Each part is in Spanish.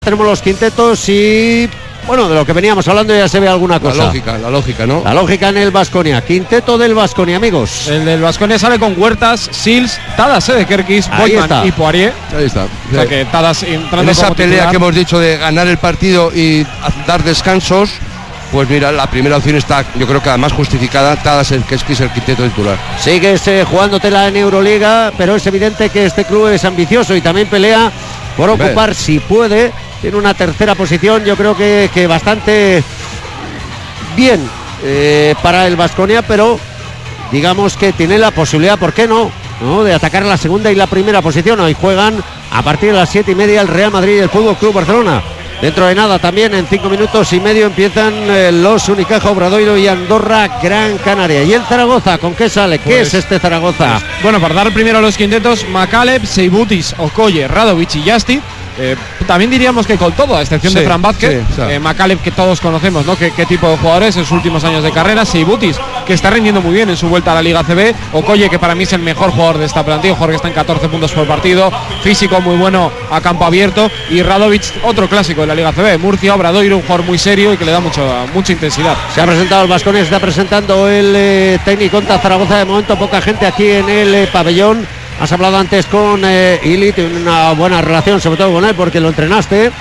Tenemos los quintetos y, bueno, de lo que veníamos hablando ya se ve alguna cosa. La lógica, ¿no? La lógica en el Baskonia. Quinteto del Baskonia, amigos. El del Baskonia sale con Huertas, Sils, Tadas de Kerkis, Boyman y Poirier. Ahí está. O sea que Tadas entrando en esa como pelea titular. que hemos dicho de ganar el partido y dar descansos, pues mira, la primera opción está, yo creo que además justificada. Tadas el Kerkis, el quinteto titular. Sigues jugándotela en Euroliga, pero es evidente que este club es ambicioso y también pelea por ocupar, si puede. Tiene una tercera posición, yo creo que bastante bien para el Baskonia, pero digamos que tiene la posibilidad, ¿por qué no? De atacar la segunda y la primera posición. Hoy juegan a partir de las 7:30 el Real Madrid y el Fútbol Club Barcelona. Dentro de nada también, en 5 minutos y medio, empiezan los Unicaja Obradoiro y Andorra Gran Canaria. Y el Zaragoza, ¿con qué sale? Pues, ¿qué es este Zaragoza? Bueno, para dar primero a los quintetos, Makaleb, Seibutis, Okoye, Radovic y Yasti. También diríamos que con todo, a excepción de Fran Vázquez. Makaleb, que todos conocemos, ¿no? ¿Qué tipo de jugadores en sus últimos años de carrera? Seibutis, que está rindiendo muy bien en su vuelta a la Liga ACB. Okoye, que para mí es el mejor jugador de esta plantilla, un jugador que está en 14 puntos por partido, físico muy bueno a campo abierto. Y Radovic, otro clásico de la Liga ACB, Murcia, Obradoiro, un jugador muy serio y que le da mucha intensidad. Se ha presentado el Baskonia, se está presentando el técnico contra Zaragoza. De momento poca gente aquí en el pabellón. Has hablado antes con Ili, tiene una buena relación, sobre todo con él, porque lo entrenaste.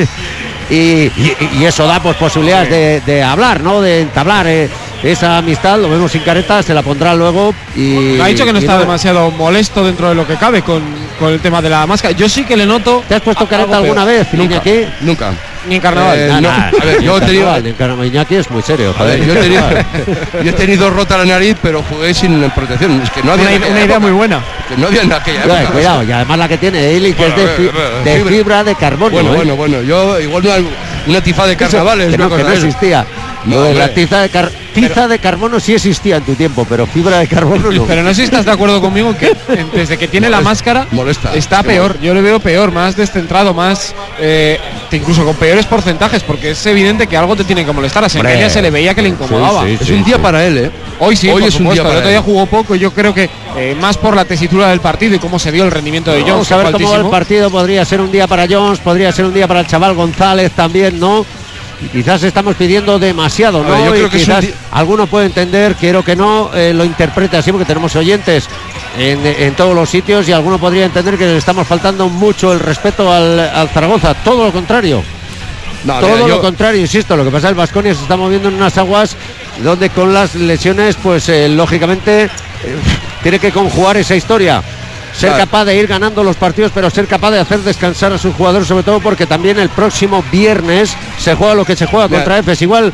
y eso da pues posibilidades de hablar, ¿no? De entablar esa amistad. Lo vemos sin careta, se la pondrá luego. Y ha dicho que no está demasiado molesto dentro de lo que cabe con el tema de la máscara. Yo sí que le noto. ¿Te has puesto careta alguna vez? Nunca. Ni en carnaval. No. A ver, yo he tenido. Iñaki es muy serio. Joder. Yo he tenido rota la nariz, pero jugué sin protección. Es que no había una idea muy buena. Que no había en aquella época. Cuidado, y además la que tiene Ili, que es de fibra de carbono. Bueno. Yo igual una tifa de carnavales. Que no existía. La tiza de carbono sí existía en tu tiempo, pero fibra de carbono no. Pero no sé si estás de acuerdo conmigo que desde que tiene la máscara está peor. Yo le veo peor, más descentrado, más incluso con peores porcentajes, porque es evidente que algo te tiene que molestar. A Sengelia se le veía que le incomodaba. Es un día para él, Hoy sí, hoy es un día para él. El otro día él. jugó poco y yo creo que más por la tesitura del partido y cómo se dio el rendimiento de Jones. Vamos a ver cómo va el partido. Podría ser un día para Jones, podría ser un día para el chaval González también, ¿no? Y quizás estamos pidiendo demasiado, ¿no? Yo creo que quizás alguno puede entender, quiero que no, lo interprete así, porque tenemos oyentes en todos los sitios, y alguno podría entender que le estamos faltando mucho el respeto al Zaragoza. Todo lo contrario. Lo contrario, insisto. Lo que pasa es que el Baskonia se está moviendo en unas aguas donde con las lesiones, pues lógicamente tiene que conjugar esa historia. Ser capaz de ir ganando los partidos, pero ser capaz de hacer descansar a sus jugadores, sobre todo porque también el próximo viernes se juega lo que se juega contra EFES. Igual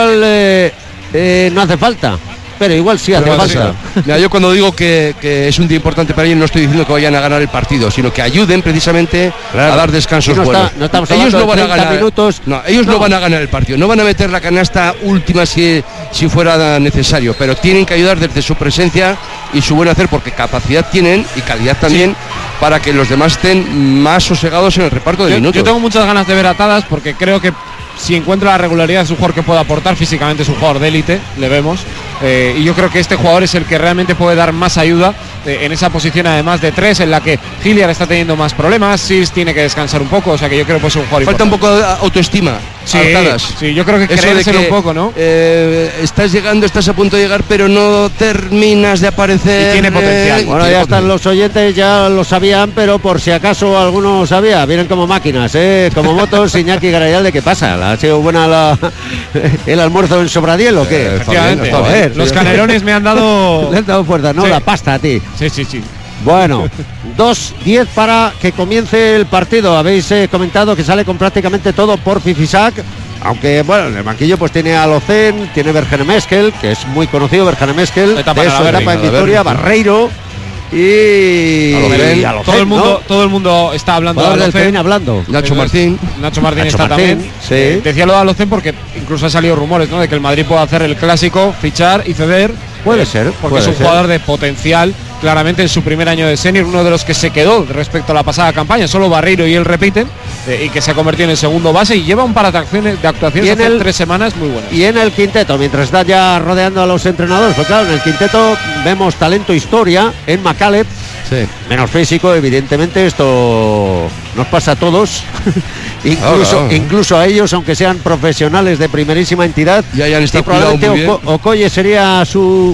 no hace falta, pero igual sí hace falta. Mira, yo cuando digo que es un día importante para ellos, no estoy diciendo que vayan a ganar el partido, sino que ayuden precisamente a dar descansos buenos. Ellos no van a ganar minutos. No van a ganar el partido, no van a meter la canasta última si fuera necesario, pero tienen que ayudar desde su presencia y su buen hacer, porque capacidad tienen y calidad también, para que los demás estén más sosegados en el reparto de minutos. Yo tengo muchas ganas de ver a Tadas, porque creo que si encuentra la regularidad es un jugador que puede aportar. Físicamente es un jugador de élite, le vemos, y yo creo que este jugador es el que realmente puede dar más ayuda en esa posición, además de 3, en la que Hilliard está teniendo más problemas. Sis tiene que descansar un poco, o sea que yo creo que es un jugador falta importante. Un poco de autoestima. Sí, yo creo que creérselo un poco, ¿no? Estás a punto de llegar, pero no terminas de aparecer. Y tiene potencial. Bueno, ya están los oyentes, ya lo sabían, pero por si acaso alguno sabía, vienen como máquinas, como motos. Iñaki Garayalde, ¿qué pasa? ¿Ha sido buena el almuerzo en Sobradiel o qué? Efectivamente. Los canelones me han dado... Le han dado fuerza, ¿no? La pasta a ti. Sí. Bueno, 2:10 para que comience el partido. Habéis comentado que sale con prácticamente todo por Fifisac, aunque bueno, en el banquillo pues tiene a Locen, tiene Bergene Meskel, que es muy conocido, Bergene Meskel, de su etapa en Vitoria, Barreiro y todo el mundo está hablando de Alocen. Nacho Martín está también. Sí. Decía lo de Alocen porque incluso han salido rumores, ¿no?, de que el Madrid puede hacer el clásico, fichar y ceder. Puede ser, porque es un jugador de potencial, claramente en su primer año de senior, uno de los que se quedó respecto a la pasada campaña. Solo Barreiro y él repiten, y que se ha convertido en el segundo base y lleva un par de actuaciones hace 3 semanas muy buenas. Y en el quinteto, mientras está ya rodeando a los entrenadores, pues claro, en el quinteto vemos talento, historia en Makaleb, menos físico, evidentemente esto nos pasa a todos, incluso a ellos, aunque sean profesionales de primerísima entidad. Ya hayan estado probablemente Okoye sería su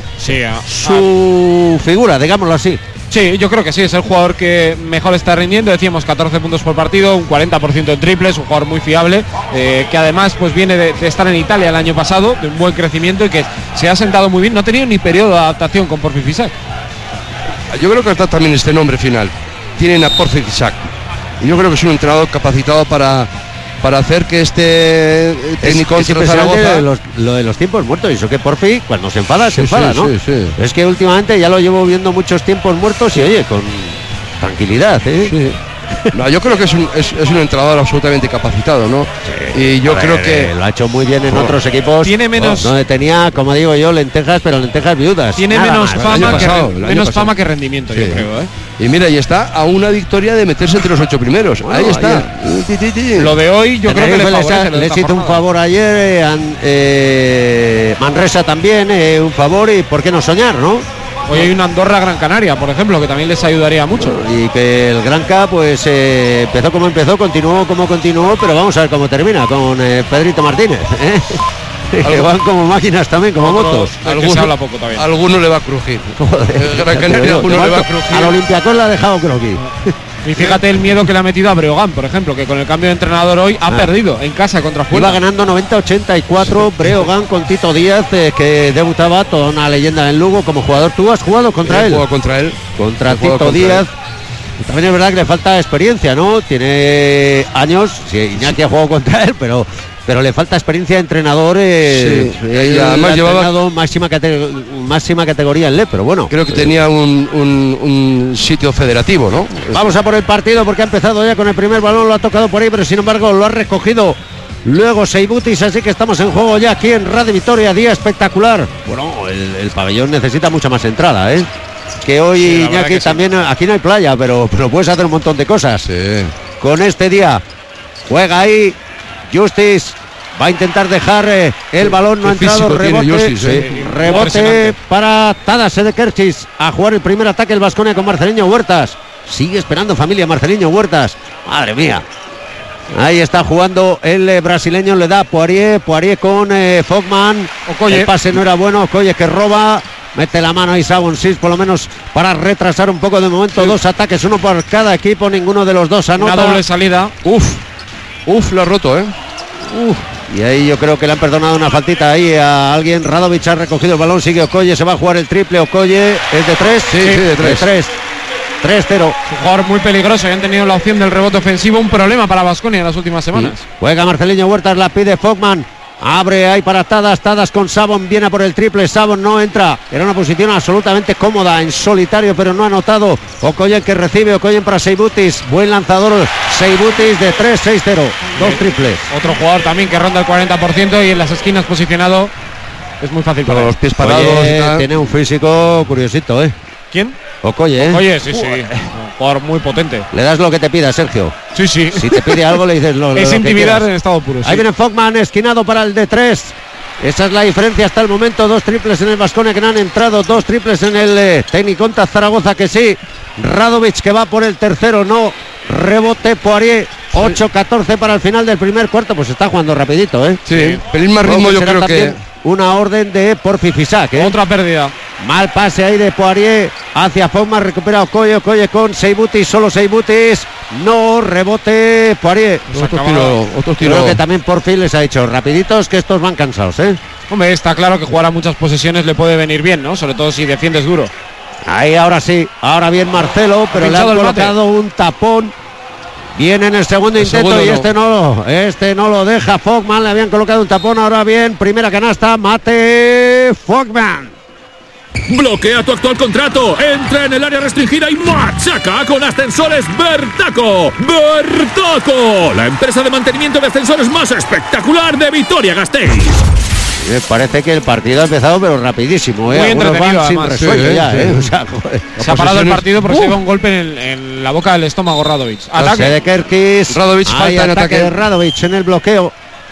figura, digámoslo así. Sí, yo creo que sí, es el jugador que mejor está rindiendo. Decíamos 14 puntos por partido, un 40% en triples, un jugador muy fiable, que además pues viene de estar en Italia el año pasado, de un buen crecimiento y que se ha sentado muy bien. No ha tenido ni periodo de adaptación con Porfi Fisac. Yo creo que está también este nombre final. Tienen a Porfi Fisac. Y yo creo que es un entrenador capacitado para hacer que este técnico es Zaragoza... lo de los tiempos muertos, y eso que Porfi cuando se enfada, ¿no? Sí. Es que últimamente ya lo llevo viendo muchos tiempos muertos y oye, con tranquilidad, ¿eh? Sí. No, yo creo que es un entrenador absolutamente capacitado, ¿no? Sí, y yo creo que lo ha hecho muy bien en otros equipos. Tiene menos donde tenía, como digo yo, lentejas, pero lentejas viudas. Tiene menos fama que rendimiento, sí. Yo creo, ¿eh? Y mira, y está a una victoria de meterse entre los 8 primeros. Bueno, ahí está. Lo de hoy yo creo que le favorece. Les hizo un favor ayer, Manresa también, un favor, y por qué no soñar, ¿no? Hoy hay una Andorra Gran Canaria, por ejemplo, que también les ayudaría mucho. Y que el Granca pues empezó como empezó, continuó como continuó, pero vamos a ver cómo termina con Pedrito Martínez, que van como máquinas también, como motos. Alguno le va a crujir. Gran Canaria, alguno le va a crujir. Al Olympiacos le ha dejado croquis. Y fíjate el miedo que le ha metido a Breogán, por ejemplo, que con el cambio de entrenador hoy ha perdido en casa contra Fuenla. Iba ganando 90-84 Breogán con Tito Díaz, que debutaba, toda una leyenda en Lugo como jugador. ¿Tú has jugado contra él? He jugado contra él. Contra Tito Díaz. También es verdad que le falta experiencia, ¿no? Tiene años, sí, Iñaki ha jugado contra él, pero le falta experiencia de entrenador. Sí. Y además llevaba máxima categoría en LE, pero bueno. Creo que tenía un sitio federativo, ¿no? Vamos a por el partido porque ha empezado ya con el primer balón, lo ha tocado por ahí, pero sin embargo lo ha recogido luego Seibutis, así que estamos en juego ya aquí en Radio Vitoria, día espectacular. Bueno, el pabellón necesita mucha más entrada, ¿eh? Que hoy, sí, Iñaki, también sí. Aquí no hay playa, pero puedes hacer un montón de cosas. Sí. Con este día juega ahí Justice, va a intentar dejar el balón, no ha entrado, rebote para Tadas de Kerchis a jugar el primer ataque el Baskonia con Marceliño Huertas. Sigue esperando familia Marceliño Huertas, madre mía. Ahí está jugando el brasileño, le da Poirier con Fogman. Okoye. El pase no era bueno, Okoye que roba. Mete la mano ahí Sabon Sis, por lo menos para retrasar un poco de momento. Sí. 2 ataques, uno por cada equipo, ninguno de los dos anota. Una doble salida. Uf, lo ha roto, Y ahí yo creo que le han perdonado una faltita ahí a alguien. Radovic ha recogido el balón, sigue Okoye, se va a jugar el triple. Okoye es de 3. Sí, de 3. 3-0. Un jugador muy peligroso y han tenido la opción del rebote ofensivo, un problema para Baskonia en las últimas semanas. Sí. Juega Marceliño Huertas, la pide Fogman. Abre ahí para Tadas con Sabon, viene por el triple, Sabon no entra, era una posición absolutamente cómoda en solitario, pero no ha anotado. Okoye que recibe, Okoye para Seibutis, buen lanzador Seibutis de 3, 6-0, 2 triples. Otro jugador también que ronda el 40% y en las esquinas posicionado es muy fácil para los pies parados. Tiene un físico curiosito, ¿Quién? Okoye, Okoye, sí. Un jugador muy potente. Le das lo que te pida, Sergio. Sí. Si te pide algo, le dices lo es que intimidar quieras. En estado puro. Sí. Ahí viene Fogman, esquinado para el de 3. Esa es la diferencia hasta el momento. 2 triples en el Baskonia que no han entrado. 2 triples en el Tecniconta Zaragoza que sí. Radovic que va por el tercero, no. Rebote Poirier. 8-14 para el final del primer cuarto. Pues está jugando rapidito, Sí, pelín más ritmo yo creo que... Una orden de Porfi Fisac, Otra pérdida. Mal pase ahí de Poirier hacia Fogman, recupera Okoye con Seibutis, solo Seibutis, no, rebote Poirier. Otro tiro. Creo que también Porfi les ha dicho rapiditos que estos van cansados, Hombre, está claro que jugar a muchas posesiones le puede venir bien, ¿no? Sobre todo si defiendes duro. Ahí ahora sí, ahora bien Marcelo, pero le han colocado un tapón. Viene en el segundo intento y este no lo deja Fogman, le habían colocado un tapón, ahora bien, primera canasta, mate Fogman. Bloquea tu actual contrato, entra en el área restringida y machaca con Ascensores Bertaco. Bertaco, la empresa de mantenimiento de ascensores más espectacular de Vitoria-Gasteiz. Me parece que el partido ha empezado pero rapidísimo, Muy entretenido además. O sea, se ha parado el partido porque se lleva un golpe en la boca del estómago Radovic. Ataque de Kerkis. Radovic falta en ataque de Radovic en el bloqueo.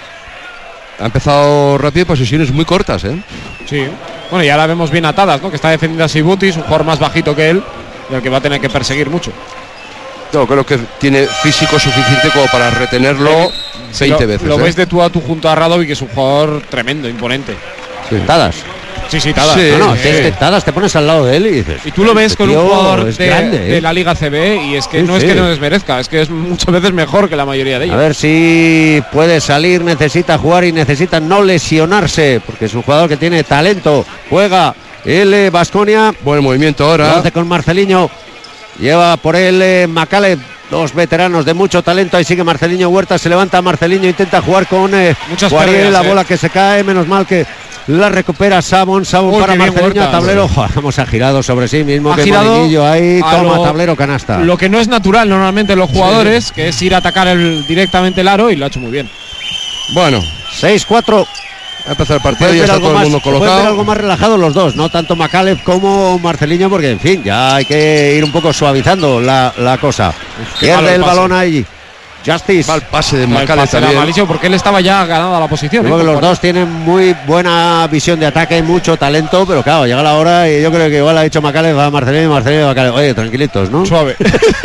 Ha empezado rápido, posiciones muy cortas, Sí. Bueno, y ahora vemos bien atadas, ¿no? Que está defendiendo a Seibutis, un jugador más bajito que él, y al que va a tener que perseguir mucho. Yo creo que tiene físico suficiente como para retenerlo 20 veces. Lo ves de tú a tú junto a Radovic, que es un jugador tremendo, imponente. Sí. Tadas. Sí, Tadas. Sí, Tadas, te pones al lado de él y dices. Y tú lo ves con un jugador grande, de la Liga CB y es que no es que no desmerezca, es que es muchas veces mejor que la mayoría de ellos. A ver si puede salir, necesita jugar y necesita no lesionarse, porque es un jugador que tiene talento. Juega el Baskonia. Buen movimiento ahora. Lo hace con Marceliño. Lleva por él Macaleb. Dos veteranos de mucho talento. Ahí sigue Marceliño Huerta. Se levanta Marceliño. Intenta jugar con Poirier. La bola que se cae. Menos mal que la recupera Sabon para Marceliño. Tablero. Vamos, ha girado sobre sí mismo. Que molinillo ahí. Toma, tablero, canasta. Lo que no es natural normalmente en los jugadores, que es ir a atacar directamente el aro, y lo ha hecho muy bien. Bueno, 6-4. Ha empezado el partido y ya está todo el mundo colocado. Pueden ver algo más relajado los dos, no tanto Macaleb como Marceliño, porque en fin, ya hay que ir un poco suavizando la cosa. Pierde el balón ahí. Justice. Va el pase de Macaleb también. Malísimo porque él estaba ya ganando la posición. Creo que los dos tienen muy buena visión de ataque, mucho talento, pero claro, llega la hora y yo creo que igual ha dicho Macaleb a Marceliño y Marceliño a Macaleb. Oye, tranquilitos, ¿no? Suave.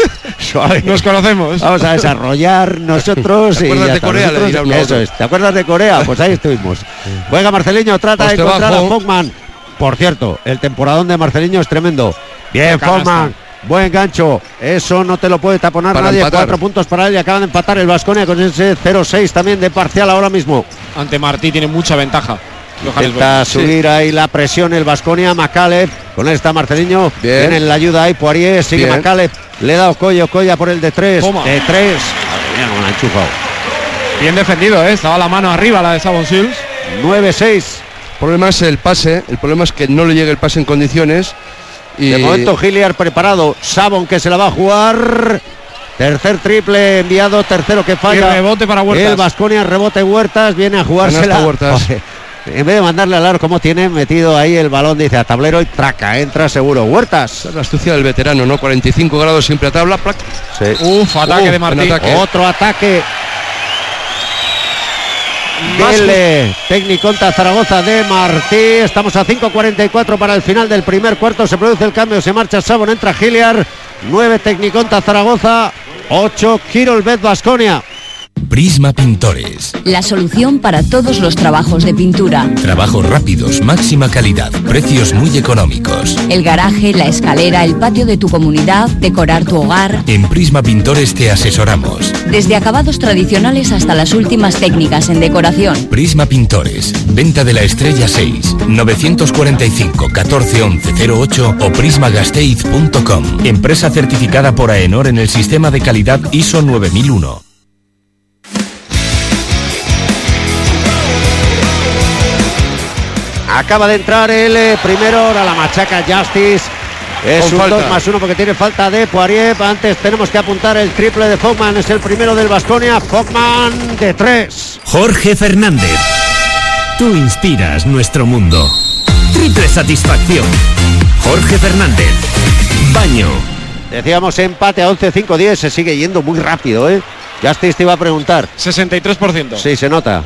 Suave. Nos conocemos. Vamos a desarrollar nosotros. ¿Te acuerdas de Corea? Eso es. ¿Te acuerdas de Corea? Pues ahí estuvimos. Juega Marceliño, trata de encontrar a Fogman. Por cierto, el temporadón de Marceliño es tremendo. Bien, Fogman. Buen gancho, eso no te lo puede taponar para nadie. Empatar. 4 puntos para él y acaban de empatar el Baskonia con ese 0-6 también de parcial ahora mismo. Ante Martí tiene mucha ventaja. Intenta subir ahí la presión el Baskonia. Macaleb, con él está Marceliño. Bien. Tiene la ayuda ahí Poirier, sigue Macaleb. Le da Okoye por el de 3. Toma. De 3. Mira cómo la ha enchufado. Bien defendido, estaba la mano arriba la de Sabon Shields. 9-6. El problema es el pase. El problema es que no le llega el pase en condiciones. Y de momento Hilliard preparado, Sabon que se la va a jugar. Tercer triple enviado, tercero que falla. Y rebote para Huertas. El Baskonia, rebote Huertas, viene a jugársela. En vez de mandarle al aro, como tiene metido ahí el balón, dice a tablero y traca, entra seguro. Huertas. Es la astucia del veterano, ¿no? 45 grados siempre a tabla. Sí. Ataque de Martí. Otro ataque. Del Tecniconta Zaragoza de Martí. Estamos a 5:44 para el final del primer cuarto. Se produce el cambio, se marcha Sabon, entra Hilliard. 9 Tecniconta Zaragoza, 8 Kirolbet Baskonia. Prisma Pintores. La solución para todos los trabajos de pintura. Trabajos rápidos, máxima calidad, precios muy económicos. El garaje, la escalera, el patio de tu comunidad, decorar tu hogar. En Prisma Pintores te asesoramos. Desde acabados tradicionales hasta las últimas técnicas en decoración. Prisma Pintores. Venta de la Estrella 6, 945 14 11 08 o prismagasteiz.com. Empresa certificada por AENOR en el sistema de calidad ISO 9001. Acaba de entrar el primero, ahora la machaca Justice. Es un 2+1 porque tiene falta de Poirier. Antes tenemos que apuntar el triple de Fogman, es el primero del Baskonia. Fogman de 3. Jorge Fernández, tú inspiras nuestro mundo. Triple satisfacción. Jorge Fernández, Baño. Decíamos empate a 11, 5-10, se sigue yendo muy rápido, ¿eh? Justice te iba a preguntar. 63%. Sí, se nota.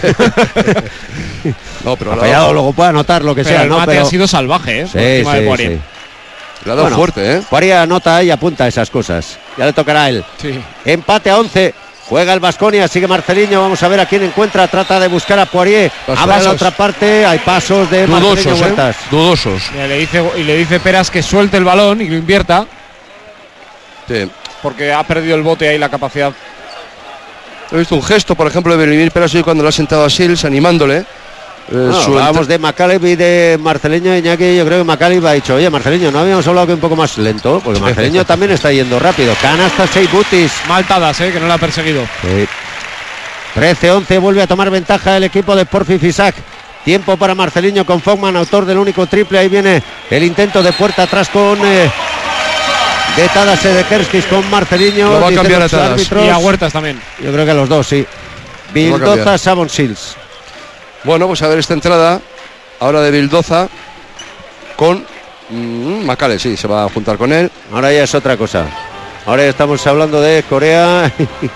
No, pero ha fallado, luego puede anotar lo que sea, el ¿no? Pero ha sido salvaje, Sí. Le ha dado fuerte, Poirier anota y apunta esas cosas. Ya le tocará a él. Sí. Empate a 11. Juega el Baskonia, sigue Marceliño. Vamos a ver a quién encuentra. Trata de buscar a Poirier. Abre la otra parte. Hay pasos de Marceliño Huertas. Dudosos. Le dice Peras que suelte el balón y lo invierta. Sí. Porque ha perdido el bote ahí la capacidad. He visto un gesto, por ejemplo, de Belimir Peras hoy cuando lo ha sentado a Shields animándole. Hablábamos de Macaleb y de Marceliño. Iñaki, yo creo que Macaleb ha dicho: oye, Marceliño, no habíamos hablado que un poco más lento, porque Marceliño también está yendo rápido. Canasta Seibutis. Maltadas, que no la ha perseguido. Sí. 13-11, vuelve a tomar ventaja el equipo de Porfi Fisac. Tiempo para Marceliño con Fogman, autor del único triple. Ahí viene el intento de puerta atrás con de Tadas de Kerskis con Marceliño. Lo va a cambiar a Tadas. Y a Huertas también. Yo creo que a los dos, sí. Vildoza, Sabon Shields. Bueno, pues a ver esta entrada ahora de Vildoza con Macaleb, sí, se va a juntar con él. Ahora ya es otra cosa. Ahora ya estamos hablando de Corea.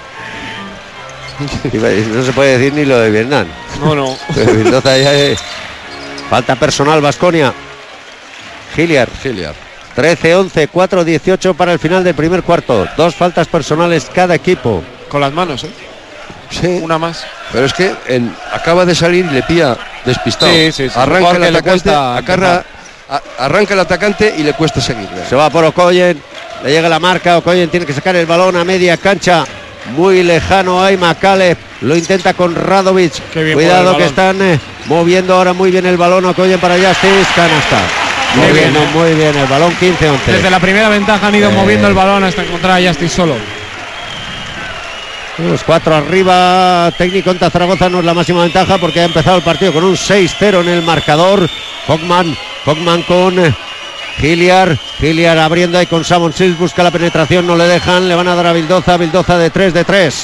No se puede decir ni lo de Vietnam. No. Vildoza ya es... Falta personal, Baskonia. Hilliard. 13-11, 4-18 para el final del primer cuarto. 2 faltas personales cada equipo. Con las manos, Sí. Una más. Pero es que acaba de salir y le pilla despistado. Sí. Arranca el atacante, arranca el atacante y le cuesta seguirle. Se va por Okoyen, le llega la marca, Okoyen tiene que sacar el balón a media cancha. Muy lejano hay McCaleb, lo intenta con Radovic. Cuidado que están moviendo ahora muy bien el balón. Okoyen para Justice, canasta. Muy bien, el balón 15-11. Desde la primera ventaja han ido moviendo el balón hasta encontrar a Justice solo. Los 4 arriba. Técnico contra Zaragoza no es la máxima ventaja porque ha empezado el partido con un 6-0 en el marcador. Fogman con Hilliard abriendo ahí con Savon Sills, busca la penetración, no le dejan, le van a dar a Vildoza de 3.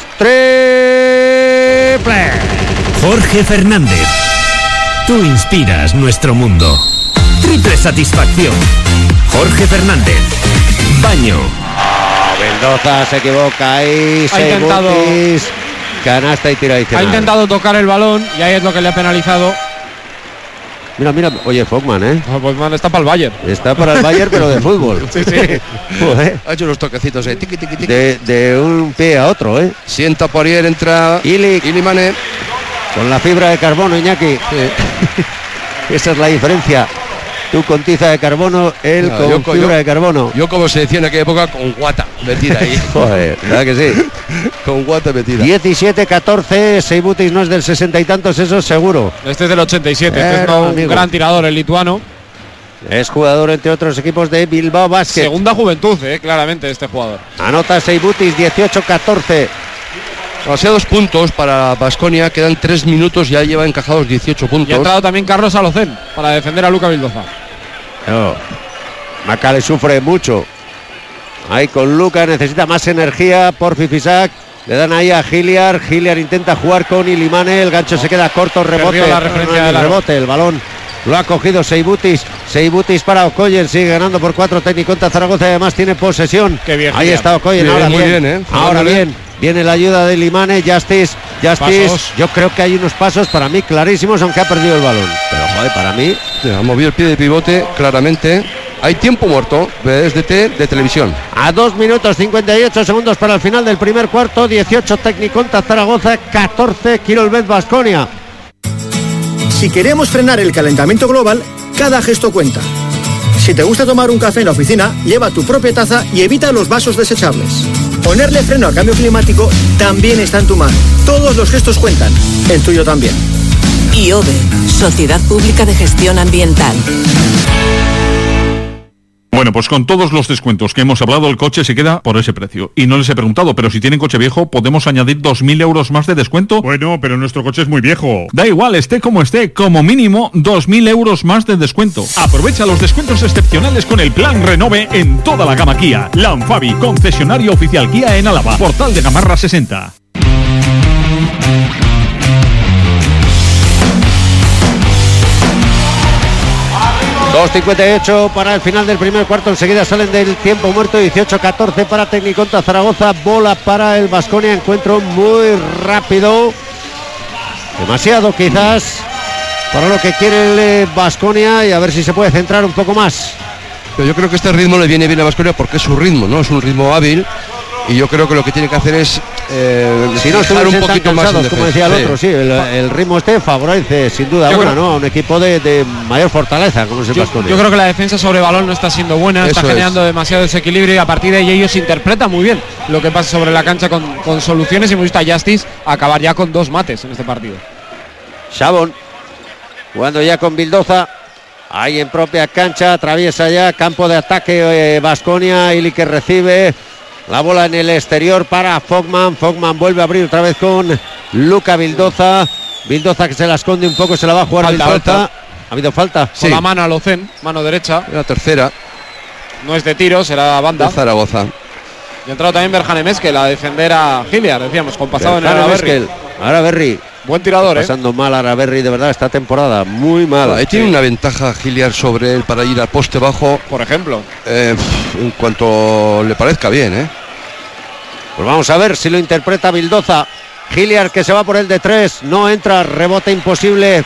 ¡Triple! Jorge Fernández, tú inspiras nuestro mundo. Triple satisfacción. Jorge Fernández, Baño. Vildoza se equivoca ahí, ha intentado canasta y tiro adicional. Ha intentado tocar el balón y ahí es lo que le ha penalizado. Mira, oye, Fogman, Fogman está para el Bayern. Está para el Bayern, pero de fútbol. Sí. Joder. Ha hecho unos toquecitos tiqui. De un pie a otro, Sienta Poirier, entra Ilimane. Con la fibra de carbono, Iñaki. Sí. Esa es la diferencia. Tú con tiza de carbono, él con fibra de carbono. Yo, como se decía en aquella época, con guata metida ahí. Joder, ¿verdad que sí? Con guata metida. 17-14, Seibutis no es del 60 y tantos, eso seguro. Este es del 87, este es un gran tirador, el lituano. Es jugador, entre otros equipos, de Bilbao Basket. Segunda juventud, claramente, este jugador. Anota Seibutis, 18-14. Demasiados puntos para Baskonia, quedan 3 minutos, ya lleva encajados 18 puntos. Y ha entrado también Carlos Alocén para defender a Luca Vildoza. Macale sufre mucho. Ahí con Luca, necesita más energía por Fifisac. Le dan ahí a Hilliard intenta jugar con Ilimane, el gancho se queda corto, rebote. El balón lo ha cogido Seibutis para Okoyen, sigue ganando por 4 técnico contra Zaragoza, además tiene posesión. Qué bien, ahí está Okoyen, ahora bien. Viene la ayuda de Ilimane, Justice. Yo creo que hay unos pasos para mí clarísimos, aunque ha perdido el balón. Pero joder, para mí ha movido el pie de pivote claramente. Hay tiempo muerto desde de televisión. A 2 minutos 58 segundos para el final del primer cuarto. 18 técnico contra Zaragoza, 14 Kirolbet Baskonia. Si queremos frenar el calentamiento global, cada gesto cuenta. Si te gusta tomar un café en la oficina, lleva tu propia taza y evita los vasos desechables. Ponerle freno al cambio climático también está en tu mano. Todos los gestos cuentan, el tuyo también. IOBE, Sociedad Pública de Gestión Ambiental. Bueno, pues con todos los descuentos que hemos hablado, el coche se queda por ese precio. Y no les he preguntado, pero si tienen coche viejo, ¿podemos añadir 2.000 euros más de descuento? Bueno, pero nuestro coche es muy viejo. Da igual, esté, como mínimo 2.000 euros más de descuento. Aprovecha los descuentos excepcionales con el plan Renove en toda la gama Kia. Lanfabi, concesionario oficial Kia en Álava. Portal de Gamarra 60. ...2:58 para el final del primer cuarto... enseguida salen del tiempo muerto... 18-14 para Técnico contra Zaragoza... bola para el Baskonia... encuentro muy rápido... demasiado quizás... para lo que quiere el Baskonia... y a ver si se puede centrar un poco más. Pero yo creo que este ritmo le viene bien a Baskonia... porque es su ritmo, ¿no? Es un ritmo hábil... y yo creo que lo que tiene que hacer es si no estuvieran un poquito más cansados, como decía el otro, sí, el ritmo favorece sin duda alguna, ¿no? A un equipo de mayor fortaleza como es el Baskonia. Yo creo que la defensa sobre balón no está siendo buena, está generando demasiado desequilibrio, y a partir de ahí ellos interpretan muy bien lo que pasa sobre la cancha con soluciones, y hemos visto a Justice acabar ya con 2 mates en este partido. Savon jugando ya con Vildoza, ahí en propia cancha, atraviesa ya campo de ataque Baskonia, Ili que recibe la bola en el exterior para Fogman. Fogman vuelve a abrir otra vez con Luca Vildoza. Vildoza que se la esconde un poco, se la va a jugar. Falta. ¿Ha habido falta? Sí. Con la mano a Locén, mano derecha. La tercera. No es de tiro, será banda. De Zaragoza. Y ha entrado también Berjane Meskel a defender a Hilliard, decíamos, con pasado en Araberri. Araberri. Buen tirador, pasando mal Araberri, de verdad, esta temporada muy mala. Ahí tiene una ventaja Hilliard sobre él para ir al poste bajo, por ejemplo. En cuanto le parezca bien, Pues vamos a ver si lo interpreta Vildoza. Hilliard que se va por el de 3, no entra, rebote imposible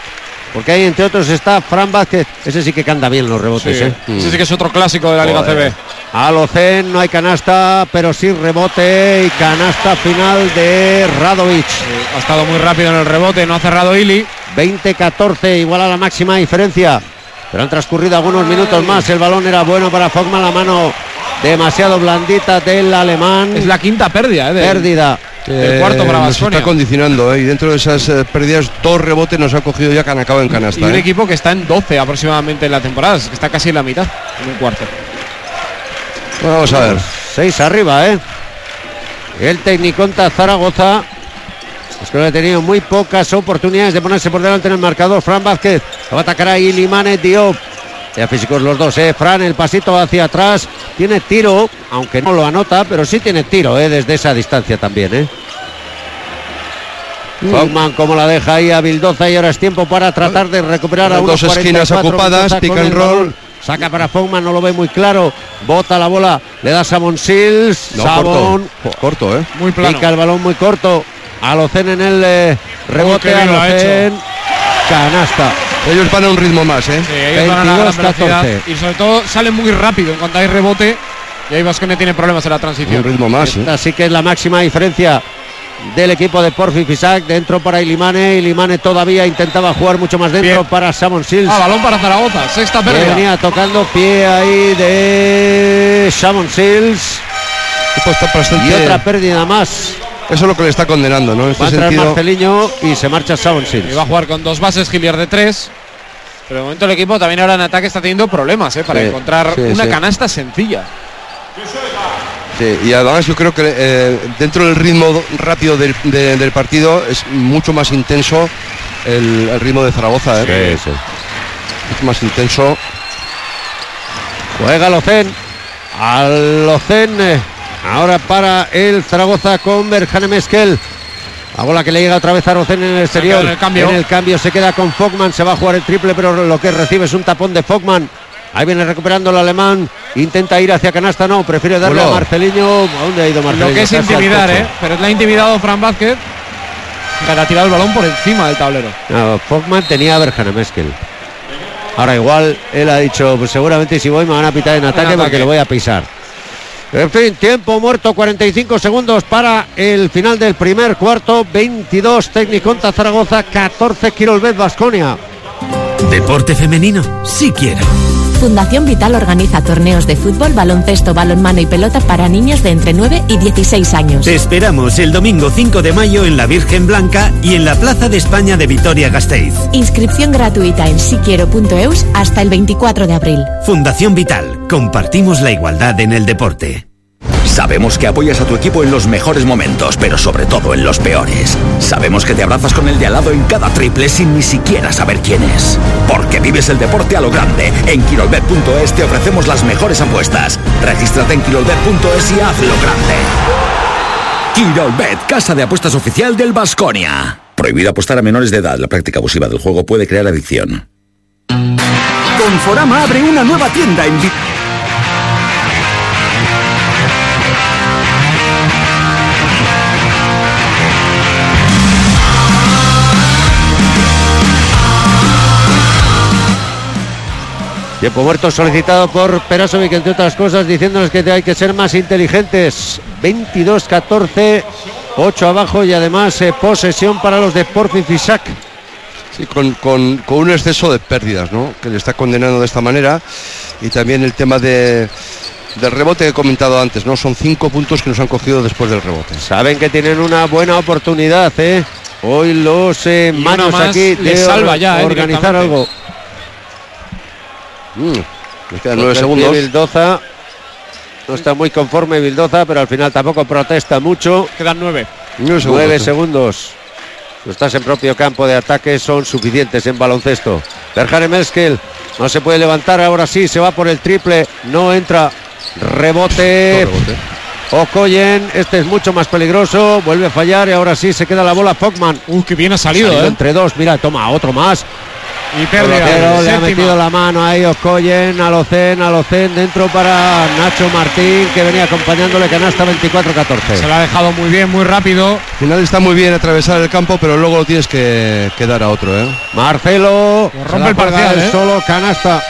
porque ahí entre otros está Fran Vázquez. Ese sí que canta bien los rebotes, sí. Ese sí que es otro clásico de la Liga CB. Alocén, no hay canasta, pero sí rebote y canasta final de Radovic. Ha estado muy rápido en el rebote, no ha cerrado Ili. 20-14, igual a la máxima diferencia. Pero han transcurrido algunos minutos más. El balón era bueno para Fogman, la mano demasiado blandita del alemán. Es la quinta pérdida, pérdida. El cuarto para Nos Baskonia. está condicionando, y dentro de esas pérdidas, 2 rebotes nos ha cogido ya que han acabado en canasta. Y un equipo que está en 12 aproximadamente en la temporada, que está casi en la mitad, en un cuarto. Bueno, vamos a ver. 6 arriba, El Tecniconta Zaragoza. Es que ha tenido muy pocas oportunidades de ponerse por delante en el marcador. Fran Vázquez, lo va a atacar ahí Limane Diop. Ya físicos los dos, Fran, el pasito hacia atrás. Tiene tiro, aunque no lo anota, pero sí tiene tiro, desde esa distancia también, Fogman como la deja ahí a Vildoza y ahora es tiempo para tratar de recuperar a dos esquinas ocupadas, pick and roll. Saca para Fogman, no lo ve muy claro. Bota la bola, le da Savon Sills. No, Savon. Corto, Muy plano. Pica el balón muy corto. Alocén en el rebote. Alocén. Canasta. Ellos van a un ritmo más, Sí, ellos van a una gran velocidad. Y sobre todo salen muy rápido en cuanto hay rebote. Y ahí Baskonia tiene problemas en la transición. Un ritmo más, Así que es la máxima diferencia del equipo de Porfi Fisac. Dentro para Ilimane. Ilimane todavía intentaba jugar mucho más dentro. Bien. Para Savon Sills. Balón para Zaragoza. Sexta pérdida. Venía tocando pie ahí de Savon Sills. Y otra pérdida más. Eso es lo que le está condenando, ¿no? Va a entrar Marceliño y se marcha Savon Sills. Y va a jugar con 2 bases, Hilliard de 3. Pero de momento el equipo también ahora en ataque está teniendo problemas para encontrar una canasta sencilla. Sí, y además yo creo que dentro del ritmo rápido del partido es mucho más intenso el ritmo de Zaragoza. Sí. Mucho más intenso. Juega Alocén. Ahora para el Zaragoza con Berjane Meskel. La bola que le llega otra vez a Alocén en el exterior. En el cambio se queda con Fogman. Se va a jugar el triple, pero lo que recibe es un tapón de Fogman. Ahí viene recuperando el alemán. Intenta ir hacia canasta, no. Prefiere darle a Marceliño. ¿A dónde ha ido Marceliño? Lo que es intimidar, pero le ha intimidado Fran Vázquez. Le ha tirado el balón por encima del tablero. No, Fogman tenía a Berjane Meskel. Ahora igual él ha dicho, pues seguramente si voy me van a pitar en ataque porque lo voy a pisar. En fin, tiempo muerto, 45 segundos para el final del primer cuarto. 22 Tecniconta Zaragoza, 14 Quirolbet Baskonia. Deporte femenino, si quiero. Fundación Vital organiza torneos de fútbol, baloncesto, balonmano y pelota para niños de entre 9 y 16 años. Te esperamos el domingo 5 de mayo en la Virgen Blanca y en la Plaza de España de Vitoria-Gasteiz. Inscripción gratuita en siquiero.eus hasta el 24 de abril. Fundación Vital, compartimos la igualdad en el deporte. Sabemos que apoyas a tu equipo en los mejores momentos, pero sobre todo en los peores. Sabemos que te abrazas con el de al lado en cada triple sin ni siquiera saber quién es. Porque vives el deporte a lo grande. En Quirolbet.es te ofrecemos las mejores apuestas. Regístrate en Quirolbet.es y hazlo grande. Quirolbet, casa de apuestas oficial del Baskonia. Prohibido apostar a menores de edad. La práctica abusiva del juego puede crear adicción. Conforama abre una nueva tienda en Tiempo muerto solicitado por Perasovic, entre otras cosas, diciéndoles que hay que ser más inteligentes. 22-14, 8 abajo y además posesión para los de Porfi Fisac. Sí, con un exceso de pérdidas, ¿no? Que le está condenando de esta manera. Y también el tema del rebote que he comentado antes, ¿no? Son 5 puntos que nos han cogido después del rebote. Saben que tienen una buena oportunidad, hoy los manos aquí les salva ya, organizar algo. Les quedan 9 segundos. Vildoza no está muy conforme Vildoza, pero al final tampoco protesta mucho. Quedan 9. 9 segundos. No estás en propio campo de ataque, son suficientes en baloncesto. Berjane Meskel no se puede levantar, ahora sí, se va por el triple, no entra. Rebote. Okoyen, este es mucho más peligroso, vuelve a fallar y ahora sí se queda la bola Fogman. Que bien ha salido, entre dos, mira, toma otro más. Y pérdida. Pero le ha metido la mano ahí Okoye, Alocén dentro para Nacho Martín, que venía acompañándole, canasta 24-14. Se lo ha dejado muy bien, muy rápido. Al final está muy bien atravesar el campo, pero luego lo tienes que dar a otro, ¿eh? Marcelo rompe el parcial, solo canasta.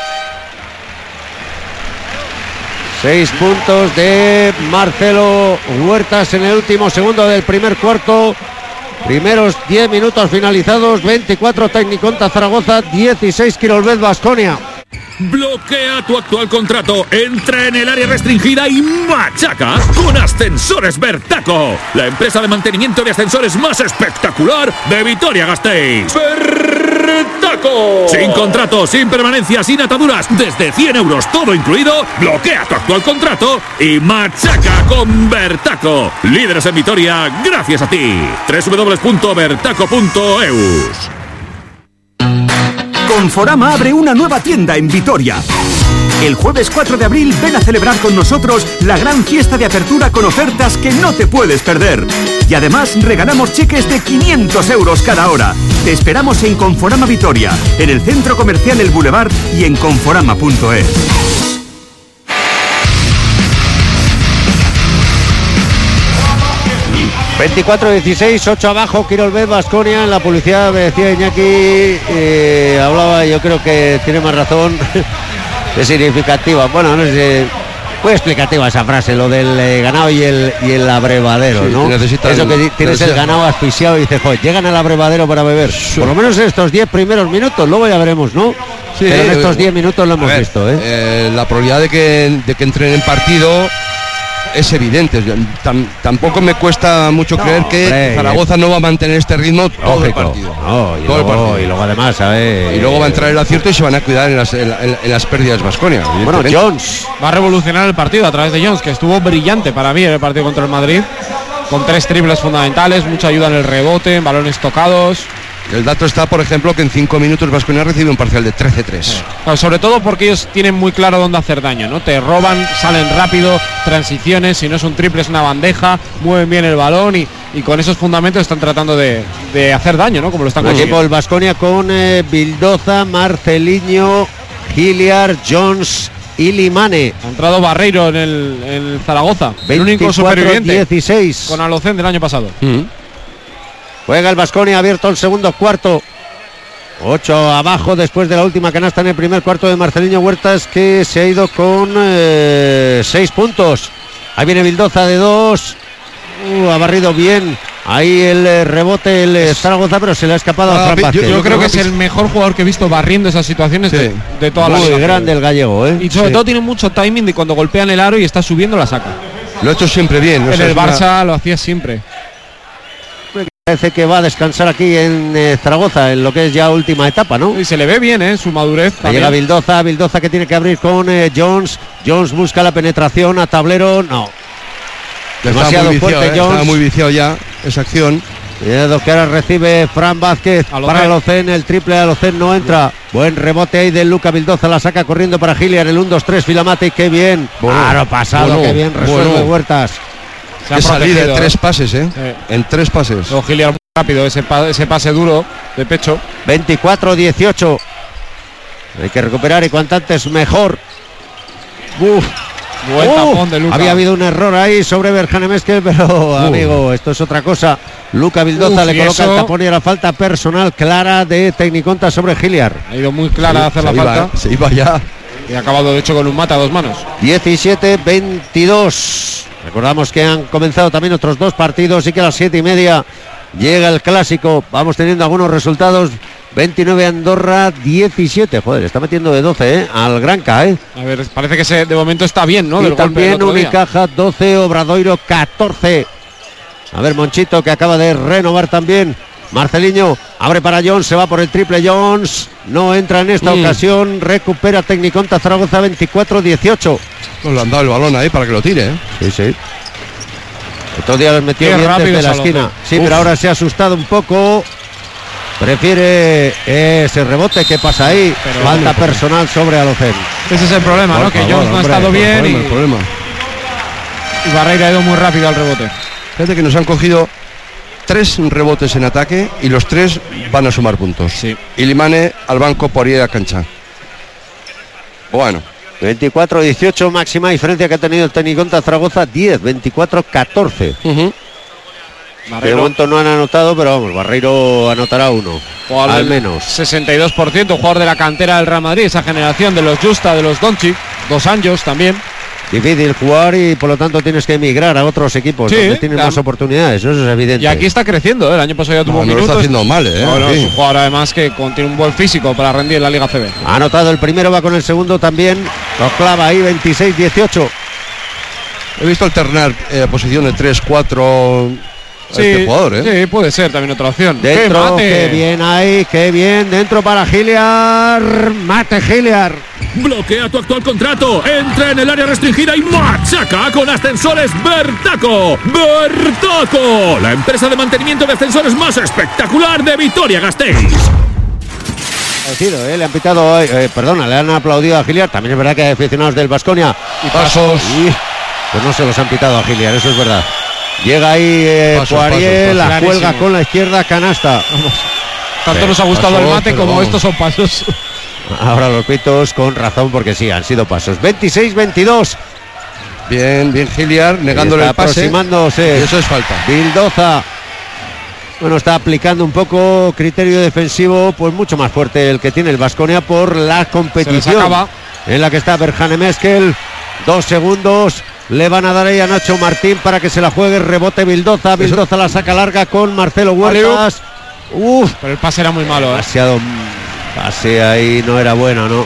6 puntos de Marcelo Huertas en el último segundo del primer cuarto. Primeros 10 minutos finalizados. 24 Tecniconta Zaragoza, 16 Quirolbet Baskonia. Bloquea tu actual contrato, entra en el área restringida y machaca con Ascensores Bertaco, la empresa de mantenimiento de ascensores más espectacular de Vitoria-Gasteiz. ¡Bertaco! Sin contrato, sin permanencia, sin ataduras, desde 100 euros todo incluido. Bloquea tu actual contrato y machaca con Bertaco. Líderes en Vitoria, gracias a ti. www.bertaco.eus. Conforama abre una nueva tienda en Vitoria. El jueves 4 de abril ven a celebrar con nosotros la gran fiesta de apertura con ofertas que no te puedes perder. Y además regalamos cheques de 500 euros cada hora. Te esperamos en Conforama Vitoria, en el Centro Comercial El Boulevard y en conforama.es. 24-16, 8 abajo, Quirolbet Baskonia. En la publicidad me decía Iñaki, hablaba, yo creo que tiene más razón, es significativa. Bueno, no sé, muy explicativa esa frase, lo del ganado y el abrevadero, sí, ¿no? Eso que tienes el ganado asfixiado y dices, joder, llegan al abrevadero para beber. Por lo menos en estos 10 primeros minutos, luego ya veremos, ¿no? Sí, pero en estos 10 minutos lo hemos visto, la probabilidad de que entren en partido es evidente. Tampoco me cuesta mucho creer que Zaragoza no va a mantener este ritmo todo el partido. Y luego además, ¿sabes? Y luego va a entrar el acierto y se van a cuidar en las pérdidas Baskonia. Bueno, Jones va a revolucionar el partido a través de Jones, que estuvo brillante para mí en el partido contra el Madrid, con 3 triples fundamentales, mucha ayuda en el rebote, en balones tocados. El dato está, por ejemplo, que en 5 minutos Baskonia recibe un parcial de 13-3. Bueno, sobre todo porque ellos tienen muy claro dónde hacer daño, ¿no? Te roban, salen rápido, transiciones, si no es un triple es una bandeja, mueven bien el balón y con esos fundamentos están tratando de hacer daño, ¿no? Como lo están consiguiendo. El Baskonia con Bildoza, Marceliño, Hilliard, Jones y Limane. Ha entrado Barreiro en el Zaragoza, el único superviviente 16 con Alocén del año pasado. Juega el Baskonia, abierto el segundo cuarto. 8 abajo después de la última canasta en el primer cuarto de Marceliño Huertas, que se ha ido con 6 puntos. Ahí viene Bildoza de 2. Ha barrido bien ahí el rebote el Zaragoza, pero se le ha escapado a Fran Vázquez. Yo creo que es el mejor jugador que he visto barriendo esas situaciones de toda la liga. Muy grande el gallego, Y sobre todo tiene mucho timing de cuando golpean el aro y está subiendo la saca. Lo ha hecho siempre bien. En el Barça lo hacía siempre. Parece que va a descansar aquí en Zaragoza, en lo que es ya última etapa, ¿no? Y se le ve bien, su madurez. Llega Bildoza que tiene que abrir con Jones. Jones busca la penetración a tablero, no. Demasiado fuerte Jones. Estaba muy viciado ya esa acción. Cuidado que ahora recibe Fran Vázquez para Alocén, el triple de Alocén no entra. Buen rebote ahí de Luca Bildoza, la saca corriendo para Hilliard, el 1-2-3 Filamati, qué bien. Claro, pasado, qué bien resuelve Huertas. Qué salida de 3 pases, en 3 pases. Hilliard muy rápido, ese pase duro de pecho. 24-18. Hay que recuperar y cuanto antes mejor. Buen tapón de Luca. Había habido un error ahí sobre Berjane Meskel, pero amigo, esto es otra cosa. Luca Bildoza le coloca el tapón y la falta personal clara de Tecniconta sobre Hilliard. Ha ido muy clara a hacer la falta. Se iba ya. Y ha acabado de hecho con un mate a 2 manos. 17-22. Recordamos que han comenzado también otros 2 partidos y que a las 7:30 llega el clásico. Vamos teniendo algunos resultados. 29 Andorra, 17. Joder, está metiendo de 12, al Granca, A ver, parece que de momento está bien, ¿no? Y del también Unicaja, 12, Obradoiro, 14. A ver, Monchito, que acaba de renovar también. Marceliño abre para Jones, se va por el triple Jones. No entra en esta ocasión. Recupera Tecniconta Zaragoza, 24-18. Pues le han dado el balón ahí para que lo tire, Sí. Otro día les metió bien desde la esquina. Sí, pero ahora se ha asustado un poco. Prefiere ese rebote que pasa ahí. Pero falta personal sobre Alocén. Ese es el problema, ¿no? Que Jones no ha estado bien y Barreira ha ido muy rápido al rebote. Fíjate que nos han cogido 3 rebotes en ataque y los 3 van a sumar puntos. Sí. Y Limane al banco, Poirier a cancha. Bueno. 24-18, máxima diferencia que ha tenido el Tenis contra Zaragoza, 10, 24-14. De momento no han anotado, pero vamos, Barreiro anotará uno, al menos. 62%, jugador de la cantera del Real Madrid, esa generación de los Justa, de los Doncic, 2 años también. Difícil jugar y por lo tanto tienes que emigrar a otros equipos donde tienen más oportunidades, eso es evidente. Y aquí está creciendo, el año pasado ya tuvo minutos. No lo está haciendo mal, Es un jugador además que tiene un buen físico para rendir en la Liga CB. Ha anotado el primero, va con el segundo también, lo clava ahí, 26-18. He visto alternar posición de 3-4 este jugador, Sí, puede ser también otra opción. Dentro, qué bien ahí, qué bien, dentro para Hilliard, mate Hilliard. Bloquea tu actual contrato, entra en el área restringida y machaca con Ascensores Bertaco. Bertaco, la empresa de mantenimiento de ascensores más espectacular de Vitoria-Gasteiz. Le han pitado, le han aplaudido a Hilliard. También es verdad que hay aficionados del Baskonia. Y pasos. Pues no se los han pitado a Hilliard, eso es verdad. Llega ahí Poirier, la cuelga con la izquierda, canasta. Vamos. Tanto nos ha gustado el mate como estos son pasos. Ahora los pitos con razón porque sí, han sido pasos. 26-22. Bien Hilliard, negándole el pase. Aproximándose. Y eso es falta. Vildoza. Bueno, está aplicando un poco criterio defensivo, pues mucho más fuerte el que tiene el Baskonia por la competición en la que está Berhane Meskel. 2 segundos. Le van a dar ahí a Nacho Martín para que se la juegue. Rebote Vildoza. Vildoza la saca larga con Marcelo Huertas. Pero el pase era muy malo. Demasiado pase ahí, no era bueno, ¿no?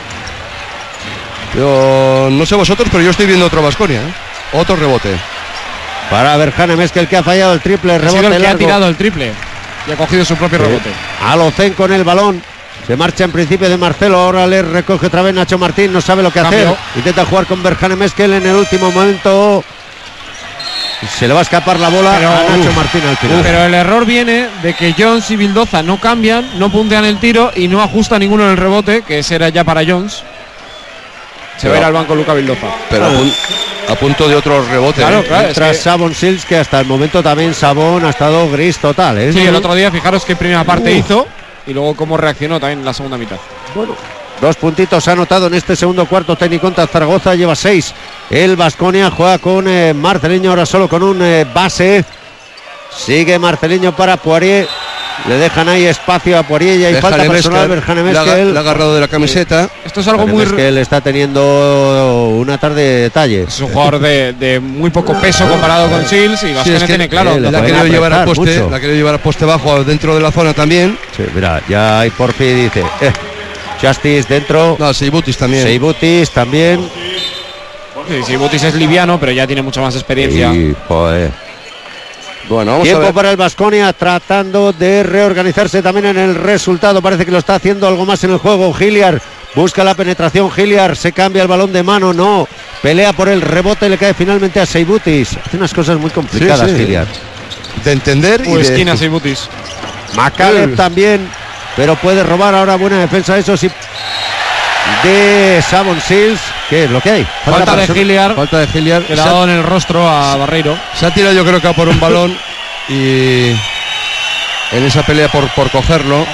Yo no sé vosotros, pero yo estoy viendo otro Baskonia, otro rebote. Para Berhane Meskel, que ha fallado el triple. Rebote el que ha tirado el triple y ha cogido su propio rebote. Alocen con el balón. Se marcha en principio de Marcelo, ahora le recoge otra vez Nacho Martín, no sabe lo que hacer. Intenta jugar con Berhane Meskel en el último momento. Se le va a escapar la bola a Nacho Martín al final. Pero el error viene de que Jones y Vildoza no cambian, no puntean el tiro y no ajusta ninguno en el rebote, que ese era ya para Jones. Se va a ir al banco Luca Vildoza. Pero a punto de otro rebote. Claro, tras Savon Sills, que hasta el momento también Savon ha estado gris total. Sí, el otro día, fijaros qué primera parte hizo. Y luego cómo reaccionó también en la segunda mitad. Bueno, 2 puntitos ha anotado en este segundo cuarto. Tenis contra Zaragoza, lleva 6. El Baskonia juega con Marceliño, ahora solo con un base. Sigue Marceliño para Poirier. Le dejan ahí espacio a Poirier y hay falta personal. Berhane Meskel le ha agarrado de la camiseta. Esto es algo muy... Meskel está teniendo una tarde de detalles. Es un jugador de muy poco peso comparado con Sills y Baskonia tiene claro. La ha querido llevar al poste bajo dentro de la zona también. Sí, mira, ya hay por fin dice Justice dentro. No, Seibutis también. Sí, Seibutis es liviano, pero ya tiene mucha más experiencia. Sí, joder. Bueno, vamos tiempo a ver. para el Baskonia, tratando de reorganizarse también en el resultado. Parece que lo está haciendo algo más en el juego. Hilliard busca la penetración. Hilliard se cambia el balón de mano. No, pelea por el rebote. Le cae finalmente a Seibutis. Hace unas cosas muy complicadas, Hilliard. De entender y de esquina Seibutis. Macaleb también, pero puede robar ahora. Buena defensa, eso sí, de Savon Sills. ¿Qué es lo que hay? Falta de Hilliard. Que le ha dado en el rostro a Barreiro. Se ha tirado, yo creo que por un balón y en esa pelea por cogerlo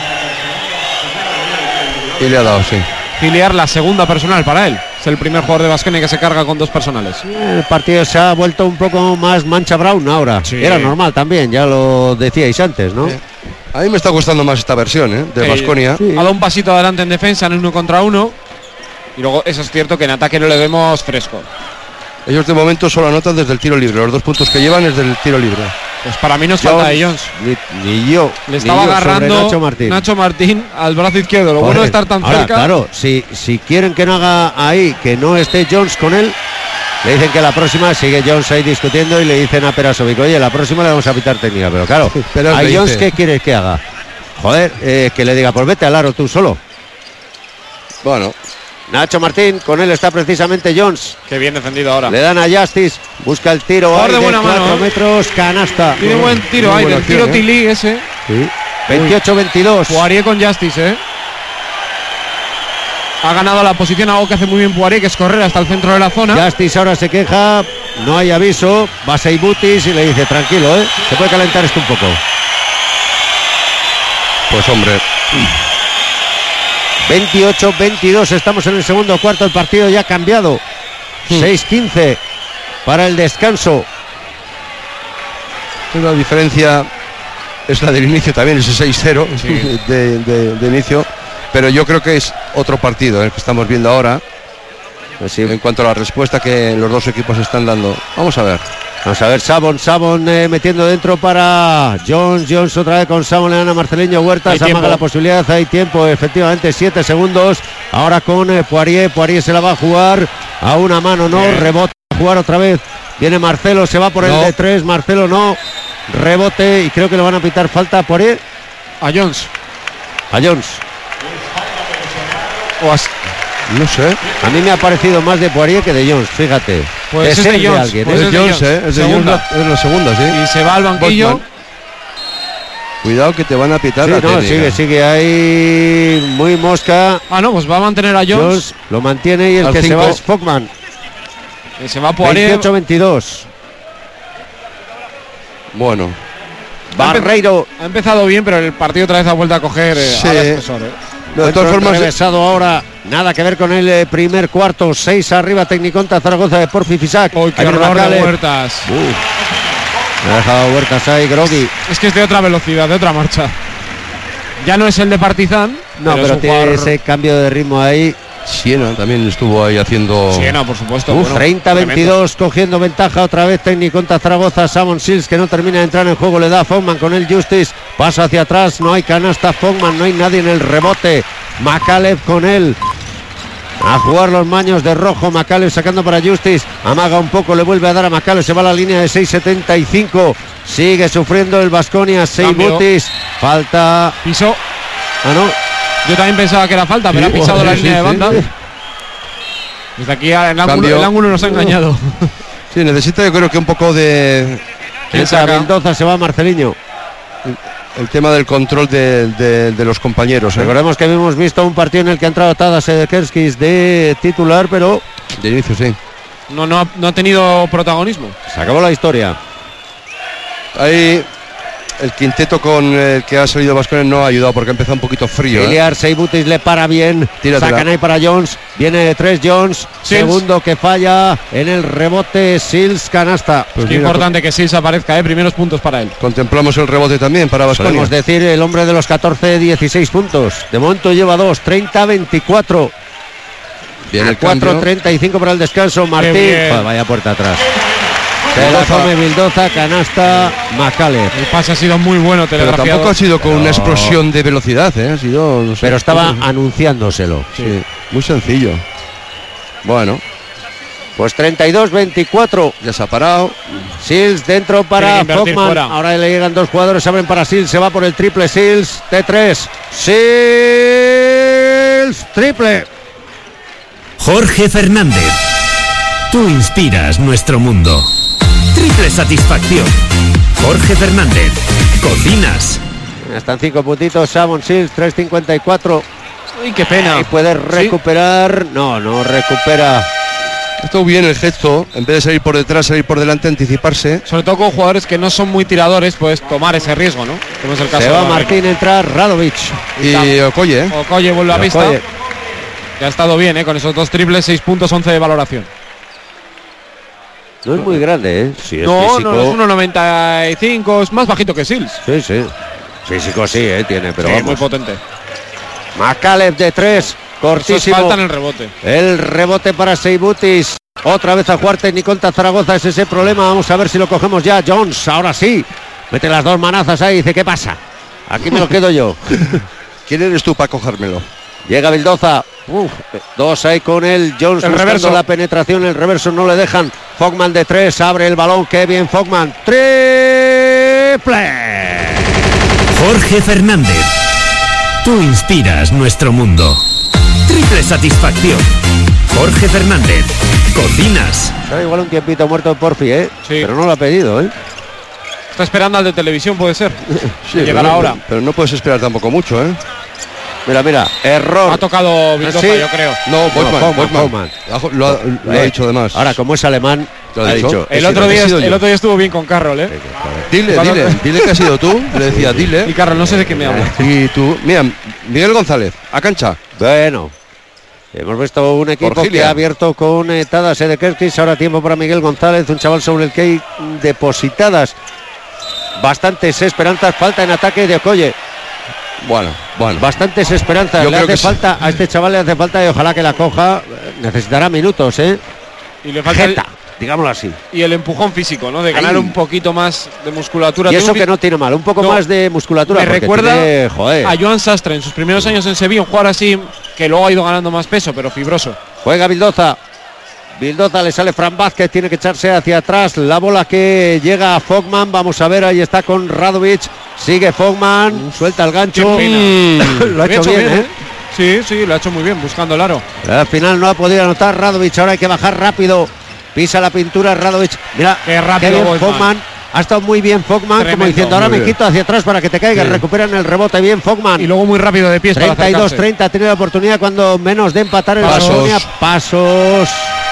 y le ha dado, sí. Hilliard, la segunda personal para él. Es el primer jugador de Baskonia que se carga con 2 personales. El partido se ha vuelto un poco más mancha brown ahora. Sí. Era normal también, ya lo decíais antes, ¿no? A mí me está gustando más esta versión de Baskonia. Sí. Ha dado un pasito adelante en defensa en 1 contra 1. Y luego eso es cierto que en ataque no le vemos fresco. Ellos de momento solo anotan desde el tiro libre. Los 2 puntos que llevan es del tiro libre. Pues para mí nos falta de Jones. Ni yo. Le estaba agarrando Nacho Martín al brazo izquierdo. Lo bueno de estar tan cerca. Claro, si quieren que no haga ahí, que no esté Jones con él, le dicen que la próxima sigue Jones ahí discutiendo y le dicen a Perasovic, oye, la próxima le vamos a pitar técnica. Pero claro, a Jones, ¿qué quieres que haga? Joder, que le diga, pues vete al aro tú solo. Bueno. Nacho Martín, con él está precisamente Jones. Qué bien defendido ahora. Le dan a Justice, busca el tiro de buena 4 metros, canasta. Tiene buen tiro ahí, del tiro Tilly ese. Sí. 28-22. Poirier con Justice, Ha ganado la posición, algo que hace muy bien Poirier, que es correr hasta el centro de la zona. Justice ahora se queja, no hay aviso, va Seibutis y le dice, tranquilo, se puede calentar esto un poco. Pues hombre. 28-22, estamos en el segundo cuarto, el partido ya ha cambiado. 6-15 para el descanso. La diferencia es la del inicio también, ese 6-0 de inicio, pero yo creo que es otro partido el que estamos viendo ahora. Pues sí. En cuanto a la respuesta que los dos equipos están dando. Vamos a ver, Sabon metiendo dentro para Jones otra vez con Sabon, le dan a Marceliño Huertas, amaga la posibilidad, hay tiempo, efectivamente 7 segundos, ahora con Poirier se la va a jugar a una mano, no, rebote, a jugar otra vez, viene Marcelo, se va por el de 3, Marcelo no, rebote y creo que le van a pitar falta a Poirier, a Jones. No sé. A mí me ha parecido más de Poirier que de Jones, fíjate. Pues es de Jones. Alguien, pues es de Jones, es de Jones, es la segunda, sí. Y se va al banquillo. Bosman. Cuidado que te van a pitar sí, la no, sigue ahí muy mosca. No, pues va a mantener a Jones. Lo mantiene y el que 5. se va es Fogman. Y se va Poirier. 28-22. Bueno. Barreiro. Ha empezado bien, pero el partido otra vez ha vuelto a coger al espesor. De todas formas, regresado ahora, nada que ver con el primer cuarto. 6 arriba, Tecniconta Zaragoza de Porfi Fisac. ¡Qué error de Huertas! Me ha dejado Huertas ahí, groggy. Es que es de otra velocidad, de otra marcha. Ya no es el de Partizan. No, pero tiene ese cambio de ritmo ahí. Siena también estuvo ahí haciendo. Siena, por supuesto. 30-22, cogiendo ventaja otra vez Tecniconta Zaragoza. Samon Sils, que no termina de entrar en juego, le da a Fogman con el Justice. Pasa hacia atrás, no hay canasta. Fogman, no hay nadie en el rebote. Macaleb con él. A jugar los maños de rojo. Macaleb sacando para Justice. Amaga un poco, le vuelve a dar a Macaleb. Se va a la línea de 6.75. Sigue sufriendo el Baskonia. Seibutis. Falta. Pisó. No. Yo también pensaba que era falta, pero ha pisado la línea de banda. Desde aquí el ángulo nos ha engañado. Sí, necesita yo creo que un poco de... Mendoza, se va Marceliño. El tema del control de los compañeros. Recordemos que hemos visto un partido en el que ha entrado Tadas Sedekerskis de titular, pero... De inicio, sí. No ha tenido protagonismo. Se acabó la historia. Ahí... El quinteto con el que ha salido Baskonia no ha ayudado porque ha empezado un poquito frío. Iliar Seibutis le para bien. Sacan ahí para Jones. Viene de 3 Jones. Segundo que falla en el rebote. Sils, canasta. Pues qué importante que Sils aparezca, primeros puntos para él. Contemplamos el rebote también para Baskonia. Podemos decir el hombre de los 14-16 puntos. De momento lleva 2, 30-24. Bien, el 4-35 para el descanso. Martín. Pues vaya puerta atrás. Se la come Vildoza, canasta Macaleb. El pase ha sido muy bueno, pero tampoco ha sido con una explosión de velocidad, ha sido, no sé, pero estaba anunciándoselo. Sí, muy sencillo. Bueno, pues 32-24. Ya se ha parado. Sils dentro para Fogman. Ahora le llegan 2 jugadores, abren para Sils, se va por el triple Sils de 3. Sils, triple. Jorge Fernández. Tú inspiras nuestro mundo. Triple satisfacción. Jorge Fernández. Cocinas. Están 5 puntitos. Samon Sils, 3.54. Uy, qué pena. Y puede recuperar. No recupera. Estuvo bien el gesto. En vez de salir por detrás, salir por delante, anticiparse. Sobre todo con jugadores que no son muy tiradores, pues tomar ese riesgo, ¿no? Como es el caso. Se va Martín, entra Radovic. Y Okoye. Okoye vuelve a pista. Que ha estado bien, con esos 2 triples, 6 puntos, 11 de valoración. No es muy grande, Sí, es no, físico. No es 1,95, es más bajito que Sils. Sí. Físico sí, tiene, pero vamos. Muy potente. Macaleb de 3, cortísimo. Falta en el rebote. El rebote para Seibutis. Otra vez a jugar Tecniconta Zaragoza, es ese problema. Vamos a ver si lo cogemos ya. Jones, ahora sí. Mete las 2 manazas ahí, dice, ¿qué pasa? Aquí me lo quedo yo. ¿Quién eres tú para cogérmelo? Llega Vildoza. 2 ahí con él. Jones el reverso. La penetración, el reverso no le dejan. Fogman de 3, abre el balón. Qué bien Fogman. Triple. Jorge Fernández. Tú inspiras nuestro mundo. Triple satisfacción. Jorge Fernández. Cocinas. Será igual un tiempito muerto Porfi, Sí. Pero no lo ha pedido, Está esperando al de televisión, puede ser. Sí, llegará ahora. Pero no puedes esperar tampoco mucho, Mira, error. Ha tocado Vildoza, yo creo. No, Bosman. Lo ha dicho además. Ahora, como es alemán, Ha dicho. El otro día estuvo bien con Carroll, ¿eh? Dile que has sido tú. Le decía, dile. Y Carroll, no sé de qué me hablas. Y tú, mira, Miguel González, a cancha. Bueno, hemos visto un equipo que ha abierto con Tadas de Kerkis. Ahora tiempo para Miguel González, un chaval sobre el que hay depositadas bastantes esperanzas. Falta en ataque de Okoye. Bueno. Bastantes esperanzas. Le hace falta a este chaval, le hace falta y ojalá que la coja. Necesitará minutos, ¿eh? Y le falta digámoslo así. Y el empujón físico, ¿no? De ganar un poquito más de musculatura. Y eso que no tiene mal, un poco más de musculatura. Me recuerda a Joan Sastre en sus primeros años en Sevilla, un jugador así que luego ha ido ganando más peso, pero fibroso. Juega Vildoza, le sale Fran Vázquez, tiene que echarse hacia atrás. La bola que llega a Fogman, vamos a ver, ahí está con Radovic. Sigue Fogman, suelta el gancho. Lo ha hecho bien, ¿eh? Sí, lo ha hecho muy bien, buscando el aro. Al final no ha podido anotar Radovic, ahora hay que bajar rápido. Pisa la pintura Radovic. Mira, qué rápido qué bien Fogman. Ha estado muy bien Fogman, tremendo, como diciendo, ahora me quito hacia atrás para que te caiga. Recuperan el rebote bien Fogman. Y luego muy rápido de pies. 32-30, ha tenido la oportunidad cuando menos de empatar en Baskonia. Pasos.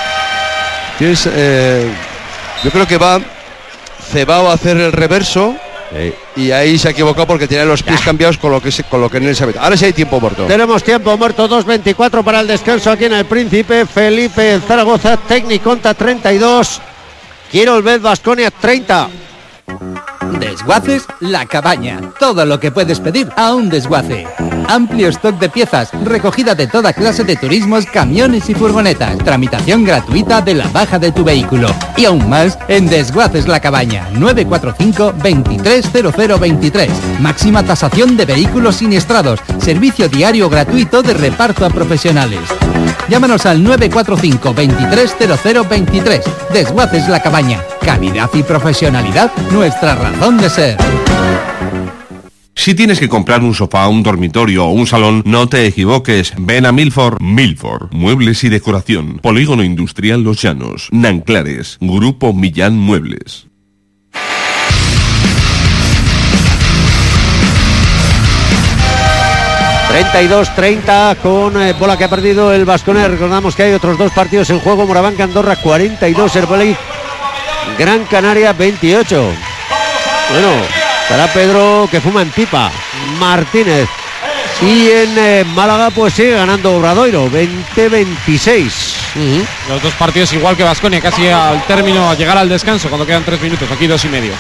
Yo creo que va Cebao a hacer el reverso. Y ahí se ha equivocado porque tenía los pies cambiados con lo que en él se mete. Ahora sí hay tiempo muerto. Tenemos tiempo muerto, 2:24 para el descanso aquí en el Príncipe Felipe Zaragoza. Tecniconta 32, Quirolbet Baskonia 30. Desguaces La Cabaña. Todo lo que puedes pedir a un desguace. Amplio stock de piezas, recogida de toda clase de turismos, camiones y furgonetas. Tramitación gratuita de la baja de tu vehículo. Y aún más en Desguaces La Cabaña. 945-230023. Máxima tasación de vehículos siniestrados. Servicio diario gratuito de reparto a profesionales. Llámanos al 945-230023. Desguaces La Cabaña. Calidad y profesionalidad, nuestra razón de ser. Si tienes que comprar un sofá, un dormitorio o un salón, no te equivoques. Ven a Milford. Milford. Muebles y decoración. Polígono Industrial Los Llanos. Nanclares. Grupo Millán Muebles. ...32-30 con bola que ha perdido el Baskonia. Recordamos que hay otros dos partidos en juego. Morabanca Andorra 42, Herbalife Gran Canaria 28. Bueno, estará Pedro que fuma en pipa. Martínez. Y en Málaga pues sigue ganando Obradoiro 20-26. Los dos partidos igual que Baskonia, casi al término, a llegar al descanso cuando quedan 3 minutos. Aquí 2 y medio.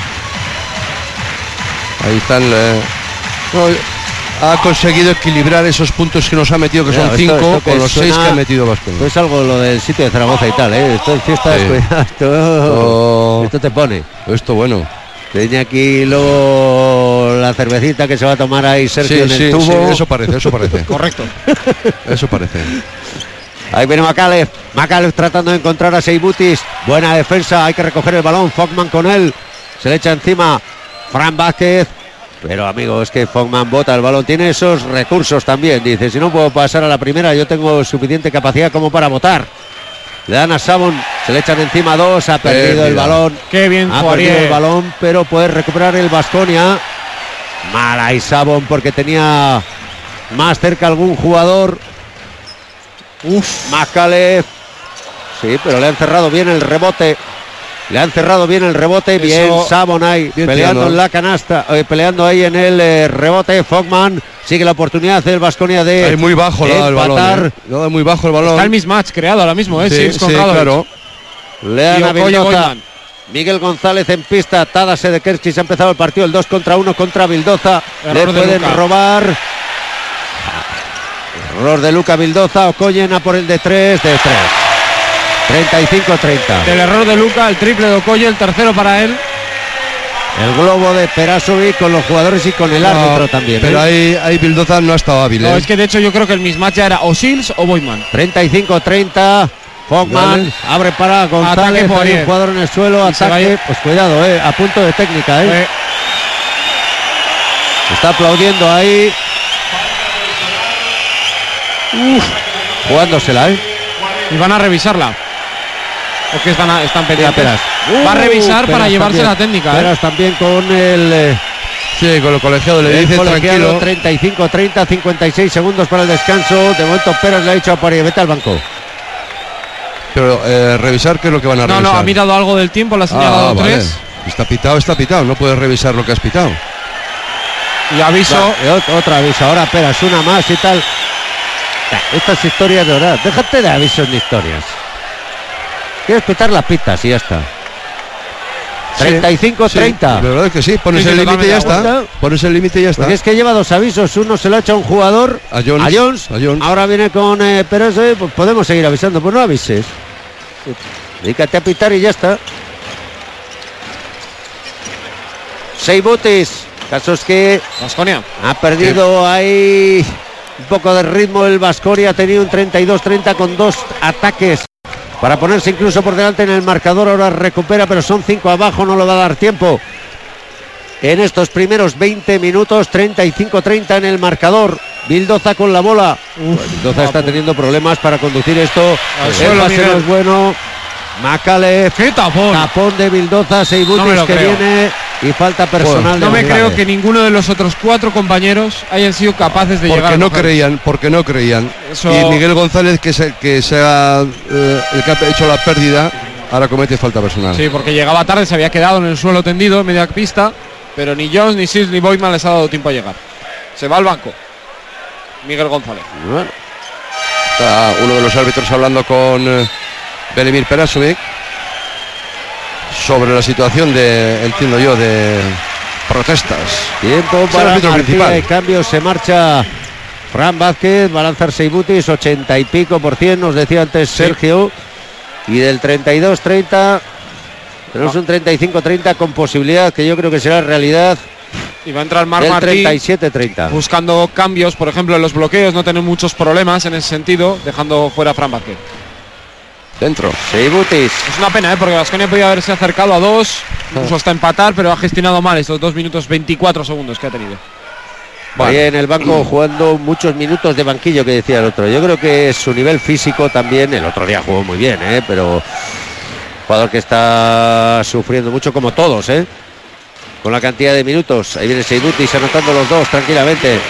Ahí están. Ha conseguido equilibrar esos puntos que nos ha metido, que son 5, con los 6 que ha metido Baskonia. Esto es algo lo del sitio de Zaragoza y tal, ¿eh? Esto es fiesta, esto te pone. Esto bueno. Tenía aquí luego la cervecita que se va a tomar ahí Sergio en el tubo. Sí, eso parece. Correcto. Eso parece. Ahí viene Macalef tratando de encontrar a Seibutis. Buena defensa, hay que recoger el balón. Fogman con él, se le echa encima Fran Vázquez. Pero amigo, es que Fogman bota el balón, tiene esos recursos también. Dice, si no puedo pasar a la primera, yo tengo suficiente capacidad como para votar. Le dan a Sabon, se le echan encima 2, ha perdido el balón. Qué bien ha perdido el balón, pero puede recuperar el Baskonia. Mala y Sabon porque tenía más cerca algún jugador. Macalef. Sí, pero le han cerrado bien el rebote. Bien Sabon ahí, peleando en la canasta, peleando ahí en el rebote. Fogman sigue la oportunidad del Baskonia de ahí muy bajo el balón. Muy bajo el balón. Está el mismatch creado ahora mismo, sí, claro. Le dan a Vildoza. Miguel González en pista. Tadas de Kerkis ha empezado el partido. El 2 contra 1 contra Vildoza. Le pueden robar. Error de Luka Vildoza. Okoye por el de 3. 35-30. Del error de Luka, el triple de Okoye, el tercero para él. El globo de Perasovic con los jugadores y con el árbitro también. Pero ahí Vildoza no ha estado hábil. No, es que de hecho yo creo que el mismatch ya era o Shields o Boyman. 35-30. Fogman abre para González. Hay un jugador en el suelo. Ataque. Pues cuidado, a punto de técnica. Está aplaudiendo ahí. Jugándosela, Y van a revisarla. ¿O qué están pendientes? Va a revisar para llevarse también, la técnica. Peras también con el... Sí, con el colegiado le dice tranquilo. 35-30, 56 segundos para el descanso. De momento Peras le ha dicho a Pari, vete al banco. Pero revisar qué es lo que van a revisar. No, ha mirado algo del tiempo, le ha señalado 3. Vale. Está pitado, no puedes revisar lo que has pitado. Y aviso. Otra aviso, ahora esperas una más y tal. Estas historias de verdad, déjate de avisos ni historias. Quieres pitar las pitas y ya está. 35-30. La verdad es que sí, pones el límite y ya está. Pones el límite y ya está. Porque es que lleva 2 avisos, uno se lo ha hecho a un jugador, a Jones. Ahora viene con Pérez, pues podemos seguir avisando, pues no avises. Dedícate a pitar y ya está. Seibutis, casos que Baskonia ha perdido ahí un poco de ritmo el Baskonia, ha tenido un 32-30 con 2 ataques para ponerse incluso por delante en el marcador. Ahora recupera, pero son 5 abajo, no le va a dar tiempo en estos primeros 20 minutos. 35-30 en el marcador. Vildoza con la bola. Vildoza está teniendo problemas para conducir esto. El pase no es bueno. Macalef, tapón de Vildoza. Seibutis que viene y falta personal. No me creo que ninguno de los otros 4 compañeros hayan sido capaces de llegar. Porque no creían. Eso... Y Miguel González, que sea el que ha hecho la pérdida, ahora comete falta personal. Sí, porque llegaba tarde, se había quedado en el suelo tendido en media pista, pero ni Jones, ni Sils, ni Boyman les ha dado tiempo a llegar. Se va al banco Miguel González. Bueno, está uno de los árbitros hablando con Velimir Perasovic sobre la situación entiendo yo, de protestas. Tiempo para García y cambio, se marcha Fran Vázquez, va a lanzar Seibutis, 80 y pico %, nos decía antes Sergio, y del 32-30 tenemos un 35-30 con posibilidad que yo creo que será realidad. Y va a entrar Marc Martí 37-30 buscando cambios, por ejemplo en los bloqueos, no tener muchos problemas en ese sentido, dejando fuera a Fran Vázquez. Dentro. Seibutis. Es una pena, porque Baskonia podía haberse acercado a 2, incluso hasta empatar, pero ha gestionado mal estos 2 minutos 24 segundos que ha tenido. Ahí en el banco jugando muchos minutos de banquillo, que decía el otro. Yo creo que su nivel físico también, el otro día jugó muy bien, pero jugador que está sufriendo mucho como todos, con la cantidad de minutos. Ahí viene Seibutis anotando los 2 tranquilamente.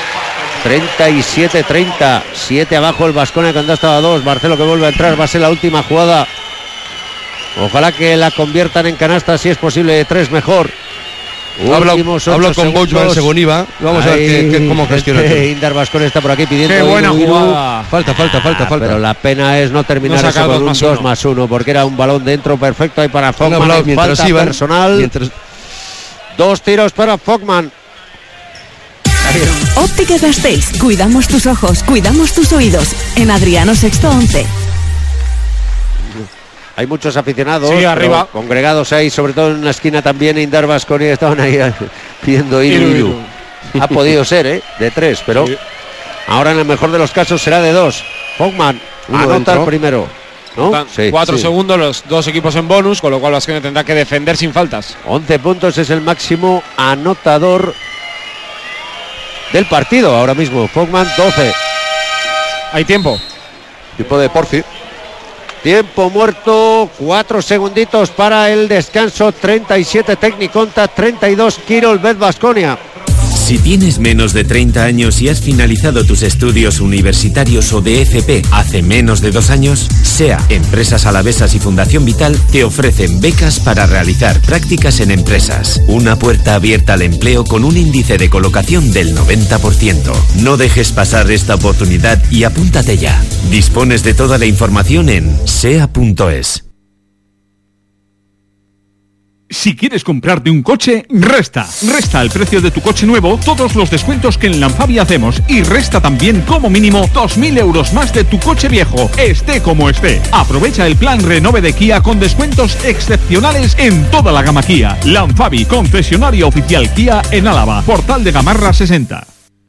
37-30, 7 abajo el Baskonia cuando estaba 2. Marcelo que vuelve a entrar, va a ser la última jugada. Ojalá que la conviertan en canasta, si es posible, de 3 mejor. Hablo con Bochman según iba. Vamos a ver cómo gestiona. Indar Baskonia está por aquí pidiendo. Qué buena jugada. Falta. Pero la pena es no terminar eso con un 2+1, porque era un balón dentro perfecto ahí para Fogman. Falta personal. 2 tiros para Fogman. Óptica Gasteiz, cuidamos tus ojos, cuidamos tus oídos. En Adriano Sexto 11. Hay muchos aficionados, sí, arriba, congregados ahí, sobre todo en la esquina también. Indar Baskonia estaban ahí pidiendo Iru. Ha podido ser, de 3, pero sí. Ahora en el mejor de los casos será de 2. Fogman anota el primero, ¿no? 4 segundos, los 2 equipos en bonus, con lo cual Baskonia tendrá que defender sin faltas. 11 puntos es el máximo anotador del partido ahora mismo. Fogman 12. Hay tiempo. Tiempo de Porfi. Tiempo muerto, 4 segunditos para el descanso. 37 Tecniconta, 32 Kirolbet Baskonia. Si tienes menos de 30 años y has finalizado tus estudios universitarios o de FP hace menos de 2 años, SEA, Empresas Alavesas y Fundación Vital te ofrecen becas para realizar prácticas en empresas. Una puerta abierta al empleo con un índice de colocación del 90%. No dejes pasar esta oportunidad y apúntate ya. Dispones de toda la información en sea.es. Si quieres comprarte un coche, resta al precio de tu coche nuevo todos los descuentos que en Lanfabi hacemos y resta también como mínimo 2.000 euros más de tu coche viejo, esté como esté. Aprovecha el plan Renove de Kia con descuentos excepcionales en toda la gama Kia. Lanfabi, concesionario oficial Kia en Álava, Portal de Gamarra 60.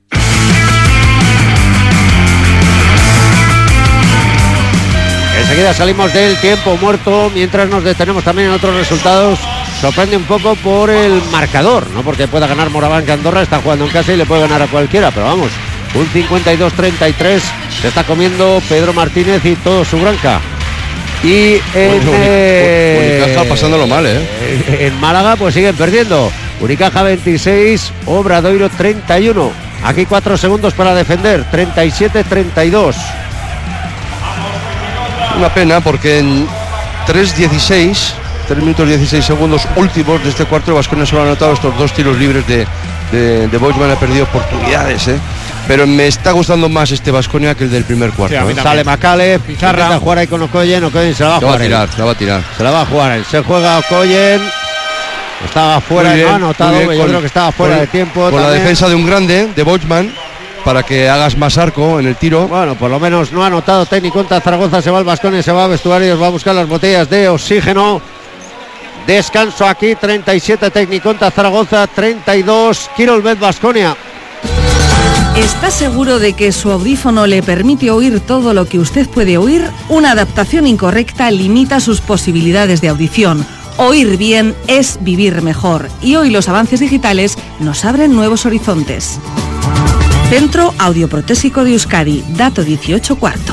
Enseguida salimos del tiempo muerto, mientras nos detenemos también en otros resultados. Sorprende un poco por el marcador, no porque pueda ganar Moraván, que Andorra está jugando en casa y le puede ganar a cualquiera, pero vamos, un 52-33 se está comiendo Pedro Martínez y todo su branca. Y en Unicaja pasándolo mal, en Málaga pues siguen perdiendo. Unicaja 26, Obradoiro 31. Aquí 4 segundos para defender, 37-32. Una pena porque en 3 minutos 16 segundos últimos de este cuarto, el Baskonia solo ha anotado estos 2 tiros libres de Boijman. Ha perdido oportunidades, pero me está gustando más este Baskonia que el del primer cuarto. Sí, sale Macaleb, Pizarra a jugar ahí con Okoyen se la va a jugar. Se la va a tirar. Se la va a jugar. Se juega Okoyen. Estaba fuera, no ha anotado, yo creo que estaba fuera de tiempo. Con la defensa de un grande, de Boijman, para que hagas más arco en el tiro. Bueno, por lo menos no ha anotado técnico contra Zaragoza. Se va al Baskonia, se va a vestuarios, va a buscar las botellas de oxígeno. Descanso aquí, 37 técnico contra Zaragoza, 32 Kirolbet Baskonia. ¿Está seguro de que su audífono le permite oír todo lo que usted puede oír? Una adaptación incorrecta limita sus posibilidades de audición. Oír bien es vivir mejor. Y hoy los avances digitales nos abren nuevos horizontes. Centro Audioprotésico de Euskadi, dato 18 cuarto.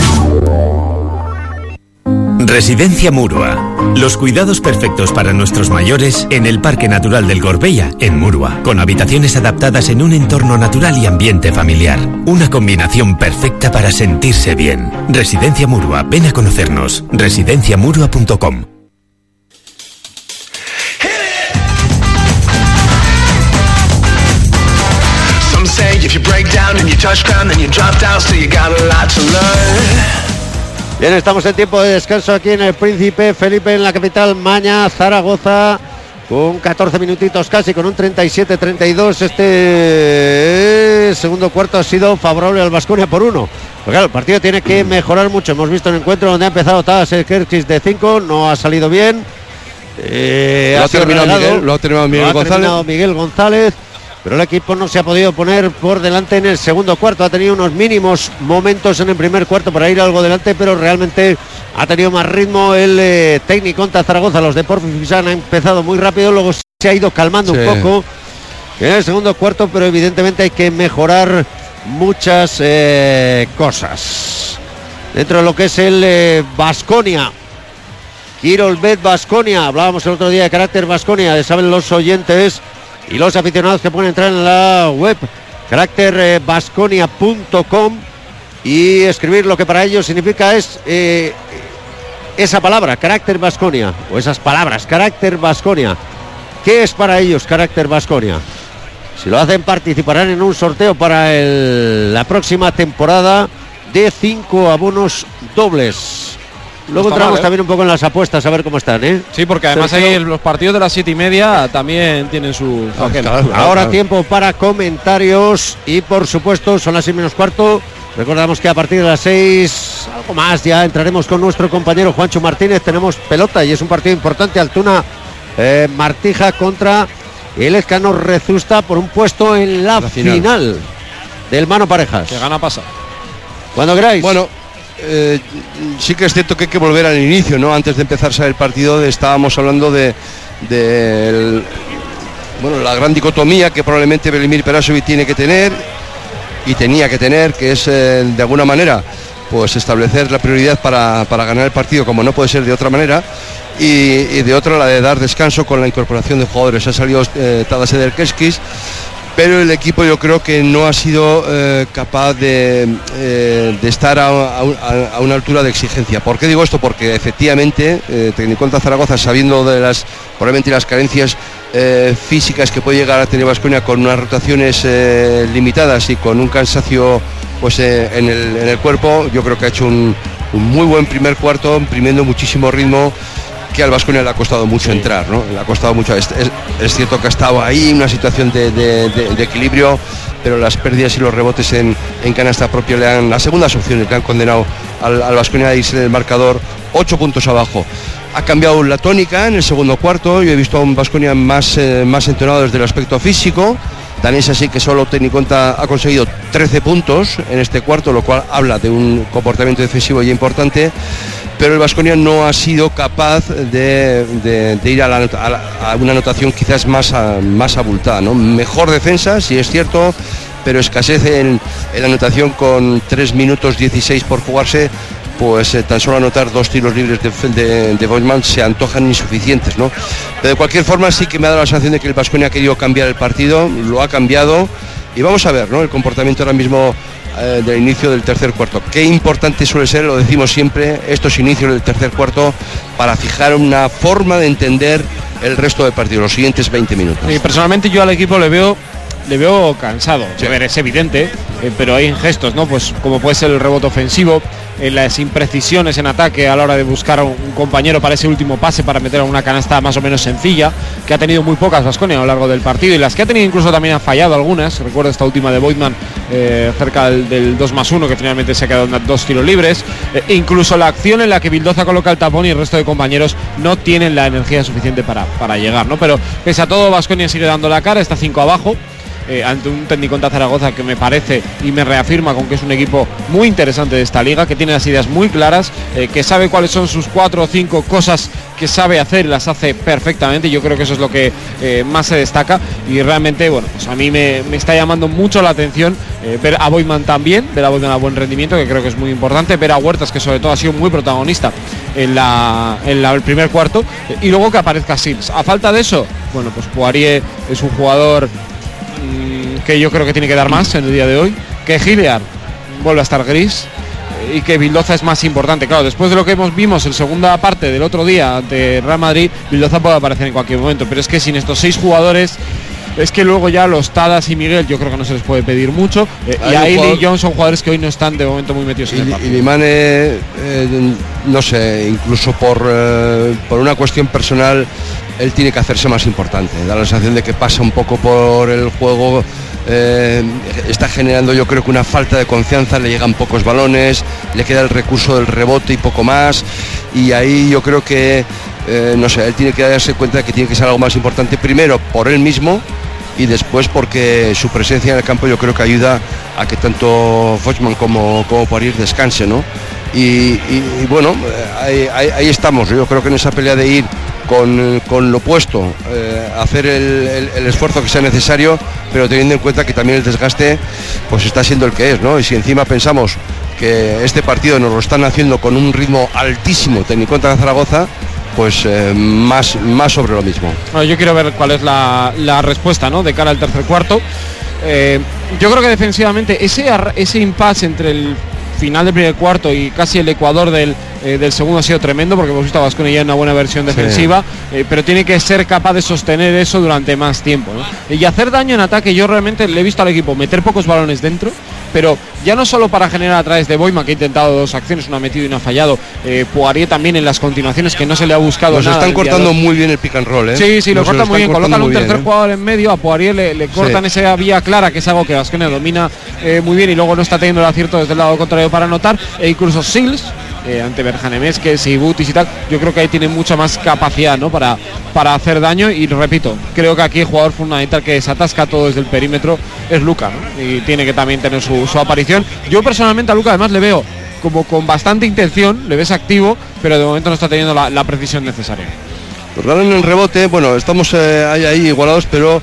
Residencia Murua. Los cuidados perfectos para nuestros mayores en el Parque Natural del Gorbella, en Murua, con habitaciones adaptadas en un entorno natural y ambiente familiar. Una combinación perfecta para sentirse bien. Residencia Murua, ven a conocernos. residenciamurua.com. Bien, estamos en tiempo de descanso aquí en el Príncipe Felipe, en la capital maña, Zaragoza, con 14 minutitos casi, con un 37-32. Este segundo cuarto ha sido favorable al Baskonia por 1. Pero claro, el partido tiene que mejorar mucho. Hemos visto un encuentro donde ha empezado Tadas Kerkis de 5, no ha salido bien. Lo ha terminado Miguel González. Pero el equipo no se ha podido poner por delante en el segundo cuarto. Ha tenido unos mínimos momentos en el primer cuarto para ir algo delante, pero realmente ha tenido más ritmo el técnico contra Zaragoza. Los de Porfisán han empezado muy rápido, luego se ha ido calmando un poco en el segundo cuarto, pero evidentemente hay que mejorar muchas cosas. Dentro de lo que es el Baskonia, Kirolbet Baskonia, hablábamos el otro día de carácter Baskonia, saben los oyentes y los aficionados que pueden entrar en la web caracterbaskonia.com y escribir lo que para ellos significa es esa palabra, carácter Baskonia, o esas palabras, carácter Baskonia. ¿Qué es para ellos carácter Baskonia? Si lo hacen, participarán en un sorteo para la próxima temporada de 5 abonos dobles. Luego entramos también un poco en las apuestas a ver cómo están, Sí, porque además ahí los partidos de las 7:30 también tienen su... Ahora tiempo para comentarios y por supuesto son las 6 menos cuarto. Recordamos que a partir de las 6, algo más, ya entraremos con nuestro compañero Juancho Martínez. Tenemos pelota y es un partido importante. Altuna Martija contra el Ezcano Rezusta por un puesto en la final del Mano Parejas. Que gana pasa. Cuando queráis. Bueno, sí que es cierto que hay que volver al inicio, ¿no? Antes de empezarse el partido estábamos hablando de la gran dicotomía que probablemente Velimir Perasovic tiene que tener y tenía que tener, que es de alguna manera pues establecer la prioridad para ganar el partido, como no puede ser de otra manera, y de otra la de dar descanso con la incorporación de jugadores. Ha salido Tadas Ederkeskis, pero el equipo yo creo que no ha sido capaz de estar a una altura de exigencia. ¿Por qué digo esto? Porque efectivamente Tecniconta Zaragoza, sabiendo de probablemente las carencias físicas que puede llegar a tener Baskonia, con unas rotaciones limitadas y con un cansancio pues en el cuerpo, yo creo que ha hecho un muy buen primer cuarto, imprimiendo muchísimo ritmo, que al Baskonia le ha costado mucho entrar, ¿no? Le ha costado mucho. Es cierto que ha estado ahí en una situación de equilibrio, pero las pérdidas y los rebotes en canasta propia las segundas opciones le han condenado al Baskonia a irse del marcador 8 puntos abajo. Ha cambiado la tónica en el segundo cuarto. Yo he visto a un Baskonia más entonado desde el aspecto físico. Tan es así que solo Tecniconta ha conseguido 13 puntos en este cuarto, lo cual habla de un comportamiento defensivo ya importante. Pero el Baskonia no ha sido capaz de ir a una anotación quizás más abultada, ¿no? Mejor defensa, sí es cierto, pero escasez en la anotación, con 3 minutos 16 por jugarse. Pues tan solo anotar 2 tiros libres de Boijman se antojan insuficientes, ¿no? Pero de cualquier forma sí que me ha dado la sensación de que el Baskonia ha querido cambiar el partido, lo ha cambiado, y vamos a ver, ¿no? El comportamiento ahora mismo del inicio del tercer cuarto. Qué importante suele ser, lo decimos siempre, estos inicios del tercer cuarto para fijar una forma de entender el resto del partido, los siguientes 20 minutos. Y personalmente yo al equipo le veo cansado. Sí. A ver, es evidente, pero hay gestos, ¿no? Pues como puede ser el rebote ofensivo, las imprecisiones en ataque a la hora de buscar a un compañero para ese último pase, para meter a una canasta más o menos sencilla, que ha tenido muy pocas Baskonia a lo largo del partido, y las que ha tenido incluso también han fallado algunas. Recuerdo esta última de Voigtman, cerca del 2+1, que finalmente se ha quedado en 2 tiros libres. Incluso la acción en la que Vildoza coloca el tapón y el resto de compañeros no tienen la energía suficiente para llegar, ¿no? Pero pese a todo, Baskonia sigue dando la cara, está 5 abajo. Ante un técnico en Zaragoza que me parece y me reafirma con que es un equipo muy interesante de esta liga, que tiene las ideas muy claras, que sabe cuáles son sus 4 o 5 cosas que sabe hacer y las hace perfectamente. Yo creo que eso es lo que más se destaca, y realmente, bueno, pues a mí me está llamando mucho la atención ver a Voigtman también, ver a Voigtman a buen rendimiento, que creo que es muy importante, ver a Huertas, que sobre todo ha sido muy protagonista en el primer cuarto, y luego que aparezca Sils. A falta de eso, bueno, pues Poirier es un jugador que yo creo que tiene que dar más en el día de hoy, que Hilliard vuelve a estar gris, y que Vildoza es más importante. Claro, después de lo que vimos en segunda parte del otro día ante Real Madrid, Vildoza puede aparecer en cualquier momento, pero es que sin estos 6 jugadores, es que luego ya los Tadas y Miguel yo creo que no se les puede pedir mucho, y Ailey y John son jugadores que hoy no están de momento muy metidos en el partido. Y Limane, no sé, incluso por una cuestión personal, él tiene que hacerse más importante. Da la sensación de que pasa un poco por el juego, está generando, yo creo que una falta de confianza, le llegan pocos balones, le queda el recurso del rebote y poco más, y ahí yo creo que no sé, él tiene que darse cuenta de que tiene que ser algo más importante, primero por él mismo, y después porque su presencia en el campo yo creo que ayuda a que tanto Voigtman como Poirier descanse, ¿no? Y bueno, ahí estamos. Yo creo que en esa pelea de ir con lo opuesto, hacer el esfuerzo que sea necesario, pero teniendo en cuenta que también el desgaste pues está siendo el que es, ¿no? Y si encima pensamos que este partido nos lo están haciendo con un ritmo altísimo, teniendo en cuenta Zaragoza, pues más sobre lo mismo. Bueno, yo quiero ver cuál es la respuesta, ¿no?, de cara al tercer cuarto. Yo creo que defensivamente ese impasse entre el final del primer cuarto y casi el ecuador del segundo ha sido tremendo, porque hemos visto a Baskonia ya en una buena versión defensiva, sí. Pero tiene que ser capaz de sostener eso durante más tiempo, ¿no? Y hacer daño en ataque. Yo realmente le he visto al equipo meter pocos balones dentro, pero ya no solo para generar a través de Voigtman, que ha intentado 2 acciones, una ha metido y una ha fallado. Poirier también en las continuaciones, que no se le ha buscado nada. Nos están cortando muy bien el pick and roll, ¿eh? Sí, lo cortan muy bien. Colocan un tercer jugador en medio, a Poirier le cortan esa vía clara, que es algo que Baskonia domina muy bien, y luego no está teniendo el acierto desde el lado contrario para anotar. E incluso Sils, ante Berjanemesques y Butis y tal, yo creo que ahí tiene mucha más capacidad, ¿no?, para hacer daño. Y repito, creo que aquí el jugador fundamental que desatasca todo desde el perímetro es Luka, ¿no? Y tiene que también tener su aparición. Yo personalmente a Luka además le veo como con bastante intención, le ves activo, pero de momento no está teniendo la precisión necesaria. Pues en el rebote, bueno, estamos ahí igualados, pero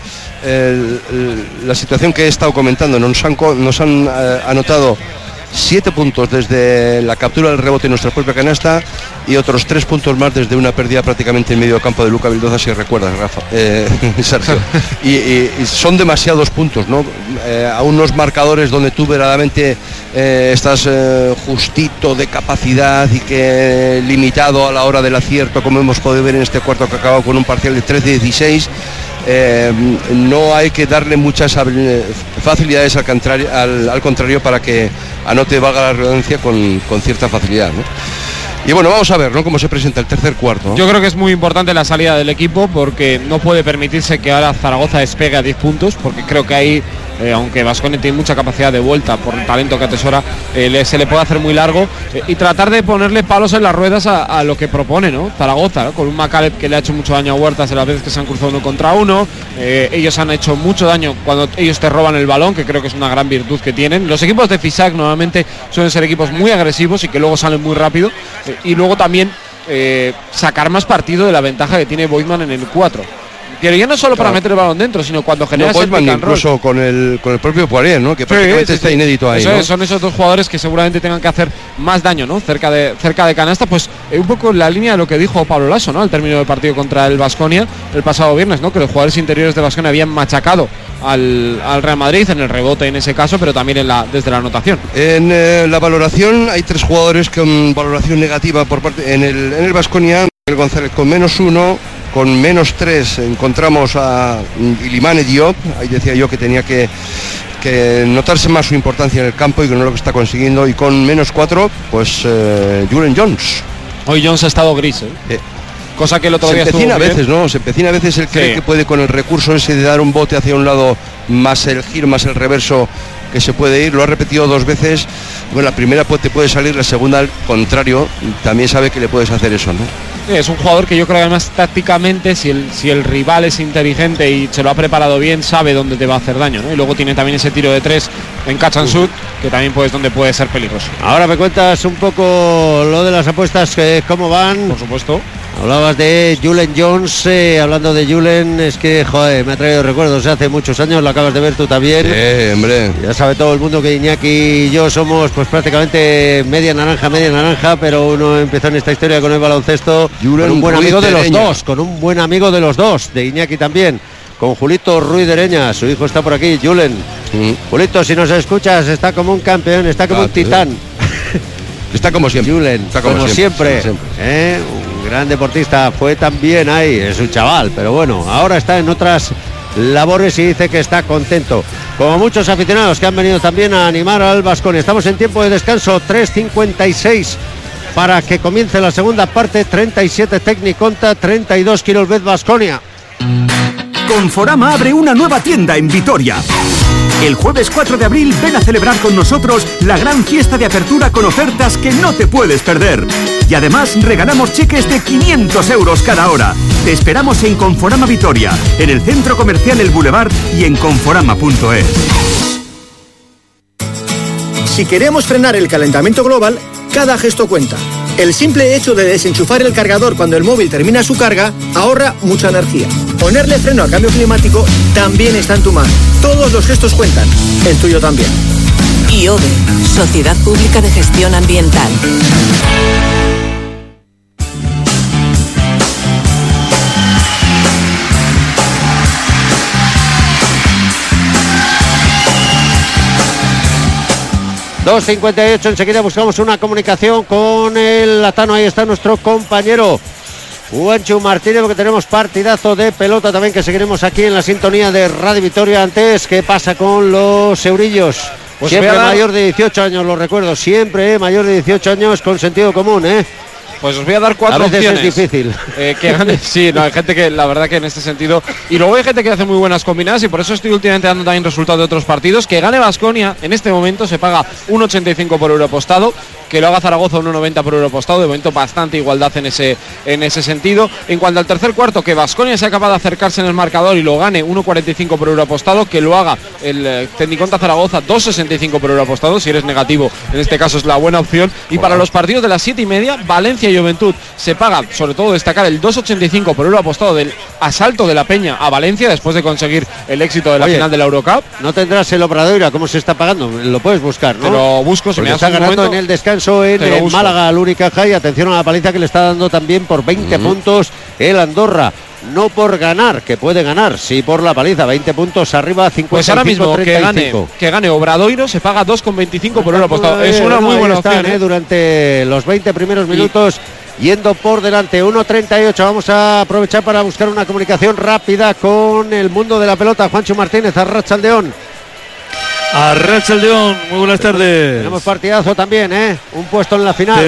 la situación que he estado comentando, nos han anotado 7 puntos desde la captura del rebote en nuestra propia canasta, y otros 3 puntos más desde una pérdida prácticamente en medio campo de Luka Vildoza, si recuerdas, Rafa, Sergio. y son demasiados puntos, ¿no? A unos marcadores donde tú verdaderamente estás justito de capacidad y que limitado a la hora del acierto, como hemos podido ver en este cuarto, que acaba con un parcial de 13-16. No hay que darle muchas facilidades al contrario para que anote, valga la redundancia, con cierta facilidad, ¿no? Y bueno, vamos a ver, ¿no?, cómo se presenta el tercer cuarto, ¿no? Yo creo que es muy importante la salida del equipo, porque no puede permitirse que ahora Zaragoza despegue a 10 puntos, porque creo que ahí, aunque Baskonia tiene mucha capacidad de vuelta por el talento que atesora, se le puede hacer muy largo, y tratar de ponerle palos en las ruedas a lo que propone, ¿no?, Zaragoza, ¿no?, con un Macaleb que le ha hecho mucho daño a Huertas en las veces que se han cruzado 1 contra 1. Ellos han hecho mucho daño cuando ellos te roban el balón, que creo que es una gran virtud que tienen. Los equipos de FISAC normalmente suelen ser equipos muy agresivos y que luego salen muy rápido, y luego también sacar más partido de la ventaja que tiene Voigtman en el 4. Pero ya no solo para meter el balón dentro, sino cuando generas el pick and roll. Incluso con el propio Poirier, ¿no?, que prácticamente está inédito ahí, ¿no? Son esos 2 jugadores que seguramente tengan que hacer más daño, ¿no?, cerca de canasta, pues un poco en la línea de lo que dijo Pablo Laso, ¿no?, al término del partido contra el Baskonia el pasado viernes, ¿no?, que los jugadores interiores de Baskonia habían machacado al Real Madrid en el rebote en ese caso, pero también desde la anotación. En la valoración hay 3 jugadores con valoración negativa por parte en el Baskonia. El González con -1, con -3 encontramos a Ilimane Diop. Ahí decía yo que tenía que notarse más su importancia en el campo y que no lo que está consiguiendo. Y con -4 pues Julen Jones. Hoy Jones ha estado gris, cosa que el otro día se empecina a veces, ¿no? Se empecina a veces, él cree que puede con el recurso ese de dar un bote hacia un lado, más el giro, más el reverso, que se puede ir. Lo ha repetido 2 veces. Bueno, la primera te puede salir, la segunda al contrario. También sabe que le puedes hacer eso, ¿no? Es un jugador que yo creo que además tácticamente, si el rival es inteligente y se lo ha preparado bien, sabe dónde te va a hacer daño, ¿no? Y luego tiene también ese tiro de 3 en catch and shoot, que también donde puede ser peligroso. Ahora me cuentas un poco lo de las apuestas, cómo van. Por supuesto. Hablabas de Julen Jones, hablando de Julen, es que, joder, me ha traído recuerdos hace muchos años, lo acabas de ver tú también. Sí, hombre. Ya sabe todo el mundo que Iñaki y yo somos pues prácticamente media naranja, pero uno empezó en esta historia con el baloncesto, Julen, con un buen amigo de los Ruiz de dos, con un buen amigo de los dos, de Iñaki también, con Julito Ruiz de Ereña, su hijo está por aquí, Julen. Julito, si nos escuchas, está como un campeón, está como un titán. Está como siempre. Julen, está como siempre. Un gran deportista, fue también ahí, es un chaval, pero bueno, ahora está en otras labores y dice que está contento. Como muchos aficionados que han venido también a animar al Baskonia. Estamos en tiempo de descanso, 3:56 para que comience la segunda parte. 37 Tecniconta, 32 Quirolbet Baskonia. Conforama abre una nueva tienda en Vitoria. El jueves 4 de abril ven a celebrar con nosotros la gran fiesta de apertura con ofertas que no te puedes perder. Y además regalamos cheques de 500 euros cada hora. Te esperamos en Conforama Vitoria, en el Centro Comercial El Boulevard y en conforama.es. Si queremos frenar el calentamiento global, cada gesto cuenta. El simple hecho de desenchufar el cargador cuando el móvil termina su carga ahorra mucha energía. Ponerle freno al cambio climático también está en tu mano. Todos los gestos cuentan, el tuyo también. IODE, Sociedad Pública de Gestión Ambiental. ...2:58, enseguida buscamos una comunicación con el Latano. Ahí está nuestro compañero Juancho Martínez, porque tenemos partidazo de pelota también que seguiremos aquí en la sintonía de Radio Vitoria. Antes, ¿qué pasa con los eurillos? Pues siempre mayor de 18 años, lo recuerdo, siempre mayor de 18 años con sentido común, Pues os voy a dar 4 opciones. A veces es difícil. Que gane, sí, no, hay gente que la verdad que en este sentido. Y luego hay gente que hace muy buenas combinadas y por eso estoy últimamente dando también resultados de otros partidos. Que gane Baskonia en este momento se paga 1,85 por euro apostado. Que lo haga Zaragoza 1,90 por euro apostado. De momento bastante igualdad en ese sentido. En cuanto al tercer cuarto, que Baskonia sea capaz de acercarse en el marcador y lo gane 1,45 por euro apostado. Que lo haga el Tecniconta Zaragoza 2,65 por euro apostado. Si eres negativo, en este caso es la buena opción. Y para los partidos de las 7:30, Valencia y Juventud se paga, sobre todo destacar el 2,85 por euro apostado del asalto de la Peña a Valencia después de conseguir el éxito de la final de la Eurocup. No tendrás el Obradoira, ¿cómo se está pagando? Lo puedes buscar, ¿no? Te lo busco, si me está ganando en el descanso en Málaga al Unicaja, y atención a la paliza que le está dando también por 20 puntos el Andorra. No por ganar, que puede ganar, sí por la paliza, 20 puntos arriba, 55. Pues ahora mismo que gane Obradoiro se paga 2,25 por euro apostado. Es una muy buena opción. Durante los 20 primeros minutos, yendo por delante, 1:38. Vamos a aprovechar para buscar una comunicación rápida con el mundo de la pelota. Juancho Martínez, Arratsaldeón. Arratsaldeón, muy buenas tardes. Tenemos partidazo también, un puesto en la final.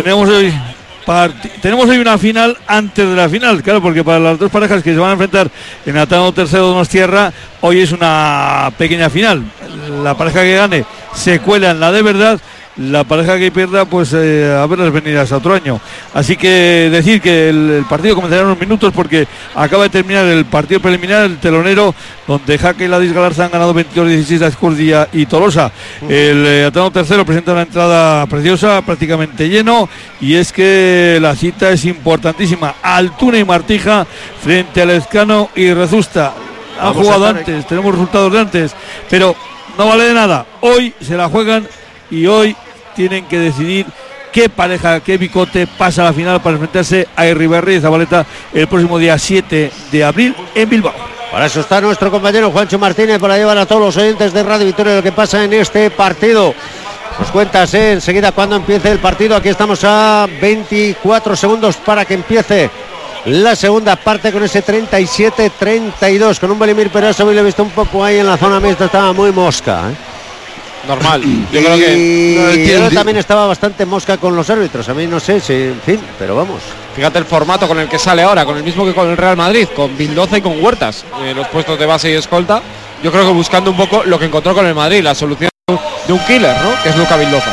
Tenemos hoy una final antes de la final, claro, porque para las dos parejas que se van a enfrentar en Atano Tercero Donostierra, hoy es una pequeña final. La pareja que gane se cuela en la de verdad. La pareja que pierda, pues a ver las venidas a otro año. Así que decir que el partido comenzará en unos minutos, porque acaba de terminar el partido preliminar, el telonero, donde Jaque y Ladis Galarza han ganado 22-16 a Escurdia y Tolosa. El Atano Tercero presenta una entrada preciosa, prácticamente lleno, y es que la cita es importantísima. Altuna y Martija frente al Escano y Rezusta. Han jugado antes, tenemos resultados de antes, pero no vale de nada. Hoy se la juegan y hoy tienen que decidir qué pareja, qué bicote pasa a la final para enfrentarse a Irribarri y Zabaleta el próximo día 7 de abril en Bilbao. Para eso está nuestro compañero Juancho Martínez, para llevar a todos los oyentes de Radio Victoria lo que pasa en este partido. Nos cuentas enseguida cuando empiece el partido. Aquí estamos a 24 segundos para que empiece la segunda parte con ese 37-32. Con un Velimir Peroso, hoy lo he visto un poco ahí en la zona mixta, estaba muy mosca. Normal. Yo creo que yo también estaba bastante mosca con los árbitros. A mí no sé si, en fin, pero vamos. Fíjate el formato con el que sale ahora, con el mismo que con el Real Madrid, con Vildoza y con Huertas, los puestos de base y escolta. Yo creo que buscando un poco lo que encontró con el Madrid, la solución de un killer, ¿no? Que es Luka Vildoza.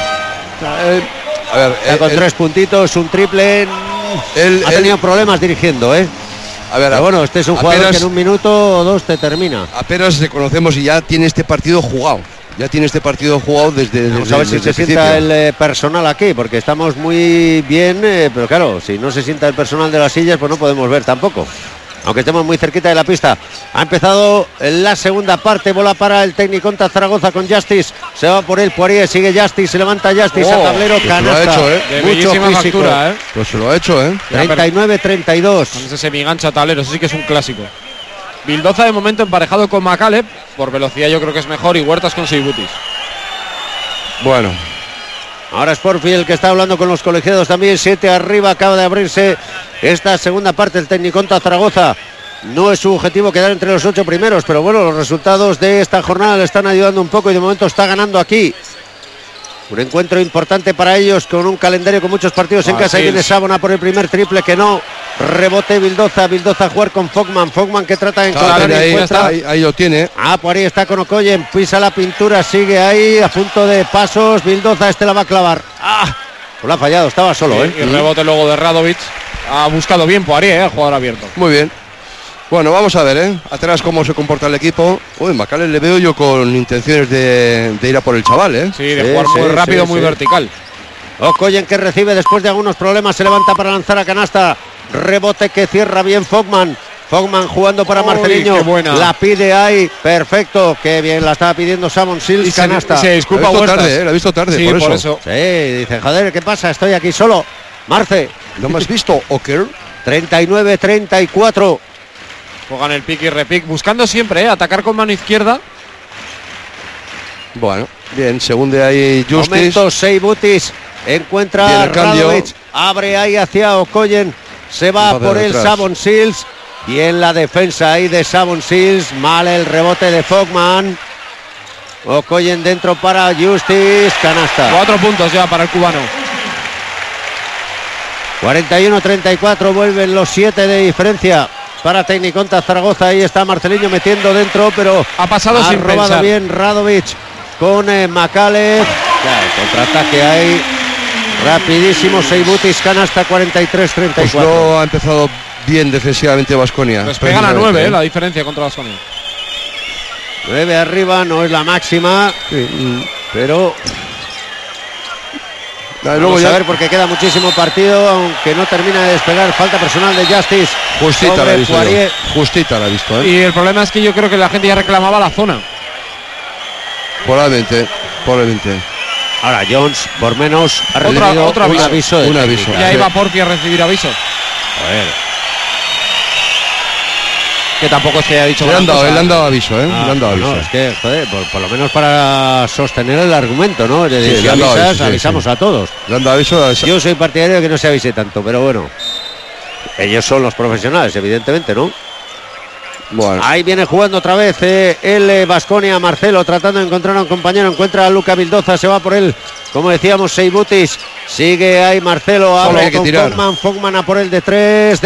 A ver, con 3 puntitos, un triple. Ha tenido problemas dirigiendo, A ver, pero bueno, este es un jugador que en un minuto o dos te termina. Apenas le conocemos y ya tiene este partido jugado. Desde. Vamos a ver si se sienta el personal aquí, porque estamos muy bien, pero claro, si no se sienta el personal de las sillas, pues no podemos ver tampoco. Aunque estemos muy cerquita de la pista. Ha empezado la segunda parte, bola para el Tecniconta Zaragoza con Justice. Se va por él, Poirier, sigue Justice, se levanta Justice al tablero, canasta. Lo ha hecho, de mucho físico. Factura, Pues se lo ha hecho, 39-32. Con ese semigancho tablero, eso sí que es un clásico. Vildoza de momento emparejado con Macaleb, por velocidad yo creo que es mejor, y Huertas con Seibutis. Bueno. Ahora Sportfield el que está hablando con los colegiados también, 7 arriba, acaba de abrirse esta segunda parte, el Tecniconta Zaragoza. No es su objetivo quedar entre los 8 primeros, pero bueno, los resultados de esta jornada le están ayudando un poco y de momento está ganando aquí. Un encuentro importante para ellos con un calendario con muchos partidos en casa. Ahí viene Sabona por el primer triple que no. Rebote Vildoza a jugar con Fogman que trata de encontrar ahí lo tiene. Por ahí está con Okoyen, pisa la pintura, sigue ahí a punto de pasos. Vildoza, la va a clavar. Pues lo ha fallado, estaba solo. Y rebote luego de Radovic. Ha buscado bien Poirier, el jugador abierto. Muy bien. Bueno, vamos a ver, atrás cómo se comporta el equipo. Uy, Macaleb le veo yo con intenciones de ir a por el chaval, Sí, de jugar muy rápido, muy vertical. Okoyen que recibe después de algunos problemas, se levanta para lanzar a canasta. Rebote que cierra bien Fogman jugando para Marceliño. La pide ahí, perfecto, qué bien la estaba pidiendo Savon Sills, canasta. Se disculpa tarde, la he visto tarde, sí, por eso. Sí, dice, joder, ¿qué pasa? Estoy aquí solo. Marce. ¿No me has visto, Oker? 39-34. Juegan el pick y repick, buscando siempre, atacar con mano izquierda. Bueno, bien, se hunde ahí Justice. Momento, Seibutis encuentra a Radovic, abre ahí hacia Okoyen, se va por el Savon Sills. Bien la defensa ahí de Savon Sills, mal el rebote de Fogman. Okoyen dentro para Justice, canasta. 4 puntos ya para el cubano. 41-34, vuelven los 7 de diferencia para Tecniconta Zaragoza. Ahí está Marceliño metiendo dentro, pero ha pasado sin robado pensar. Bien Radovic con Macaleb. Ya, el contraataque ahí rapidísimo. Seibutis, canasta 43-34. Pues no ha empezado bien defensivamente Baskonia. Pues pegan a 9, la diferencia contra Baskonia. 9 arriba, no es la máxima, pero vamos a ver porque queda muchísimo partido, aunque no termina de despegar. Falta personal de Justice. Justita la he visto, Y el problema es que yo creo que la gente ya reclamaba la zona. Probablemente. Ahora Jones, por menos, ha recibido otro aviso. Un aviso. Ya iba Porfi a recibir aviso. A ver. Que tampoco es que haya dicho. Le han dado aviso, le han dado aviso. No, es que, joder, por lo menos para sostener el argumento, ¿no? Es decir, si avisas, avisamos a todos. Le han dado aviso. Yo soy partidario de que no se avise tanto, pero bueno. Ellos son los profesionales, evidentemente, ¿no? Bueno. Ahí viene jugando otra vez el Baskonia, Marcelo tratando de encontrar a un compañero, encuentra a Luka Vildoza, se va por él, como decíamos, Seibutis, sigue ahí Marcelo, abre con Fogman a por él de 3,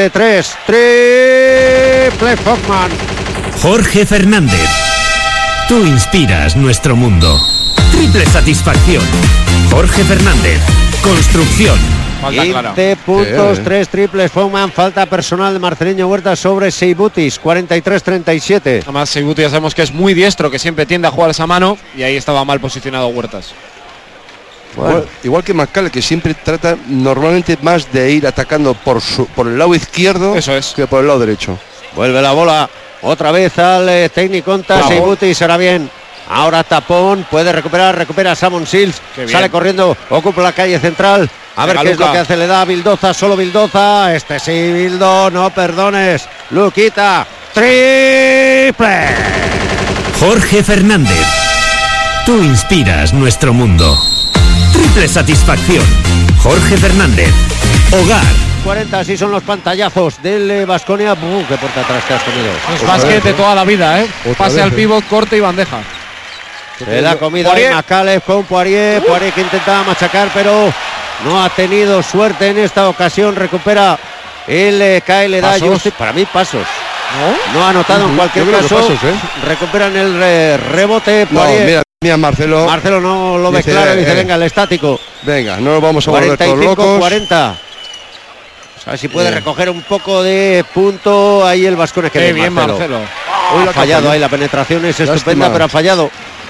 triple Fogman. Jorge Fernández, tú inspiras nuestro mundo. Triple satisfacción. Jorge Fernández, construcción. 15 puntos, 3 triples Fogman, falta personal de Marceliño Huerta sobre Seibutis, 43-37. Además Seibutis ya sabemos que es muy diestro, que siempre tiende a jugar esa mano, y ahí estaba mal posicionado Huertas. Bueno. Igual que Macaleb, que siempre trata normalmente más de ir atacando por el lado izquierdo, eso es, que por el lado derecho. Vuelve la bola otra vez al Tecniconta, Seibutis será bien. Ahora tapón, puede recupera Savon Sills, sale corriendo, ocupa la calle central. A ver qué es lo que hace, le da a Vildoza, solo Vildoza. Sí, Bildo, no perdones. Luquita, triple triple. Jorge Fernández. Tú inspiras nuestro mundo. Triple satisfacción. Jorge Fernández. Hogar. 40, así son los pantallazos del Baskonia. ¡Qué puerta atrás te has comido! Es básquet de toda la vida, ¿eh? Pase al pívot, corte y bandeja. Se la comida de Macaleb con Poirier. Poirier que intentaba machacar, pero no ha tenido suerte en esta ocasión. Recupera el Kyle Dayo. Para mí, pasos. No ha anotado en cualquier caso. Pasos, recuperan el rebote. Poirier. Mira, Marcelo. Marcelo no lo ve claro. Dice, venga, el estático. Venga, no nos vamos a volver todos locos. 40. A ver si puede recoger un poco de punto ahí el Baskonia. Que bien, Marcelo. Ha fallado ahí, la penetración es estupenda, pero ha fallado.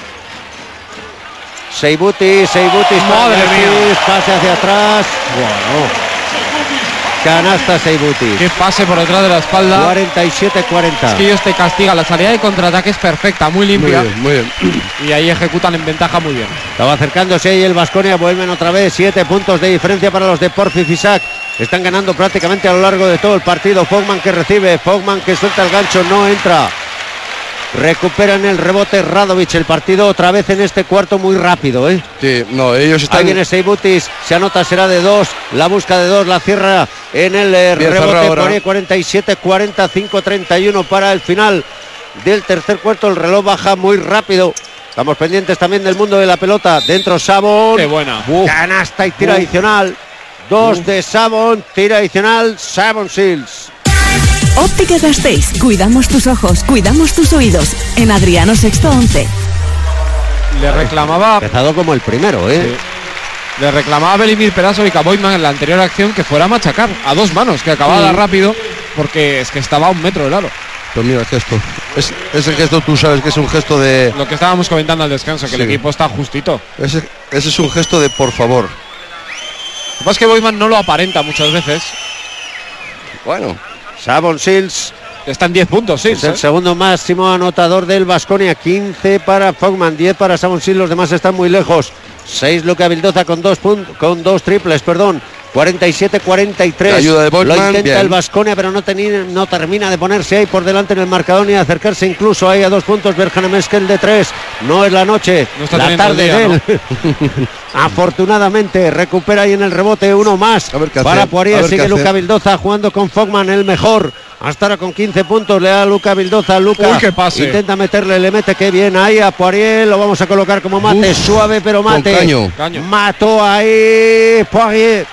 Seibutis, madre mía, pase hacia atrás. Bueno. Canasta Seibutis. Qué pase por detrás de la espalda. 47-40. Es que ellos te castigan. La salida de contraataque es perfecta, muy limpia. Muy bien. Y ahí ejecutan en ventaja muy bien. Estaba acercándose ahí el Baskonia. Vuelven otra vez. 7 puntos de diferencia para los de Porfi Fisac. Están ganando prácticamente a lo largo de todo el partido. Fogman que recibe. Fogman que suelta el gancho. No entra. Recuperan el rebote Radovic. El partido otra vez en este cuarto muy rápido, ¿eh? Sí, no, ellos están... Ahí viene Seibutis, se anota, será de 2. La busca de 2, la cierra en el rebote. 47-40, 5-31 para el final del tercer cuarto. El reloj baja muy rápido. Estamos pendientes también del mundo de la pelota. Dentro Sabon. Qué buena. Canasta y tiro adicional. 2 de Sabon, tiro adicional. Sabon Sils. Óptica Gasteiz. Cuidamos tus ojos, cuidamos tus oídos. En Adriano Sexto 11. Le reclamaba... Empezado como el primero, ¿eh? Sí. Le reclamaba a Velimir Perasovic a Boitman en la anterior acción que fuera a machacar a 2 manos, que acabara rápido, porque es que estaba a 1 metro del aro. Pues mira el gesto. Ese gesto tú sabes que es un gesto de... Lo que estábamos comentando al descanso, que el equipo está justito. Ese es un gesto de por favor. Lo que pasa es que Boitman no lo aparenta muchas veces. Bueno... Sabon Sils está en 10 puntos, sí. Es el segundo máximo anotador del Baskonia. 15 para Fogman, 10 para Sabon Sils. Los demás están muy lejos. 6 Luka Vildoza con 2 triples, perdón. 47-43. Ayuda de Boitman, lo intenta bien. el Baskonia, pero no termina de ponerse ahí por delante en el marcador ni de acercarse incluso ahí a 2 puntos. Berjana Meskel de 3. No es la noche, no la tarde de él. ¿No? Afortunadamente recupera ahí en el rebote uno más para Poirier. Sigue Luka Vildoza jugando con Fogman, el mejor. Hasta ahora con 15 puntos le da Luka Vildoza. Luka intenta meterle, le mete, qué bien ahí a Poirier. Lo vamos a colocar como mate. Suave pero mate. Caño. Mató ahí Poirier.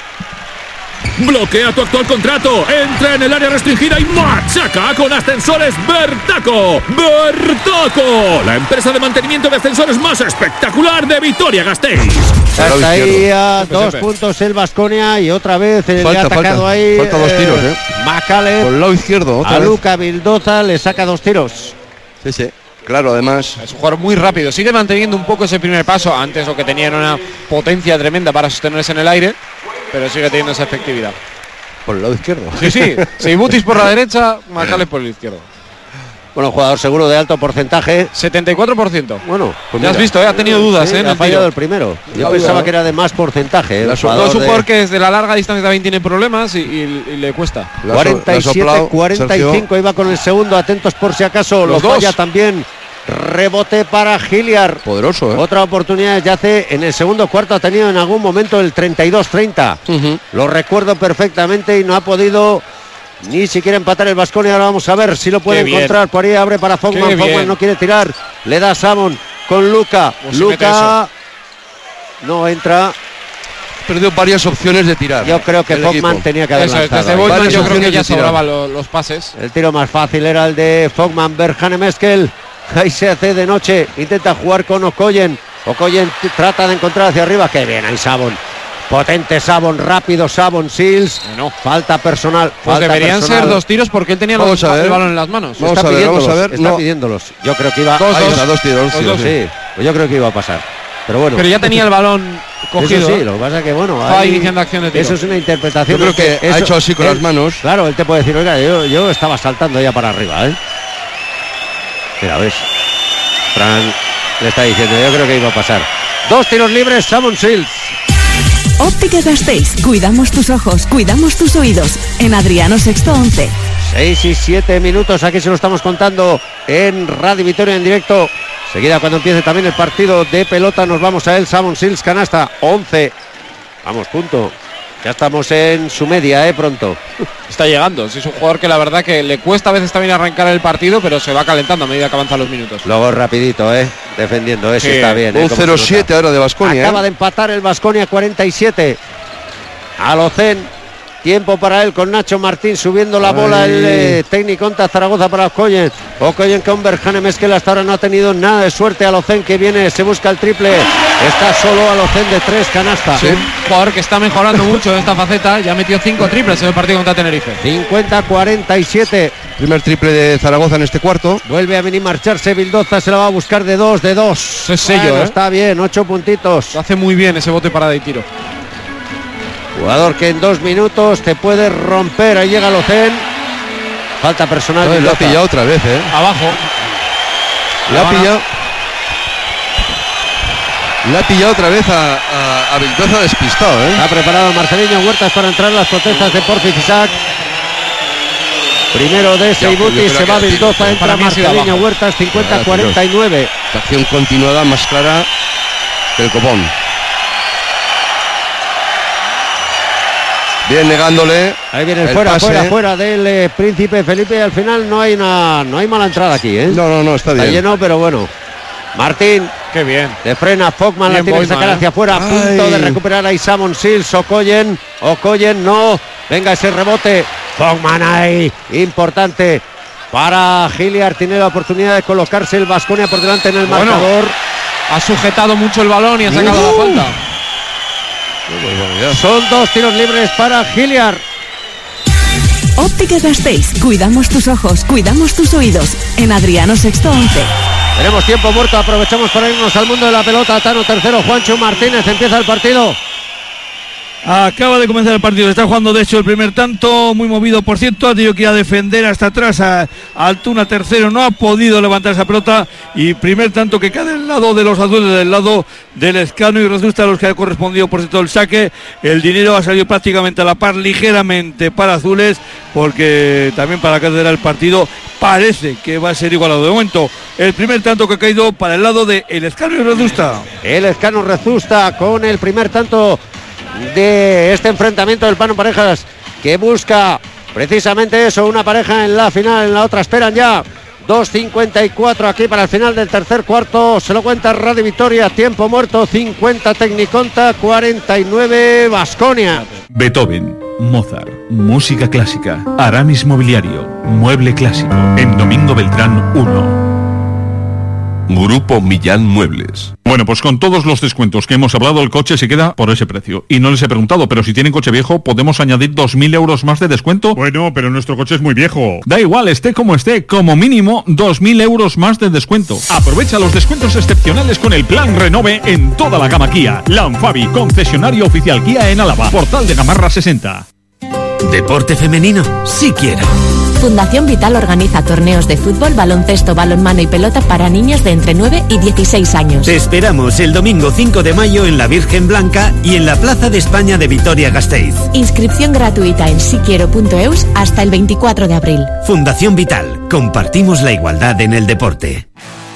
Bloquea tu actual contrato. Entra en el área restringida y machaca con Ascensores Bertaco. ¡Bertaco! La empresa de mantenimiento de ascensores más espectacular de Vitoria-Gasteiz. Hasta ahí a 2 puntos el Baskonia y otra vez le ha atacado ahí. Falta 2 tiros, Macaleb. Por el lado izquierdo. A Luka Vildoza le saca 2 tiros. Sí. Claro, además. Es un jugador muy rápido. Sigue manteniendo un poco ese primer paso. Antes lo que tenía era una potencia tremenda para sostenerse en el aire, pero sigue teniendo esa efectividad. Por el lado izquierdo. Sí. Seibutis por la derecha, Macaleb por el izquierdo. Bueno, jugador seguro de alto porcentaje. 74%. Bueno, pues ya has visto, ha tenido dudas, sí, ha fallado el primero. Yo pensaba que era de más porcentaje. No es un jugador que desde la larga distancia también tiene problemas y le cuesta. 47-45, iba con el segundo. Atentos por si acaso. Lo falla también. Rebote para Hilliard. Poderoso, ¿eh? Otra oportunidad ya hace en el segundo cuarto. Ha tenido en algún momento el 32-30. Lo recuerdo perfectamente y no ha podido ni siquiera empatar el Baskonia. Ahora vamos a ver si lo puede encontrar. Por ahí abre para Fogman. Fogman no quiere tirar. Le da Sabon con Luka. Luka no entra. Perdió varias opciones de tirar. Yo creo que Fogman tenía que haber lanzado. Boitman yo creo que ya sobraban los pases. El tiro más fácil era el de Fogman. Berjane Meskel. Ahí se hace de noche. Intenta jugar con Okoyen. Okoyen trata de encontrar hacia arriba. Qué bien ahí Sabon. Potente Sabon, rápido Sabon Sils. Falta personal. Pues deberían ser 2 tiros porque él tenía el balón en las manos. Vamos a ver. Está pidiéndolos. Yo creo que iba. 2 tiros. Sí. Pues yo creo que iba a pasar. Pero bueno. Pero ya tenía el balón cogido. Eso sí, lo que pasa es que bueno. Estaba iniciando acción de tiro. Eso es una interpretación. Yo creo que ha hecho así con las manos. Claro, él te puede decir, oiga, yo estaba saltando ya para arriba, ¿eh? Mira, ves. Fran le está diciendo, yo creo que iba a pasar. 2 tiros libres, Sabon Sils. Óptica Gasteiz. Cuidamos tus ojos, cuidamos tus oídos. En Adriano Sexto 11. 6 y 7 minutos, aquí se lo estamos contando en Radio Vitoria en directo. Seguida, cuando empiece también el partido de pelota, nos vamos a él. Simon Sills, canasta, 11. Vamos, punto. Ya estamos en su media, pronto. Está llegando, es un jugador que la verdad que le cuesta a veces también arrancar el partido, pero se va calentando a medida que avanzan los minutos. Luego rapidito, defendiendo, eso sí, está bien. Un 0-7 ahora de Baskonia. Acaba de empatar el Baskonia, 47. Alocén. Tiempo para él con Nacho Martín subiendo la bola el técnico contra Zaragoza para Okoyen. Okoyen con Berjanemes, que hasta ahora no ha tenido nada de suerte. Alocén que viene, se busca el triple. Está solo Alocén de 3, canasta. Sí. Un jugador que está mejorando mucho en esta faceta. Ya metió 5 triples en el partido contra Tenerife. 50-47. Primer triple de Zaragoza en este cuarto. Vuelve a venir marcharse Bildoza, se la va a buscar de 2. Es sello, Está bien, 8 puntitos. Lo hace muy bien ese bote parada y tiro. Jugador que en 2 minutos te puede romper. Ahí llega Alocén. Falta personal. Lo ha pillado otra vez, Abajo. Le ha pillado otra vez a Vildoza despistado, Está preparado Marcelino Huertas para entrar en las protestas de Porfis Isaac. Primero de Seibuti, se va Vildoza, entra Marcelino Huertas, 50-49. Acción continuada más clara que el copón. Bien negándole. Ahí viene fuera del Príncipe Felipe. Y al final no hay mala entrada aquí, No, está bien. Está lleno, pero bueno. Martín. Qué bien. De frena, Fogman la tiene que sacar hacia afuera. A punto de recuperar ahí Simon Sills. Okoyen no. Venga ese rebote. Fogman ahí. Importante para Hilliard. Tiene la oportunidad de colocarse el Baskonia por delante en el marcador. Ha sujetado mucho el balón y ha sacado la falta. Son 2 tiros libres para Hilliard. Óptica Gasteiz. Cuidamos tus ojos, cuidamos tus oídos. En Adriano Sexto 11. Tenemos tiempo muerto, aprovechamos para irnos al mundo de la pelota. Tano tercero, Juancho Martínez, empieza el partido. Acaba de comenzar el partido, está jugando de hecho el primer tanto, muy movido por cierto, ha tenido que ir a defender hasta atrás a Altuna tercero, no ha podido levantar esa pelota y primer tanto que cae del lado de los azules, del lado del Ezcano y Rezusta, a los que ha correspondido por cierto el saque. El dinero ha salido prácticamente a la par, ligeramente para azules, porque también para que el partido parece que va a ser igualado. De momento, el primer tanto que ha caído para el lado de el Ezcano y Rezusta. El Ezcano Rezusta con el primer tanto de este enfrentamiento del Pano Parejas, que busca precisamente eso, una pareja en la final. En la otra esperan ya 2.54 aquí para el final del tercer cuarto. Se lo cuenta Radio Vitoria, tiempo muerto, 50 Tecniconta, 49 Baskonia. Beethoven, Mozart, música clásica, Aramis Mobiliario, mueble clásico, en Domingo Beltrán 1. Grupo Millán Muebles. Bueno, pues con todos los descuentos que hemos hablado, el coche se queda por ese precio. Y no les he preguntado, pero si tienen coche viejo, ¿podemos añadir 2.000 euros más de descuento? Bueno, pero nuestro coche es muy viejo. Da igual, esté, como mínimo 2.000 euros más de descuento. Aprovecha los descuentos excepcionales con el plan Renove en toda la gama Kia. Lanfabi, concesionario oficial Kia en Álava, Portal de Gamarra 60. ¿Deporte femenino? Sí quiero. Fundación Vital organiza torneos de fútbol, baloncesto, balonmano y pelota para niños de entre 9 y 16 años. Te esperamos el domingo 5 de mayo en la Virgen Blanca y en la Plaza de España de Vitoria-Gasteiz. Inscripción gratuita en siquiero.eus hasta el 24 de abril. Fundación Vital. Compartimos la igualdad en el deporte.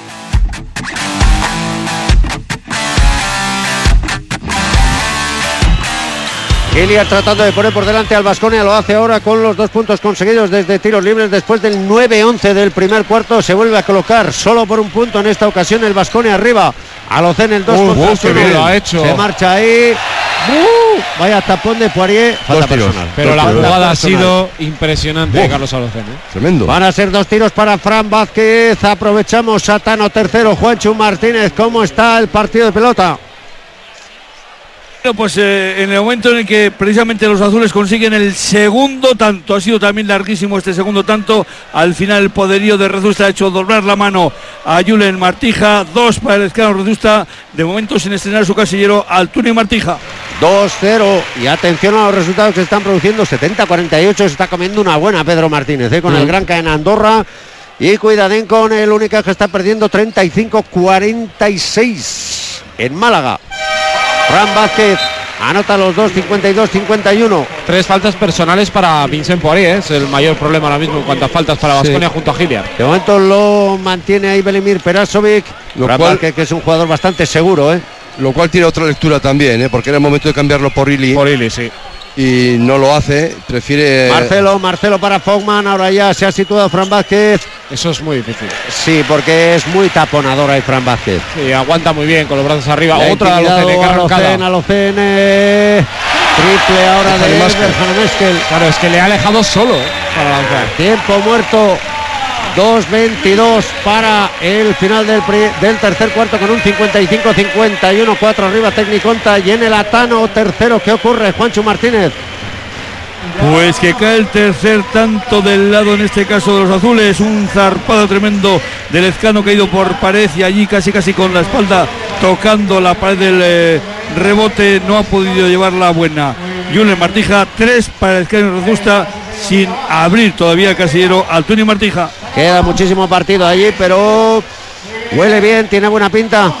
Hilliard tratando de poner por delante al Baskonia, lo hace ahora con los 2 puntos conseguidos desde tiros libres después del 9-11 del primer cuarto. Se vuelve a colocar solo por un punto en esta ocasión el Baskonia arriba. Alocén el 2 contra 1. Lo ha hecho. Se marcha ahí. Vaya tapón de Poirier. Falta personal. Pero la jugada ha sido impresionante de Carlos Alocén. Tremendo. Van a ser 2 tiros para Fran Vázquez. Aprovechamos a Tano tercero, Juancho Martínez. ¿Cómo está el partido de pelota? Bueno, pues en el momento en el que precisamente los azules consiguen el segundo tanto, ha sido también larguísimo este segundo tanto, al final el poderío de Rezusta ha hecho doblar la mano a Julen Martija, 2 para el Ezcano Rezusta, de momento sin estrenar su casillero Altuna y Martija. 2-0 y atención a los resultados que se están produciendo, 70-48, se está comiendo una buena Pedro Martínez con el Granca en Andorra, y cuidadín con el Única, que está perdiendo 35-46 en Málaga. Fran Vázquez Anota los dos, 52-51. 3 faltas personales para Vincent Poirier, es el mayor problema ahora mismo en cuanto a faltas para Baskonia junto a Hilliard. De momento lo mantiene ahí Velimir Perasovic, lo cual que es un jugador bastante seguro, Lo cual tiene otra lectura también, porque era el momento de cambiarlo por Ili. Por Ili, sí. Y no lo hace, prefiere... Marcelo para Fogman, ahora ya se ha situado Fran Vázquez. Eso es muy difícil. Sí, porque es muy taponador ahí Fran Vázquez. Sí, aguanta muy bien con los brazos arriba. Otra Alocene. Triple ahora de Meskel. Claro, es que le ha alejado solo para lanzar. Tiempo muerto. 2:22 para el final del tercer cuarto con un 55-51, 4 arriba Tecniconta y en el Atano tercero. ¿Qué ocurre, Juancho Martínez? Pues que cae el tercer tanto del lado, en este caso de los azules, un zarpado tremendo del Ezcano caído por pared y allí casi con la espalda tocando la pared del rebote, no ha podido llevar la buena. Julen Martija, 3 para el Ezcano Rezusta, sin abrir todavía el casillero al Tuni Martija. Queda muchísimo partido allí, pero huele bien, tiene buena pinta.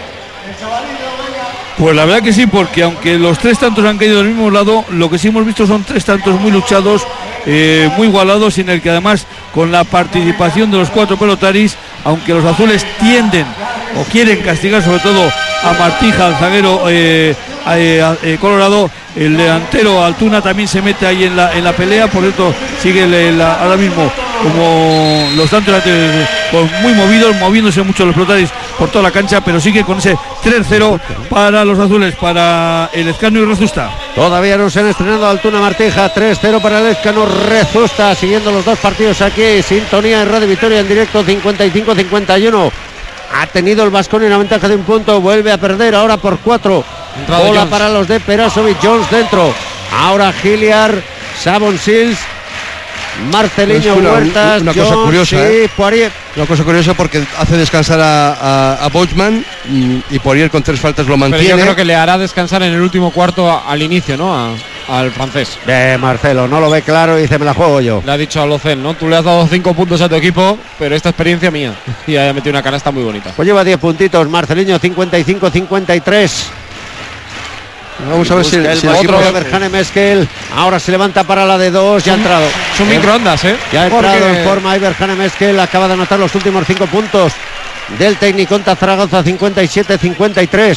Pues la verdad que sí, porque aunque los 3 tantos han caído del mismo lado, lo que sí hemos visto son 3 tantos muy luchados, muy igualados, en el que además con la participación de los 4 pelotaris, aunque los azules tienden o quieren castigar sobre todo a Martija, al zaguero Colorado, el delantero Altuna también se mete ahí en la pelea. Por cierto, sigue ahora mismo como los tantos pues muy movidos, moviéndose mucho los pelotaris por toda la cancha, pero sigue con ese 3-0 para los azules, para el Ezcano y Rezusta. Todavía no se han estrenado Altuna Martija, 3-0 para el Ezcano Rezusta, siguiendo los dos partidos aquí, sintonía en Radio Vitoria en directo, 55-51. Ha tenido el Baskonia una ventaja de un punto, vuelve a perder ahora por 4. Bola Jones para los de Perasovic, Jones dentro. Ahora Hilliard, Savon Sills, Marceliño Huertas, una cosa curiosa, Poirier. Una cosa curiosa porque hace descansar a Bochman y Poirier con 3 faltas lo mantiene. Pero yo creo que le hará descansar en el último cuarto al inicio, ¿no? Al francés. Marcelo no lo ve claro y dice, me la juego yo. Le ha dicho a Locen, ¿no? Tú le has dado 5 puntos a tu equipo, pero esta experiencia mía. Y ha metido una canasta muy bonita. Pues lleva 10 puntitos, Marceliño 55-53. Vamos a ver si el otro de Berjane Meskel. Ahora se levanta para la de 2. Ya ha entrado. Son microondas, Ya ha entrado en forma Berjane Meskel. Acaba de anotar los últimos 5 puntos del Tecniconta Zaragoza, 57-53.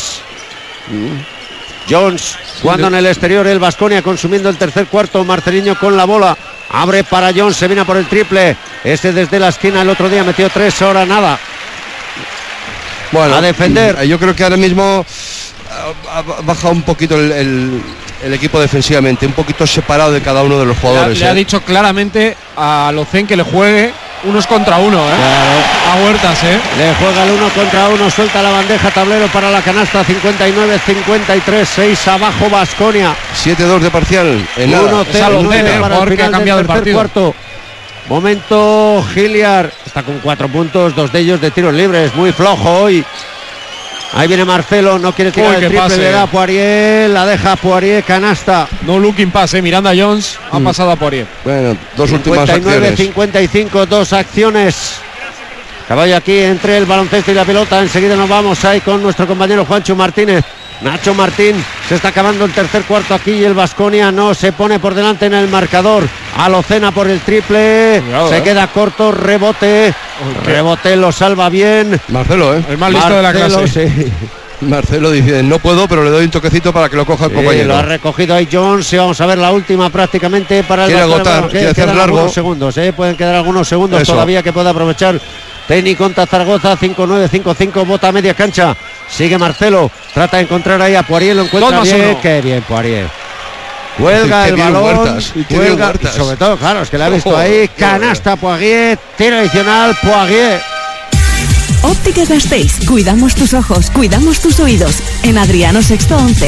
Jones jugando en el exterior, el Baskonia consumiendo el tercer cuarto. Marceliño con la bola. Abre para Jones, se viene por el triple. Ese desde la esquina, el otro día metió 3, ahora nada. Bueno, a defender. Yo creo que ahora mismo ha bajado un poquito el equipo defensivamente, un poquito separado de cada uno de los jugadores. Le ha dicho claramente a Locen que le juegue unos contra uno, Claro. A Huertas, Le juega el 1 contra 1, suelta la bandeja, tablero para la canasta, 59-53, 6 abajo Baskonia. 7-2 de parcial. 1-0 para el final cambiado del tercer cuarto. Momento Hilliard, está con 4 puntos, 2 de ellos de tiros libres, muy flojo hoy. Ahí viene Marcelo, no quiere tirar el triple, le da a Poirier, la deja a Poirier, canasta. No looking pass, Miranda Jones ha pasado a Poirier. Bueno, 2 últimas acciones. 59-55, 2 acciones. Caballo aquí entre el baloncesto y la pelota. Enseguida nos vamos ahí con nuestro compañero Juancho Martínez. Nacho Martín, se está acabando el tercer cuarto aquí y el Baskonia no se pone por delante en el marcador. Alocena por el triple, cuidado, se queda corto, rebote, lo salva bien. Marcelo, el más listo de la clase. Sí. Marcelo dice, no puedo, pero le doy un toquecito para que lo coja el compañero. Lo ha recogido ahí Jones, y vamos a ver la última prácticamente para el Baskonia. Quiere agotar, quiere hacer largo. Algunos segundos, pueden quedar algunos segundos todavía que pueda aprovechar. Tecniconta Zaragoza, 5-9-5-5, bota a media cancha. Sigue Marcelo, trata de encontrar ahí a Poirier, lo encuentra bien. Qué bien Poirier. Cuelga el balón, cuelga, y sobre todo, claro, es que le ha visto ahí. Canasta Poirier, tiro adicional Poirier. Óptica Gasteiz, cuidamos tus ojos, cuidamos tus oídos. En Adriano Sexto 11.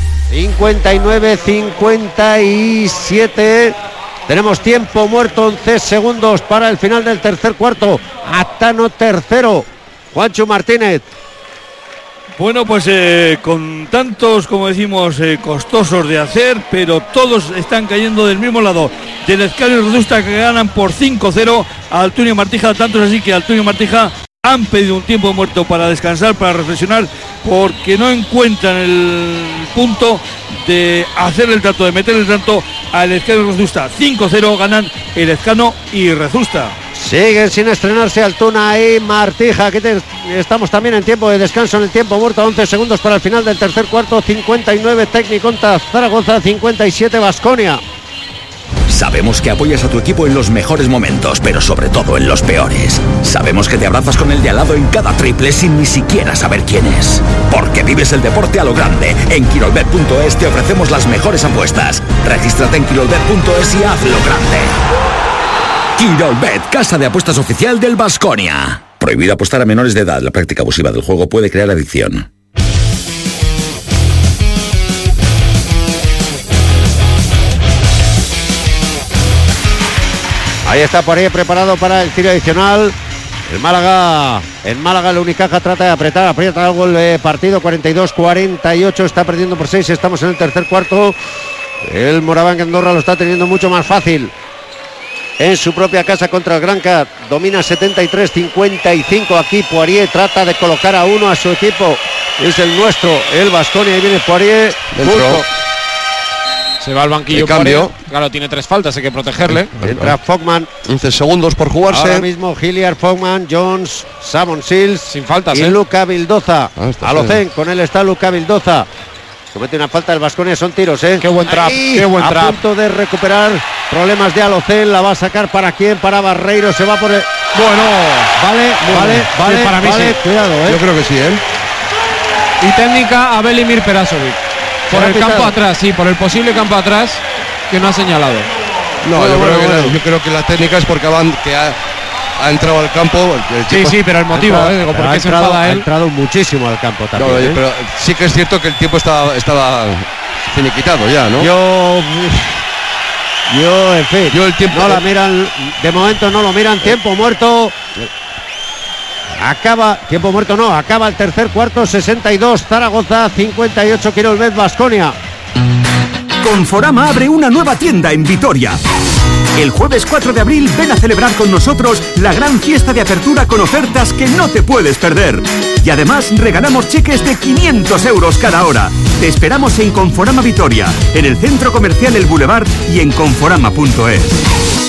59-57. Tenemos tiempo muerto, 11 segundos para el final del tercer cuarto. Atano tercero. Juancho Martínez. Bueno, pues con tantos, como decimos, costosos de hacer, pero todos están cayendo del mismo lado. Del Ezcano y Rezusta, que ganan por 5-0 a Altunio Martija. Tanto es así que Altunio Martija han pedido un tiempo muerto para descansar, para reflexionar, porque no encuentran el punto de hacer el tanto, de meter el tanto al Elezcano y Rezusta. 5-0 ganan el Elezcano y Rezusta. Siguen sin estrenarse Altuna y Martija. Aquí estamos también en tiempo de descanso, en el tiempo muerto. 11 segundos para el final del tercer cuarto. 59 Tecniconta Zaragoza, 57 Baskonia. Sabemos que apoyas a tu equipo en los mejores momentos, pero sobre todo en los peores. Sabemos que te abrazas con el de al lado en cada triple sin ni siquiera saber quién es. Porque vives el deporte a lo grande. En Quirolbet.es te ofrecemos las mejores apuestas. Regístrate en Quirolbet.es y hazlo grande. Quirolbet, casa de apuestas oficial del Baskonia. Prohibido apostar a menores de edad. La práctica abusiva del juego puede crear adicción. Ahí está Poirier preparado para el tiro adicional. En Málaga el Unicaja trata de aprieta algo el partido. 42-48, está perdiendo por 6. Estamos en el tercer cuarto. El Moraván Andorra lo está teniendo mucho más fácil en su propia casa contra el Granca. Domina 73-55. Aquí Poirier trata de colocar a uno a su equipo. Es el nuestro, el Baskonia. Ahí viene Poirier. Se va al banquillo. Cambio. Claro, tiene 3 faltas, hay que protegerle. Entra Fogman. 11 segundos por jugarse. Ahora mismo Hilliard, Fogman, Jones, Samon Sills. Sin faltas, y Luca Vildoza. Alocén, con él está Luca Vildoza. Comete una falta del Baskonia, son tiros, Qué buen trap, qué buen trap. A punto de recuperar problemas de Alocén. La va a sacar para quién, para Barreiro. Se va por el... Bueno, vale, para mí sí. Cuidado, Yo creo que sí, Y técnica a Velimir Perasovic. Por el campo atrás, sí, por el posible campo atrás que no ha señalado. No, yo creo que la técnica es porque ha entrado al campo. Sí, pero el motivo, ¿por qué se enfada él? Ha entrado muchísimo al campo también. Pero sí que es cierto que el tiempo estaba finiquitado ya, ¿no? En fin, el tiempo no la miran, de momento no lo miran. Tiempo muerto. Acaba el tercer cuarto. 62 Zaragoza, 58 Quirolbet Baskonia. Conforama abre una nueva tienda en Vitoria. El jueves 4 de abril ven a celebrar con nosotros la gran fiesta de apertura con ofertas que no te puedes perder. Y además regalamos cheques de 500 euros cada hora. Te esperamos en Conforama Vitoria, en el Centro Comercial El Boulevard y en conforama.es.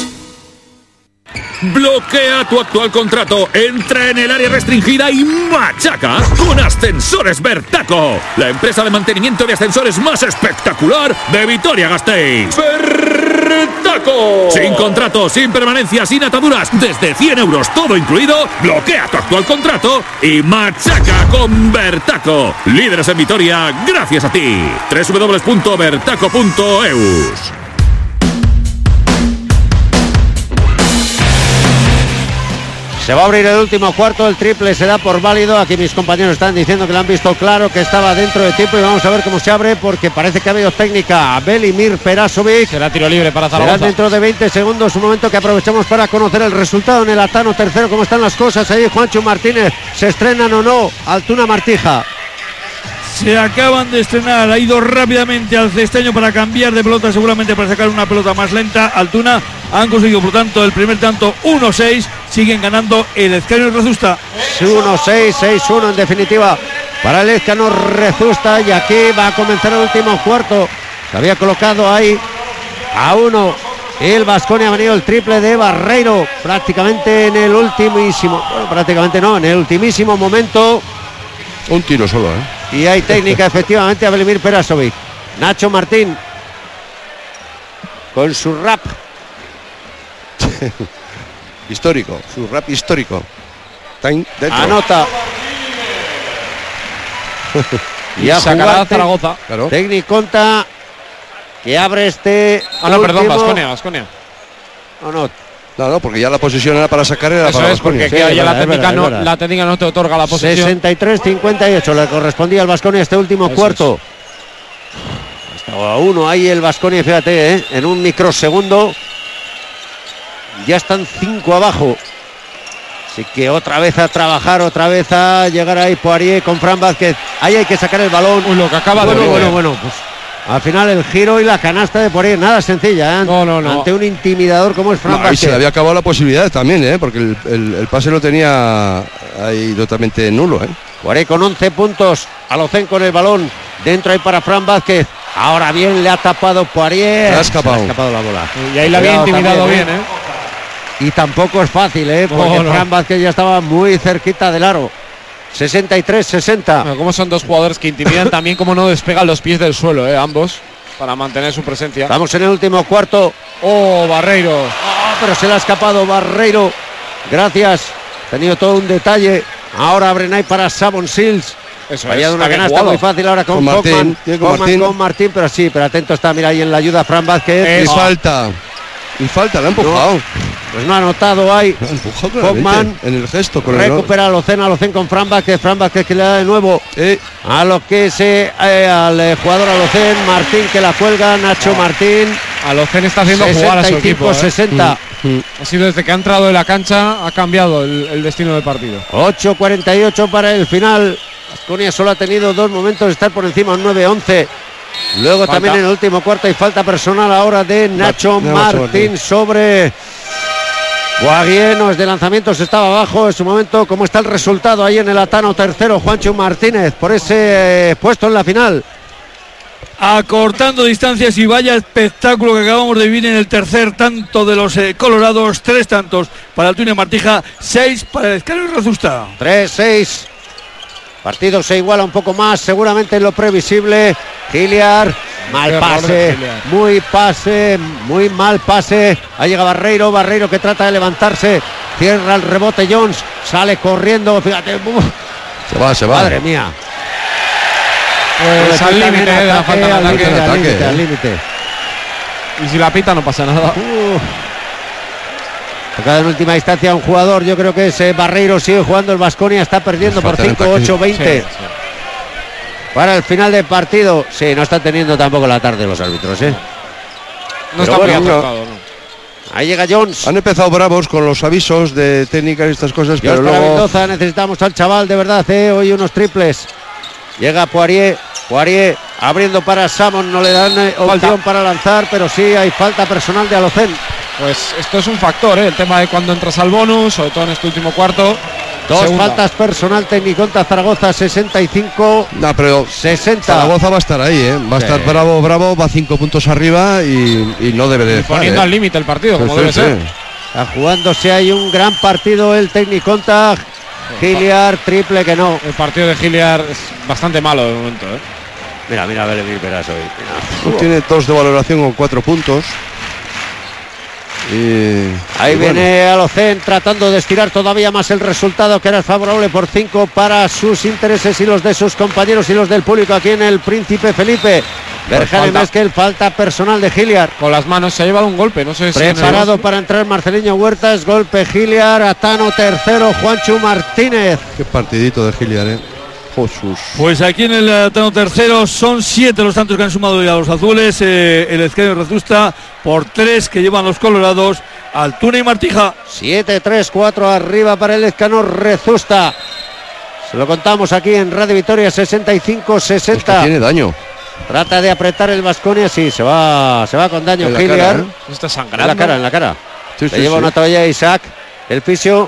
Bloquea tu actual contrato, entra en el área restringida y machaca con Ascensores Bertaco, la empresa de mantenimiento de ascensores más espectacular de Vitoria-Gasteiz. ¡Bertaco! Sin contrato, sin permanencia, sin ataduras, desde 100 euros todo incluido. Bloquea tu actual contrato y machaca con Bertaco. Líderes en Vitoria, gracias a ti. www.bertaco.eus. Se va a abrir el último cuarto, el triple se da por válido. Aquí mis compañeros están diciendo que lo han visto claro, que estaba dentro de tiempo, y vamos a ver cómo se abre, porque parece que ha habido técnica. Velimir Perasovic. Será tiro libre para Zaragoza. Será dentro de 20 segundos, un momento que aprovechamos para conocer el resultado en el Atano tercero, cómo están las cosas. Ahí Juancho Martínez, ¿se estrenan o no Altuna Martija? Se acaban de estrenar, ha ido rápidamente al cesteño para cambiar de pelota, seguramente para sacar una pelota más lenta. Altuna han conseguido, por tanto, el primer tanto. 1-6, siguen ganando el Elezcano y Rezusta. 1-6, 6-1 en definitiva para el Elezcano Rezusta. Y aquí va a comenzar el último cuarto. Se había colocado ahí a 1 el Baskonia. Ha venido el triple de Barreiro prácticamente en el ultimísimo, en el ultimísimo momento. Un tiro solo, Y hay técnica efectivamente a Velimir Perasovic. Nacho Martín con su rap histórico, su rap histórico. Anota. Y a sacará Zaragoza. Claro. Tecniconta que abre este. Perdón, Baskonia. No, porque ya la posesión era para sacar. Era eso para es, porque sí, ya la técnica no te otorga la posesión. 63-58 le correspondía al Baskonia este último cuarto. Estaba a 1 ahí el Baskonia, fíjate, en un microsegundo ya están 5 abajo. Así que otra vez a trabajar, otra vez a llegar ahí Poirier con Fran Vázquez. Ahí hay que sacar el balón. Lo que acaba de bueno, pues al final el giro y la canasta de Poirier, nada sencilla, No. Ante un intimidador como es Fran Vázquez. Y se le había acabado la posibilidad también, porque el pase lo tenía ahí totalmente nulo, ¿eh? Poiré con 11 puntos, Alocén con el balón, dentro hay para Fran Vázquez. Ahora bien le ha tapado Poiré. Se ha escapado la bola. Y ahí la había intimidado bien, ¿eh? Y tampoco es fácil, porque Fran Vázquez ya estaba muy cerquita del aro. 63-60. Bueno, como son dos jugadores que intimidan también, como no despegan los pies del suelo, ambos, para mantener su presencia. Vamos en el último cuarto. Oh, Barreiro. Pero se le ha escapado Barreiro. Gracias. Ha tenido todo un detalle. Ahora abren ahí para Savon Sills. Eso fallado una canasta muy fácil ahora con Martín. Con Martín, pero sí, pero atento está, mira ahí en la ayuda Fran Vázquez. Y falta, la ha empujado. Pues no ha anotado ahí. Hoffman en el gesto. Recupera Alocén con Fran Vázquez que le da de nuevo a lo que es al jugador Alocén. Martín que la cuelga, Nacho Martín. Alocén está haciendo jugar a su equipo. 60. Ha sido desde que ha entrado en la cancha, ha cambiado el destino del partido. 8:48 para el final. Baskonia solo ha tenido 2 momentos de estar por encima, 9-11. Luego también en el último cuarto hay falta personal ahora de Nacho Martín sobre Guaguienos de lanzamientos, estaba abajo en su momento. ¿Cómo está el resultado ahí en el Atano tercero? Juancho Martínez por ese puesto en la final. Acortando distancias y vaya espectáculo que acabamos de vivir en el tercer tanto de los colorados. 3 tantos para el Túnez Martija, 6 para el Escano Rezusta. 3-6. Partido se iguala un poco más, seguramente en lo previsible. Hilliard, muy mal pase. Ahí llega Barreiro que trata de levantarse. Cierra el rebote Jones, sale corriendo, fíjate. Se va. Madre mía. Pues al límite de la falta de ataque. Al límite. Y si la pita no pasa nada. Tocado en última instancia un jugador, yo creo que es Barreiro, sigue jugando el Baskonia, está perdiendo por 5-8-20. Sí. Para el final del partido. Sí, no están teniendo tampoco la tarde los árbitros, No está muy acertado, Ahí llega Jones. Han empezado bravos con los avisos de técnicas y estas cosas, pero luego... para Mendoza, necesitamos al chaval, de verdad, hoy unos triples. Llega Poirier abriendo para Samon, no le dan opción para lanzar, pero sí hay falta personal de Alocén. Pues esto es un factor, el tema de cuando entras al bonus, sobre todo en este último cuarto. 2 faltas personal, Tecniconta Zaragoza 65. No, pero 60. Zaragoza va a estar ahí, va a estar bravo, va 5 puntos arriba y no debe de dejar. Poniendo al límite el partido, como debe ser. Está jugándose ahí un gran partido el Tecniconta. Hilliard, triple que no. El partido de Hilliard es bastante malo de momento, Mira, verás hoy. Mira. Tiene 2 de valoración con 4 puntos. Ahí viene Alocén tratando de estirar todavía más el resultado, que era favorable por 5 para sus intereses y los de sus compañeros y los del público aquí en el Príncipe Felipe. Berjane Meskel, falta personal de Hilliard. Con las manos se ha llevado un golpe, no sé si preparado para entrar Marceliño Huertas, golpe Hilliard, Atano tercero, Juancho Martínez. Qué partidito de Hilliard, Jesús. Pues aquí en el Atano tercero son 7 los tantos que han sumado ya los azules. El Escano Rezusta por 3 que llevan los colorados al Túnez Martija. 7-3-4 arriba para el Escano Rezusta. Se lo contamos aquí en Radio Vitoria 65-60. Es que tiene daño. Trata de apretar el Baskonia, sí, se va con daño Hilliard. Está sangrando. En la cara. Sí, Se lleva una toalla Isaac, el fisio.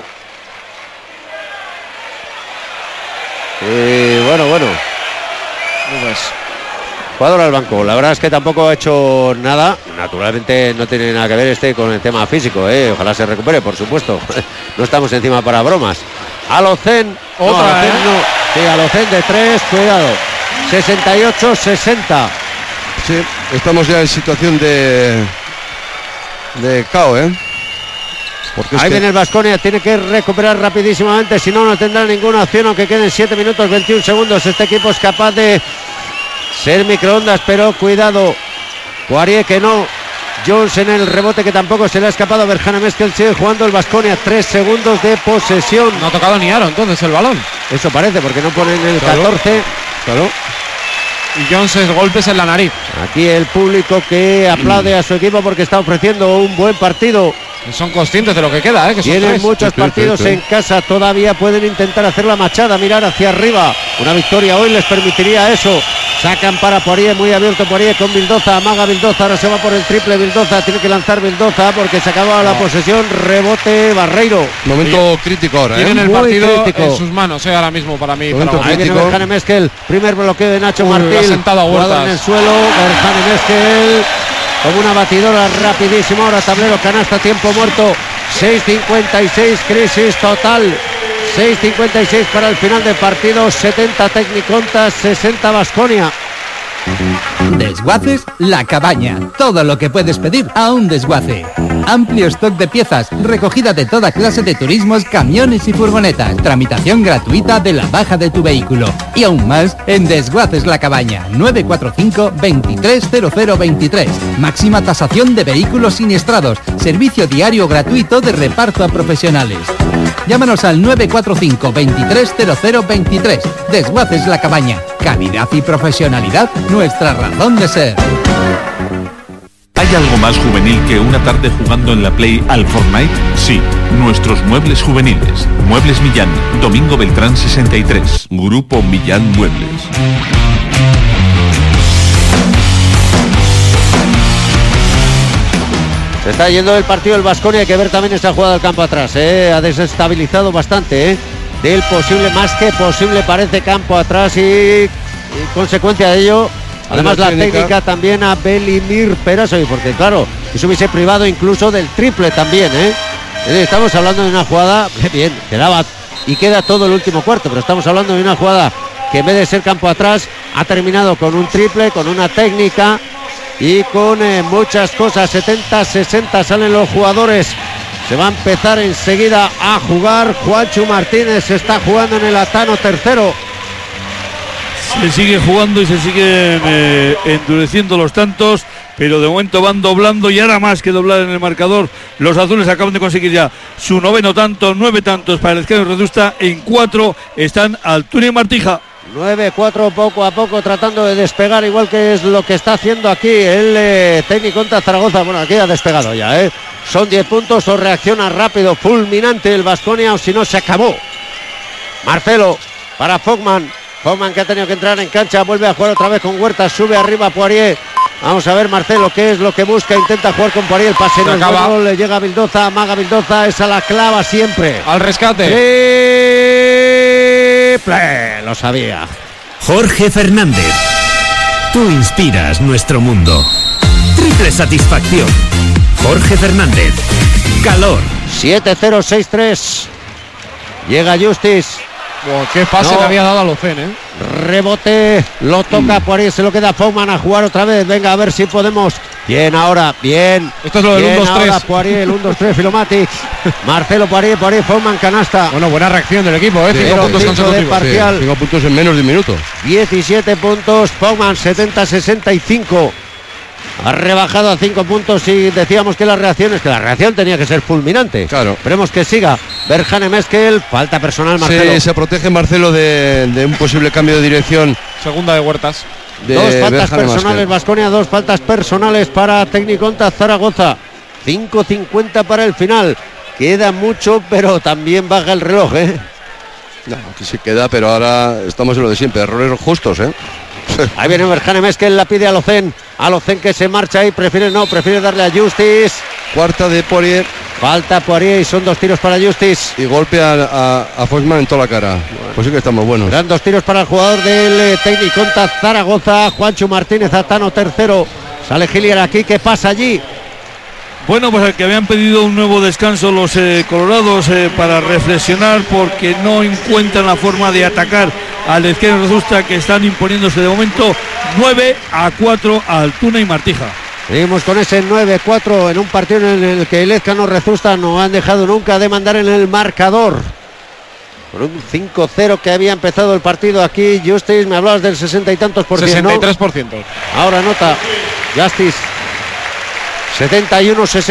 Y bueno. Pues. Jugador al banco. La verdad es que tampoco ha hecho nada. Naturalmente no tiene nada que ver con el tema físico, Ojalá se recupere, por supuesto. No estamos encima para bromas. Alocén. Sí, Alocén de 3, cuidado. 68-60. Sí, estamos ya en situación de cao, Porque ahí viene el Baskonia, tiene que recuperar rapidísimamente, si no, no tendrá ninguna opción, aunque queden 7 minutos 21 segundos. Este equipo es capaz de ser microondas, pero cuidado. Poirier que no. Jones en el rebote que tampoco se le ha escapado. Berjane Meskel sigue jugando el Baskonia. 3 segundos de posesión. No ha tocado ni aro entonces el balón. Eso parece, porque no ponen el 14. Claro. Y Jones golpes en la nariz. Aquí el público que aplaude a su equipo porque está ofreciendo un buen partido. Son conscientes de lo que queda, que tienen muchos partidos en casa, todavía pueden intentar hacer la machada, mirar hacia arriba. Una victoria hoy les permitiría eso. Sacan para Poirier, muy abierto Poirier con Vildoza, amaga Vildoza, ahora se va por el triple Vildoza, tiene que lanzar Vildoza porque se acaba la posesión, rebote Barreiro. Momento crítico ahora, tienen el partido crítico en sus manos, ahora mismo para mí. Ahí viene Berjane Meskel, primer bloqueo de Nacho Martín, sentado a Huertas en el suelo, Berjane Meskel como una batidora rapidísima, ahora tablero, canasta, tiempo muerto, 6:56, crisis total, 6:56 para el final del partido, 70 Tecnicontas, 60 Baskonia. Desguaces La Cabaña. Todo lo que puedes pedir a un desguace. Amplio stock de piezas, recogida de toda clase de turismos, camiones y furgonetas. Tramitación gratuita de la baja de tu vehículo. Y aún más en Desguaces La Cabaña. 945-230023. Máxima tasación de vehículos siniestrados. Servicio diario gratuito de reparto a profesionales. Llámanos al 945-230023. Desguaces La Cabaña. Calidad y profesionalidad, nuestra razón de ser. ¿Hay algo más juvenil que una tarde jugando en la Play al Fortnite? Sí, nuestros muebles juveniles. Muebles Millán, Domingo Beltrán 63. Grupo Millán Muebles. Se está yendo del partido el Baskonia, hay que ver también esta jugada del campo atrás, ha desestabilizado bastante, del posible, más que posible parece, campo atrás y consecuencia de ello, además la técnica también a Belimir Perasoy, porque claro, eso hubiese privado incluso del triple también, estamos hablando de una jugada, bien, quedaba y queda todo el último cuarto, pero estamos hablando de una jugada que en vez de ser campo atrás, ha terminado con un triple, con una técnica y con muchas cosas. 70-60 salen los jugadores. Se va a empezar enseguida a jugar. Juancho Martínez se está jugando en el Atano tercero. Se sigue jugando y se siguen endureciendo los tantos, pero de momento van doblando y ahora más que doblar en el marcador. Los azules acaban de conseguir ya su 9º tanto, 9 tantos para el Ezquerro Redusta. En 4 están Altuna y Martija. 9-4 poco a poco tratando de despegar, igual que es lo que está haciendo aquí el Tecnicontas Zaragoza. Bueno, aquí ha despegado ya, Son 10 puntos o reacciona rápido, fulminante el Baskonia, o si no se acabó. Marcelo para Fogman que ha tenido que entrar en cancha, vuelve a jugar otra vez con Huertas, sube arriba Poirier. Vamos a ver Marcelo qué es lo que busca, intenta jugar con Poirier, el pase no es bueno, le llega a Vildoza, amaga Vildoza, esa la clava siempre. Al rescate. Lo sabía. Jorge Fernández. Tú inspiras nuestro mundo. Triple satisfacción. Jorge Fernández. Calor. 7-0-6-3. Llega Justice. Qué pase le había dado a Locen, Rebote, lo toca por ahí, se lo queda Fogman a jugar otra vez. Venga, a ver si podemos. Bien ahora, bien. Esto es lo del 1-2-3. Poirier, el 1-2-3, Filomatic. Marcelo Poirier, Fogman, canasta. Bueno, buena reacción del equipo, 5 puntos consecutivos. Parcial. 5 puntos en menos de un minuto. 17 puntos, Fogman, 70-65. Ha rebajado a 5 puntos y decíamos que la reacción tenía que ser fulminante. Claro. Esperemos que siga. Berjane Meskel, falta personal Marcelo. Sí, se protege Marcelo de un posible cambio de dirección. Segunda de Huertas. Dos faltas personales Baskonia, 2 faltas personales para Tecnicontas Zaragoza. 5:50 para el final. Queda mucho, pero también baja el reloj, No, aquí sí queda, pero ahora estamos en lo de siempre, errores justos, Ahí viene Berjane Meskel, la pide a Locen que se marcha ahí, prefiere darle a Justice. Cuarta de Poirier. Falta Poirier y son 2 tiros para Justice. Y golpe a Foxman en toda la cara. Pues sí que estamos buenos. Eran 2 tiros para el jugador del Tecnicontas Zaragoza, Juancho Martínez, Atano tercero. Sale Giliar aquí, ¿qué pasa allí? Bueno, pues que habían pedido un nuevo descanso los colorados para reflexionar, porque no encuentran la forma de atacar al Ezquerro Redusta, que están imponiéndose de momento 9-4 a Altuna y Martija. Seguimos con ese 9-4 en un partido en el que el Ezquerro Redusta no han dejado nunca de mandar en el marcador. Con un 5-0 que había empezado el partido aquí. Justice, me hablabas del 60 y tantos por ciento. 63%. Ahora nota Justice.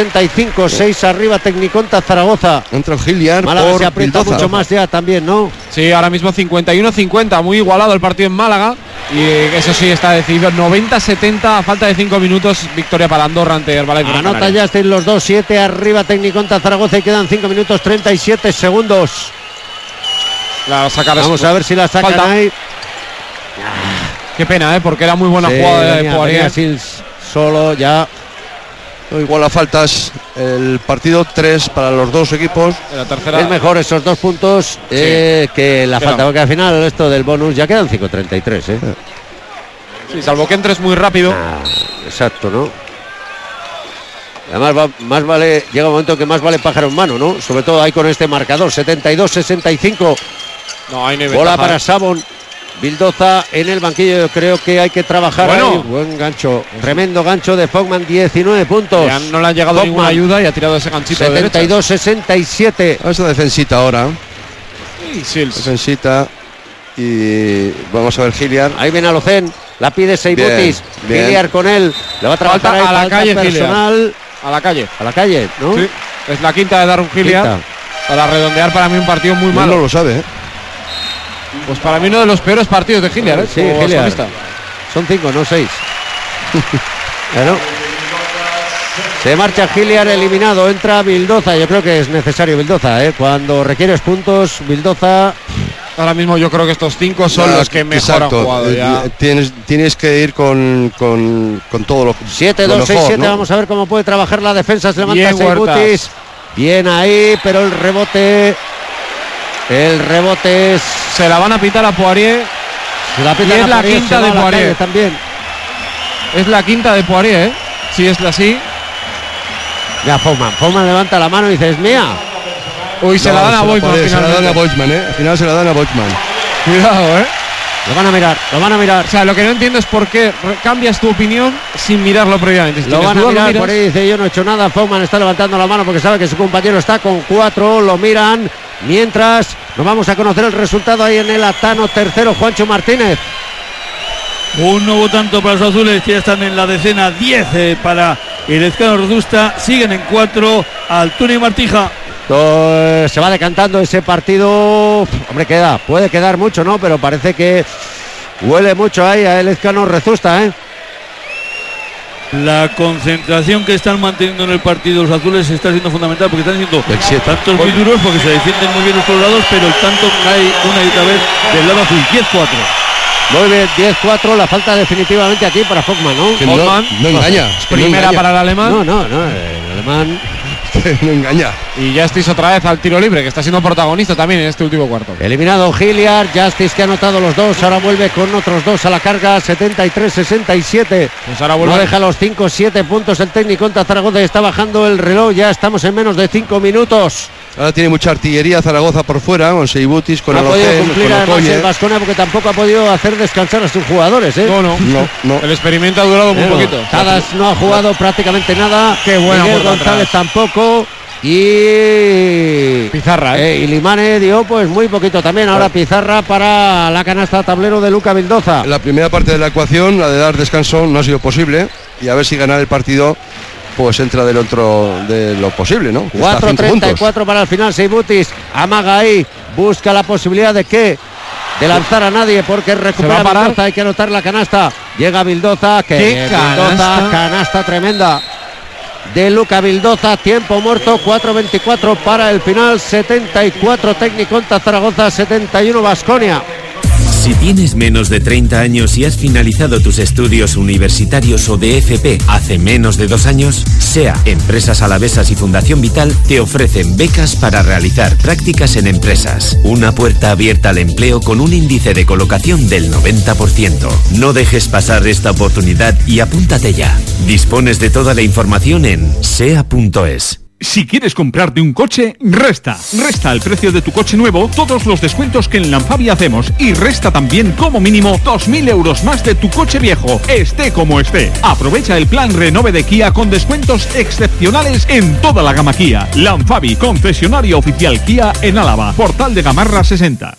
71-65, 6 arriba Tecnicontas Zaragoza. Entra Giliar. Málaga se aprieta mucho más ya también, ¿no? Sí, ahora mismo 51-50, muy igualado el partido en Málaga. Y eso sí está decidido 90-70 a falta de 5 minutos. Victoria para Andorra ante Herbalife. Anota Justin los 2-7 arriba Tecniconta Zaragoza y quedan 5 minutos 37 segundos. Vamos a ver si la sacan falta ahí. Qué pena, porque era muy buena jugada de Poirier. Solo ya. Igual a faltas el partido, 3 para los dos equipos. La tercera. Es mejor esos 2 puntos que la falta, porque al final esto del bonus ya quedan 5.33. Sí, salvo que entres muy rápido. Exacto, ¿no? Además más vale, llega un momento que más vale pájaro en mano, ¿no? Sobre todo ahí con este marcador, 72-65. No, hay bola para Sabon. Bildoza en el banquillo, yo creo que hay que trabajar ahí. Buen gancho, tremendo gancho de Fogman, 19 puntos. Ya no le ha llegado ninguna ayuda y ha tirado ese ganchito. 72-67. Esa defensita ahora. Defensita. Y vamos a ver Hilliard. Ahí viene Alocén, la pide Seibutis. Hilliard con él, le va a trabajar ahí, a la calle personal. A la calle, ¿no? Sí. Es la quinta de Darun Hilliard. Para redondear para mí un partido muy malo. No lo sabe, Pues para mí uno de los peores partidos de Hilliard, Sí, Hilliard. Son 5, no 6. Bueno. Se marcha Hilliard, eliminado. Entra Bildoza. Yo creo que es necesario Bildoza, Cuando requieres puntos, Bildoza. Ahora mismo yo creo que estos 5 son los que mejor han jugado. Tienes que ir con todo lo 7-2-6-7. ¿no? Vamos a ver cómo puede trabajar la defensa. Se levanta Seibutis. Bien ahí, pero el rebote es... Se la van a pitar a Poirier. Y es la quinta de Poirier también. Es la quinta de Poirier, Si es así. Ya Fogman levanta la mano y dice, es mía. Uy, se la dan a Boitman. Se la dan a Boitman, Al final se la dan a Boitman. Cuidado, Lo van a mirar. O sea, lo que no entiendo es por qué cambias tu opinión sin mirarlo previamente. Si lo van a mirar, por ahí dice, yo no he hecho nada. Fogman está levantando la mano porque sabe que su compañero está con 4. Lo miran. Mientras nos vamos a conocer el resultado ahí en el Atano tercero, Juancho Martínez. Un nuevo tanto para los azules, que ya están en la decena 10 para el Elezcano Redusta. Siguen en 4 Altuna y Martija. Se va decantando ese partido. Hombre, puede quedar mucho, ¿no? Pero parece que huele mucho ahí a Elezcano Rezusta, La concentración que están manteniendo en el partido los azules está siendo fundamental, porque están siendo tantos muy duros, porque se defienden muy bien los colorados, pero el tanto cae una y otra vez del lado azul. 10-4. Muy bien, 10-4, la falta definitivamente aquí para Fogman, ¿no? Fogman no engaña. Primera para el alemán. No, el alemán no engaña. Y Justice otra vez al tiro libre, que está siendo protagonista también en este último cuarto. Eliminado Hilliard, Justice que ha anotado los 2, ahora vuelve con otros 2 a la carga, 73-67. Pues ahora vuelve. No deja los 5-7 puntos el Tecniconta Zaragoza, está bajando el reloj, ya estamos en menos de 5 minutos. Ahora tiene mucha artillería Zaragoza por fuera, con Seibutis, con Alocén, no ha podido cumplir además el Baskonia, porque tampoco ha podido hacer descansar a sus jugadores, No. El experimento ha durado muy poquito. Tadas no ha jugado prácticamente nada. Qué buena. Miguel González tampoco. Y Pizarra, y Limane dio pues muy poquito también. Ahora Pizarra para la canasta tablero de Luca Bildoza. La primera parte de la ecuación, la de dar descanso, no ha sido posible. Y a ver si ganar el partido pues entra del otro de lo posible, ¿no? 4-34 para el final. Seibutis amaga ahí, busca la posibilidad de lanzar a nadie, porque recupera Bildoza, hay que anotar la canasta. Llega Bildoza, canasta tremenda de Luca Bildoza, tiempo muerto, 4-24 para el final, 74 Tecniconta Zaragoza, 71 Baskonia. Si tienes menos de 30 años y has finalizado tus estudios universitarios o de FP hace menos de 2 años, SEA, Empresas Alavesas y Fundación Vital te ofrecen becas para realizar prácticas en empresas. Una puerta abierta al empleo con un índice de colocación del 90%. No dejes pasar esta oportunidad y apúntate ya. Dispones de toda la información en sea.es. Si quieres comprarte un coche, resta al precio de tu coche nuevo todos los descuentos que en Lanfabi hacemos, y resta también como mínimo 2.000 euros más de tu coche viejo, esté como esté. Aprovecha el plan Renove de Kia con descuentos excepcionales en toda la gama Kia. Lanfabi, concesionario oficial Kia en Álava, Portal de Gamarra 60.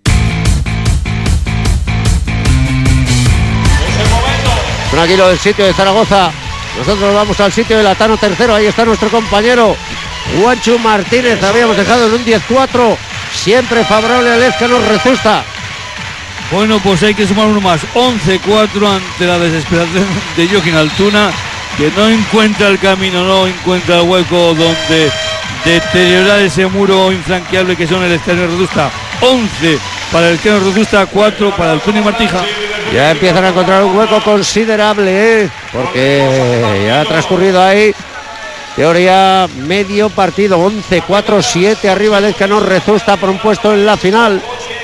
Bueno, aquí lo del sitio de Zaragoza. Nosotros vamos al sitio del Atano tercero. Ahí está nuestro compañero Juancho Martínez. Habíamos dejado en un 10-4. siempre favorable al Ezcano Rezusta. Bueno, pues hay que sumar uno más. 11-4 ante la desesperación de Joaquín Altuna, que no encuentra el camino, no encuentra el hueco donde deteriorar ese muro infranqueable que son el Ezcano Rezusta. 11 para el Ezcano Rezusta, 4 para Altuna y Martija. Ya empiezan a encontrar un hueco considerable, porque ya ha transcurrido ahí, teoría, medio partido. 11-4-7 arriba el Ezcano Rezusta por un puesto en la final.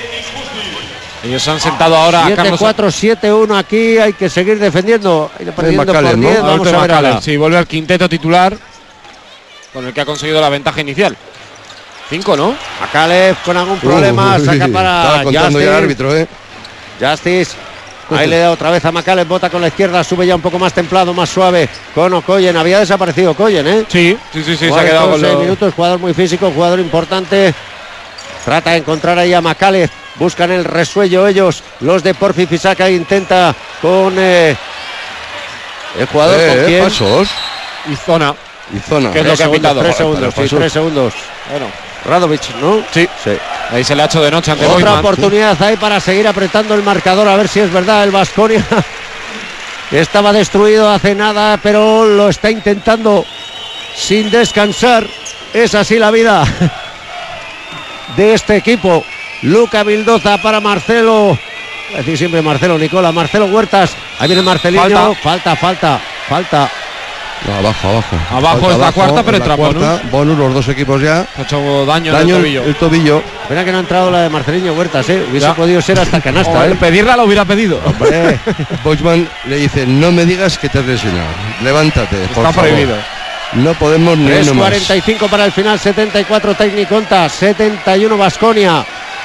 Ellos se han sentado ahora 7-4-7-1 aquí, hay que seguir defendiendo. Perdiendo por 10, vamos a ver ahora. Sí, vuelve al quinteto titular con el que ha conseguido la ventaja inicial. 5, ¿no? Macalef con algún problema, saca para contando ya el árbitro, Justice. Ahí le da otra vez a Macalef, bota con la izquierda, sube ya un poco más templado, más suave con Okoyen. Había desaparecido Okoyen, Sí, se ha quedado con 6 minutos, jugador muy físico, jugador importante. Trata de encontrar ahí a Macalef. Buscan el resuello ellos, los de Porfi Fisaca. Intenta con el jugador con quién. Pasos. Y zona. Que es lo que ha pitado. 3 segundos, sí, 3 segundos. Bueno, Radovic, ¿no? Sí. Ahí se le ha hecho de noche ante otra Boyman. Oportunidad ahí para seguir apretando el marcador, a ver si es verdad. El Baskonia estaba destruido hace nada, pero lo está intentando sin descansar. Es así la vida de este equipo. Luca Vildoza para Marcelo, es decir siempre Marcelo Nicola, Marcelo Huertas. Ahí viene Marcelinho, falta. No, abajo es la cuarta, pero entra Bonus, los dos equipos ya. Ha hecho daño en el tobillo. Espera que no ha entrado la de Marcelinho Huertas, hubiese podido ser hasta canasta. Pedirla lo hubiera pedido. Bochman le dice, no me digas que te has lesionado, levántate, está prohibido. No podemos ni uno más. 45 para el final, 74 Tecniconta, 71 Baskonia.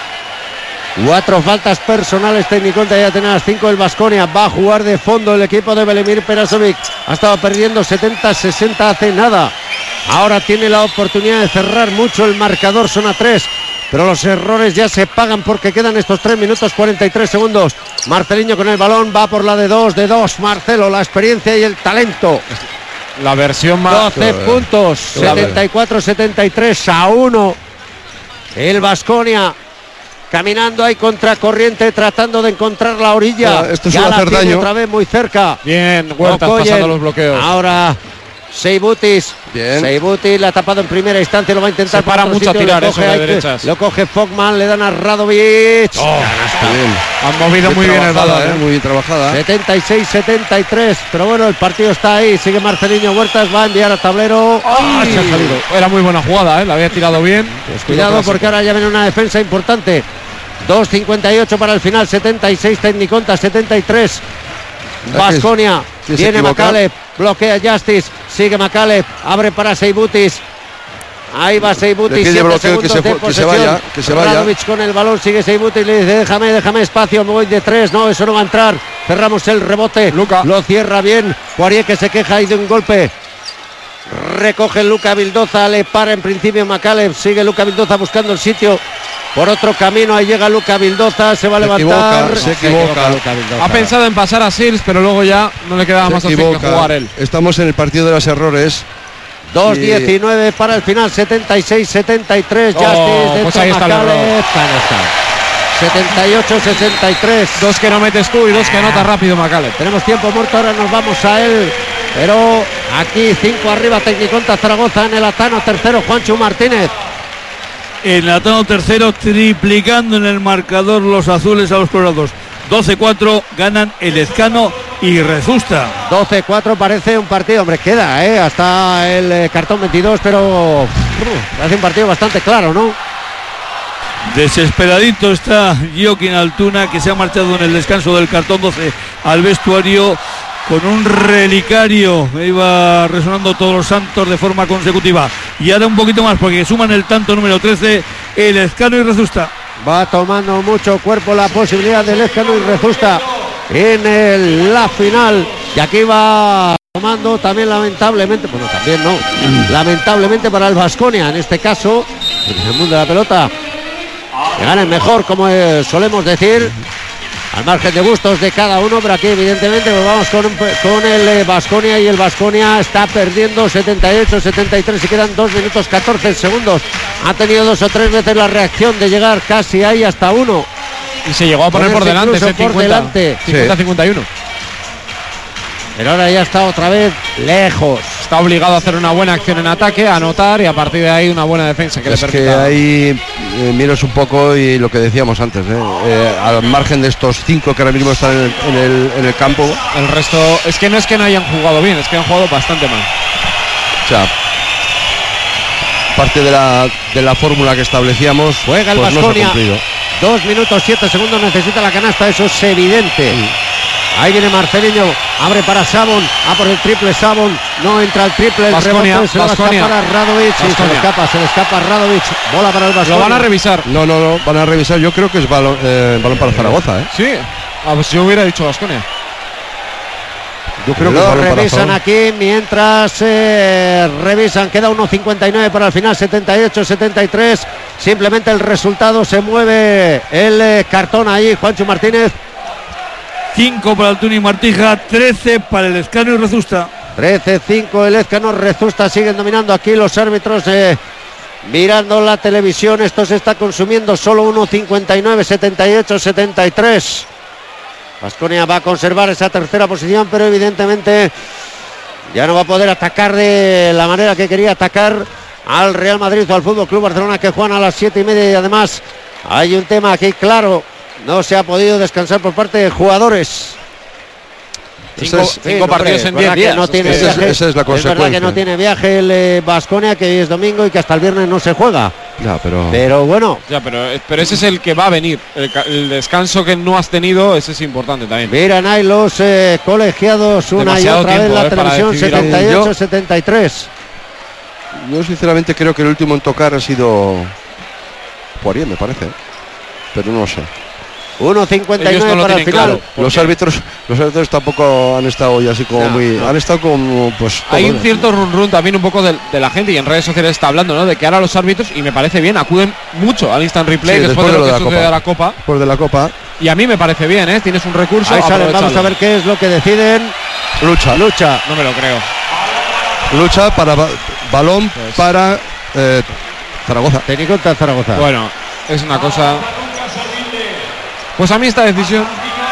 4 faltas personales Tecniconta, ya tenía las 5 el Baskonia. Va a jugar de fondo el equipo de Velimir Perasovic. Ha estado perdiendo 70-60 hace nada. Ahora tiene la oportunidad de cerrar mucho el marcador, son a 3. Pero los errores ya se pagan porque quedan estos 3 minutos 43 segundos. Marcelinho con el balón, va por la de 2. Marcelo, la experiencia y el talento. La versión más... 12 puntos, 74-73 a 1. El Baskonia caminando ahí contracorriente, tratando de encontrar la orilla. Esto ya va a hacer daño. Otra vez muy cerca. Bien, Huertas pasando los bloqueos. Ahora Seibutis. Seibutis la ha tapado en primera instancia, lo va a intentar. Se para mucho a tirar eso de derechas. Lo coge Fogman, le dan a Radovic. Han movido muy bien el balón, muy bien trabajada. 76-73, pero bueno, el partido está ahí. Sigue Marcelinho Huertas, va a enviar a tablero. Se ha salido. Era muy buena jugada, la había tirado bien. Pues cuidado porque ahora ya viene una defensa importante. 2.58 para el final, 76 Tecniconta, 73 Baskonia. Viene Macalef, bloquea Justice, sigue Macalef, abre para Seibutis. Ahí va Seibutis, 7 segundos de posesión. Que se vaya. Radovic con el balón, sigue Seibutis, le dice déjame espacio, me voy de 3. No, eso no va a entrar. Cerramos el rebote. Luca lo cierra bien. Poirier que se queja ahí de un golpe. Recoge Luca Vildoza, le para en principio Macalef, sigue Luca Vildoza buscando el sitio por otro camino, ahí llega Luca Vildoza, se va a levantar. Se equivoca. Ha pensado en pasar a Sils, pero luego ya no le quedaba más opción que jugar él. Estamos en el partido de los errores. 2.19 para el final, 76-73. Justice pues ahí está Macalef. 78-63. 2 que no metes tú y 2 que anota rápido Macalef. Tenemos tiempo muerto, ahora nos vamos a él. Pero aquí 5 arriba Tecniconta Zaragoza, en el Atano tercero Juancho Martínez. En el Atano tercero, triplicando en el marcador los azules a los colorados. 12-4 ganan el Ezcano y Rezusta. 12-4 parece un partido, hombre, queda hasta el cartón 22, pero parece un partido bastante claro, ¿no? Desesperadito está Joaquín Altuna, que se ha marchado en el descanso del cartón 12 al vestuario con un relicario. Iba resonando todos los santos de forma consecutiva. Y ahora un poquito más porque suman el tanto número 13 el Ezcano y Rezusta. Va tomando mucho cuerpo la posibilidad del Ezcano y Rezusta en la final. Y aquí va tomando también lamentablemente, bueno también no, lamentablemente para el Baskonia en este caso, en el mundo de la pelota. Que ganen mejor, como solemos decir. al margen de gustos de cada uno, pero aquí evidentemente pues vamos con el Baskonia, y el Baskonia está perdiendo 78-73 y quedan 2 minutos 14 segundos. Ha tenido 2 o 3 veces la reacción de llegar casi ahí hasta 1. Y se llegó a poner por delante, 50-51. Pero ahora ya está otra vez lejos. Está obligado a hacer una buena acción en ataque, a anotar, y a partir de ahí una buena defensa que es le que permita. ahí miras un poco y lo que decíamos antes, al margen de estos 5 que ahora mismo están en el campo, el resto es que no hayan jugado bien, es que han jugado bastante mal. O sea, parte de la fórmula que establecíamos, juega el Baskonia. 2 minutos 7 segundos, necesita la canasta, eso es evidente. Sí. Ahí viene Marceliño, abre para Sabon, por el triple Sabon, no entra el triple, el rebote, se va a escapar a Radovic, y se le escapa a Radovic, bola para el Baskonia. Lo van a revisar. No, van a revisar, yo creo que es balón para Zaragoza, Sí, pues yo hubiera dicho Baskonia. Yo creo lo revisan aquí mientras revisan, queda 1.59 para el final, 78-73, simplemente el resultado, se mueve el cartón ahí, Juancho Martínez. 5 para el Tuni Martija, 13 para el Ezcano y Rezusta. 13-5 el Ezcano, Rezusta siguen dominando aquí los árbitros mirando la televisión. Esto se está consumiendo, solo 1.59, 78-73. Baskonia va a conservar esa tercera posición, pero evidentemente ya no va a poder atacar de la manera que quería atacar al Real Madrid o al Fútbol Club Barcelona, que juegan a las 7:30, y además hay un tema aquí claro. No se ha podido descansar por parte de jugadores. 5 partidos en 10 días. No tiene esa es la consecuencia. Es verdad que no tiene viaje el Baskonia, que hoy es domingo y que hasta el viernes no se juega. Ya, pero bueno. Ya, pero ese es el que va a venir. El descanso que no has tenido, ese es importante también. Miran ahí los colegiados una demasiado y otra tiempo, vez la televisión, 78-73. Yo sinceramente creo que el último en tocar ha sido Poirier, me parece. Pero no lo sé. 1.59 para el final. Claro, los árbitros tampoco han estado hoy así como han estado como pues. Hay un cierto run también un poco de la gente, y en redes sociales está hablando, ¿no? De que ahora los árbitros, y me parece bien, acuden mucho al instant replay después de lo que sucede a la Copa. Después de la Copa. Y a mí me parece bien, Tienes un recurso. Ahí salen, vamos a ver qué es lo que deciden. Lucha. No me lo creo. Lucha para balón pues. Para Zaragoza. Técnico contra Zaragoza. Bueno, es una cosa. Pues a mí esta decisión.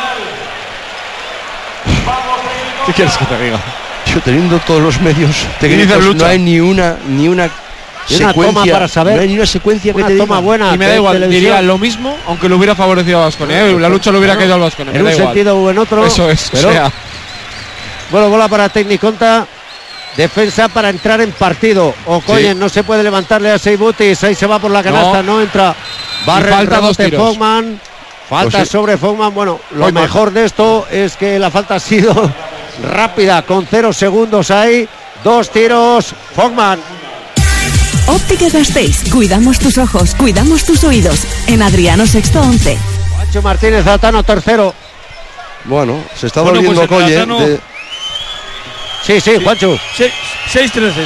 ¿Qué quieres que te diga? Yo teniendo todos los medios técnicos, no hay ni una secuencia toma para saber. No hay ni una secuencia que te toma diga. buena. Y me da igual, diría lo mismo, aunque lo hubiera favorecido a Baskonia. La lucha lo hubiera caído al Baskonia. En un sentido o en otro. Eso es. Pero, bueno, bola para Tecniconta. Defensa para entrar en partido. Okoyen no se puede levantarle a Seibutis. Ahí se va por la canasta, no entra. Barre el rebote Fogman. Falta sobre Fogman. Bueno, lo mejor de esto es que la falta ha sido rápida, con 0 segundos ahí. 2 tiros, Fogman. Óptica Gasteiz. Cuidamos tus ojos, cuidamos tus oídos. En Adriano Sexto 11. Juancho Martínez, Altano tercero. Bueno, se está volviendo Okoye. Sí, Juancho. 6-13,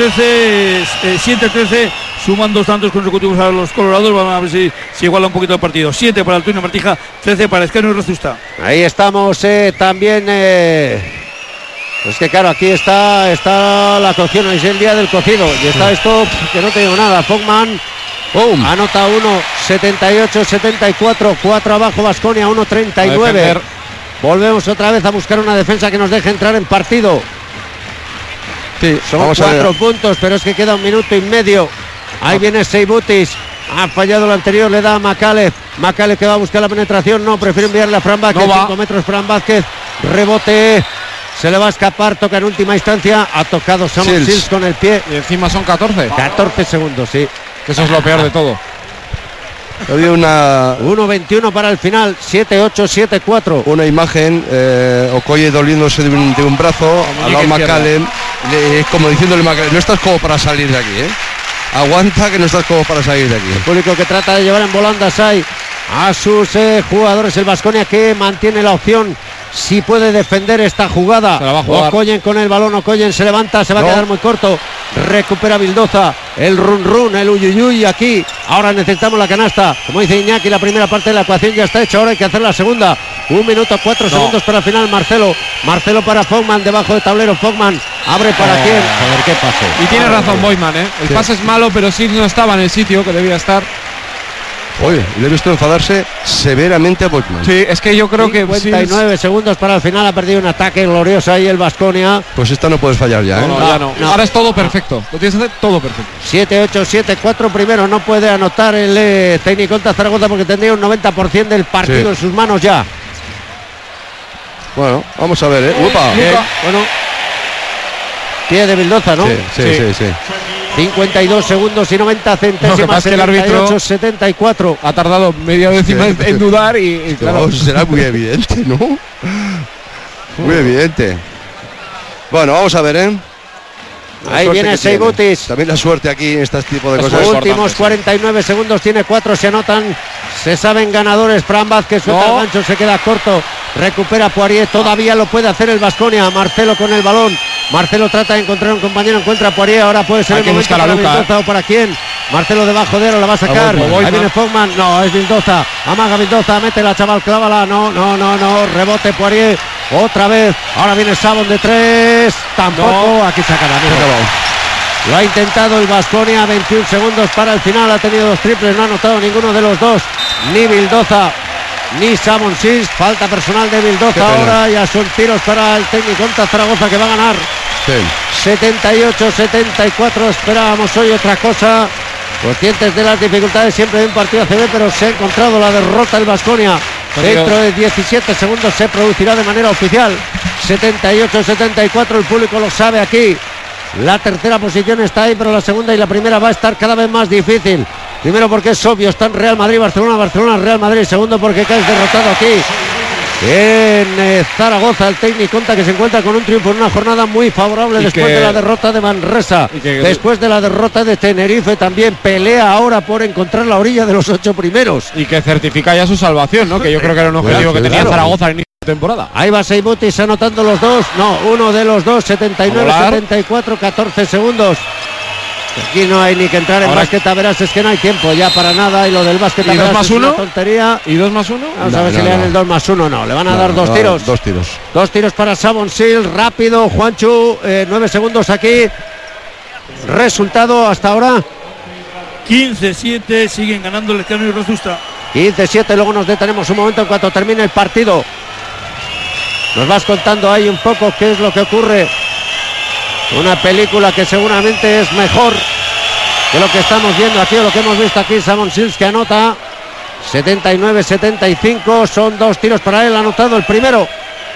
7-13. Suman 2 tantos consecutivos a los colorados. Vamos a ver si iguala un poquito el partido. 7 para el Tuni Martija, 13 para Ezcano y Rezusta. Ahí estamos también. Es que claro, aquí está la cocción. Es el día del cocido. Y está esto que no te digo nada. Fogman anota 1-78-74. 4 abajo Baskonia, 1-39. Volvemos otra vez a buscar una defensa que nos deje entrar en partido. Sí, son 4 puntos, pero es que queda 1 minuto y medio. Ahí viene Seibutis. Ha fallado el anterior, le da a Macaleb. Macaleb que va a buscar la penetración. No, prefiere enviarle a Fran Vázquez. 5 metros Fran Vázquez. Rebote. Se le va a escapar, toca en última instancia. Ha tocado Samuel Sills con el pie. Y encima son 14. 14 segundos, sí. Eso es lo peor de todo. Había 1.21 para el final. 7-8, 7-4. Una imagen, Okoye doliéndose de un brazo. A la Macaleb, como diciéndole Macaleb, no estás como para salir de aquí, Aguanta, que no estás como para salir de aquí. El público que trata de llevar en volandas ahí a sus jugadores. El Baskonia que mantiene la opción si puede defender esta jugada. Okoyen con el balón. Okoyen se levanta, se va a quedar muy corto. Recupera Bildoza. El run, el uyuyuy aquí. Ahora necesitamos la canasta. Como dice Iñaki, la primera parte de la ecuación ya está hecha. Ahora hay que hacer la segunda. 1 minuto 4 segundos para el final. Marcelo para Fogman, debajo de tablero. Fogman abre para quién. A ver qué pase. Y tiene razón Boyman, el pase es malo, pero sí no estaba en el sitio que debía estar. Oye, le he visto enfadarse severamente a Boyman. Sí, es que yo creo 59 segundos para el final. Ha perdido un ataque glorioso ahí el Baskonia. Pues esta no puedes fallar ya, ya no. Ahora es todo perfecto. Lo tienes que hacer todo perfecto. 7-8, 7-4 primero. No puede anotar el Tecniconta Zaragoza porque tendría un 90% del partido en sus manos ya. Bueno, vamos a ver, Upa. Bueno. Pie de Vildoza, ¿no? Sí. 52 segundos y 90 centésimas. Lo que pasa es que el árbitro 74. Ha tardado media décima en dudar y claro. No, será muy evidente, ¿no? Muy evidente. Bueno, vamos a ver, Ahí viene Seibutis. También la suerte aquí en este tipo de cosas. Los últimos 49 segundos, tiene 4, se anotan, se saben ganadores. Fran Vázquez suelta el gancho, se queda corto, recupera Poirier, todavía lo puede hacer el Baskonia. Marcelo con el balón, Marcelo trata de encontrar un compañero, encuentra a Poirier, ahora puede ser el momento para Vildoza o para quién. Marcelo debajo de él, la va a sacar. Ahí viene Fogman, no, es Vildoza, amaga Vildoza, mete la chaval, clávala, no, rebote Poirier, otra vez, ahora viene Sabon de 3, tampoco, aquí saca la mierda. Lo ha intentado el Baskonia, 21 segundos para el final, ha tenido 2 triples, no ha anotado ninguno de los dos, ni Vildoza ni Samon Sils, falta personal de Vildoza ahora, ya son tiros para el Tecniconta Zaragoza que va a ganar. 78-74, esperábamos hoy otra cosa, conscientes de las dificultades siempre de un partido ACB, pero se ha encontrado la derrota del Baskonia. Dentro de 17 segundos se producirá de manera oficial. 78-74, el público lo sabe aquí. La tercera posición está ahí, pero la segunda y la primera va a estar cada vez más difícil. Primero porque es obvio, están Real Madrid, Barcelona, Real Madrid. Segundo porque caes derrotado aquí en Zaragoza, el Tecniconta, que se encuentra con un triunfo en una jornada muy favorable después de la derrota de Manresa, después de la derrota de Tenerife. También pelea ahora por encontrar la orilla de los 8 primeros y que certifica ya su salvación, ¿no? Que yo creo que era un objetivo que tenía Zaragoza al inicio de temporada. Ahí va Seibutis anotando los dos, no, uno de los dos. 79-74, 14 segundos. Aquí no hay ni que entrar en básquet, a verás, es que no hay tiempo ya para nada. Y lo del básquet, ¿y 2 más 1? Tontería. ¿Y 2 más 1? Vamos a ver si le dan el 2 más 1. No, le van a dar 2 tiros. 2 tiros. 2 tiros para Sabon Sils, rápido, Juanchu, 9 segundos aquí. Resultado hasta ahora. 15-7, siguen ganando el Elezcano y Rozusta. 15-7, luego nos detenemos un momento en cuanto termine el partido. Nos vas contando ahí un poco qué es lo que ocurre. Una película que seguramente es mejor que lo que estamos viendo aquí o lo que hemos visto aquí. Sabon Sils que anota 79-75, son 2 tiros para él, ha anotado el primero.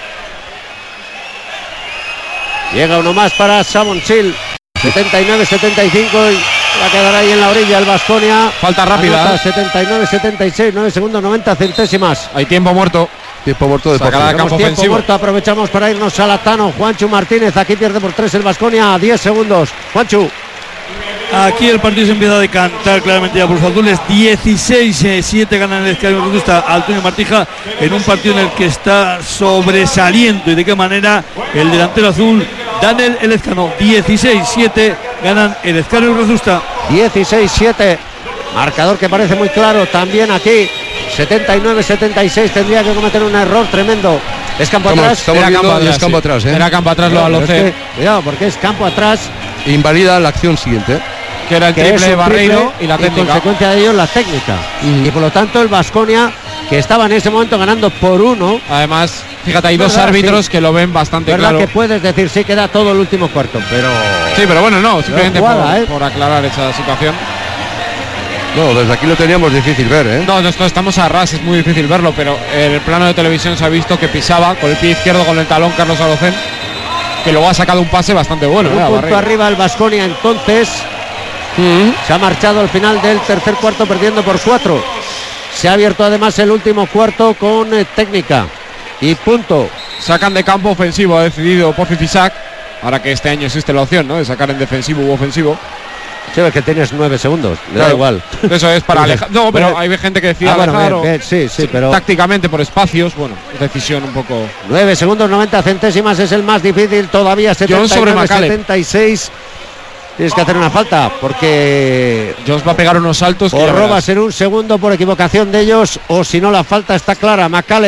Llega uno más para Sabon Sils, 79-75 y va a quedar ahí en la orilla el Baskonia. Falta rápida. 79-76, 9 segundos 90 centésimas. Hay tiempo muerto. Tiempo muerto de tiempo muerto, aprovechamos para irnos a Latano. Juanchu Martínez, aquí pierde por 3 el Baskonia, 10 segundos. Juanchu. Aquí el partido se empieza a decantar claramente ya por los azules. 16-7 ganan el Elezcano y Rozusta Antonio Martija en un partido en el que está sobresaliendo y de qué manera el delantero azul Daniel Elezcano. 16-7 ganan el Elezcano y Rozusta. 16-7, marcador que parece muy claro también aquí. 79-76, tendría que cometer un error tremendo. Es campo atrás. Era campo atrás, campo atrás, Era campo atrás, lo aloce. Cuidado, porque es campo atrás. Invalida la acción siguiente, que era el triple Barreiro y la técnica. En consecuencia de ello, la técnica. Y por lo tanto, el Baskonia, que estaba en ese momento ganando por 1. Además, fíjate, hay 2 árbitros que lo ven bastante claro. Que puedes decir, sí, queda todo el último cuarto, pero. Sí, pero bueno, no, simplemente por aclarar esa situación. No, desde aquí lo teníamos difícil ver, ¿eh? No, estamos a ras, es muy difícil verlo, pero en el plano de televisión se ha visto que pisaba con el pie izquierdo con el talón Carlos Alocén, que luego ha sacado un pase bastante bueno. Un punto arriba el Baskonia, entonces se ha marchado al final del tercer cuarto perdiendo por 4. Se ha abierto además el último cuarto con técnica y punto. Sacan de campo ofensivo, ha decidido Pofifisac, ahora que este año existe la opción, ¿no?, de sacar en defensivo u ofensivo. Sí, ves que tienes 9 segundos, le da igual. Eso es para alejar. No, pero hay gente que decía sí, pero tácticamente por espacios, bueno, decisión un poco. 9 segundos 90 centésimas es el más difícil todavía. 79-76. Tienes que hacer una falta porque Jones va a pegar unos saltos. O robas en un segundo por equivocación de ellos, o si no la falta está clara. Macaleb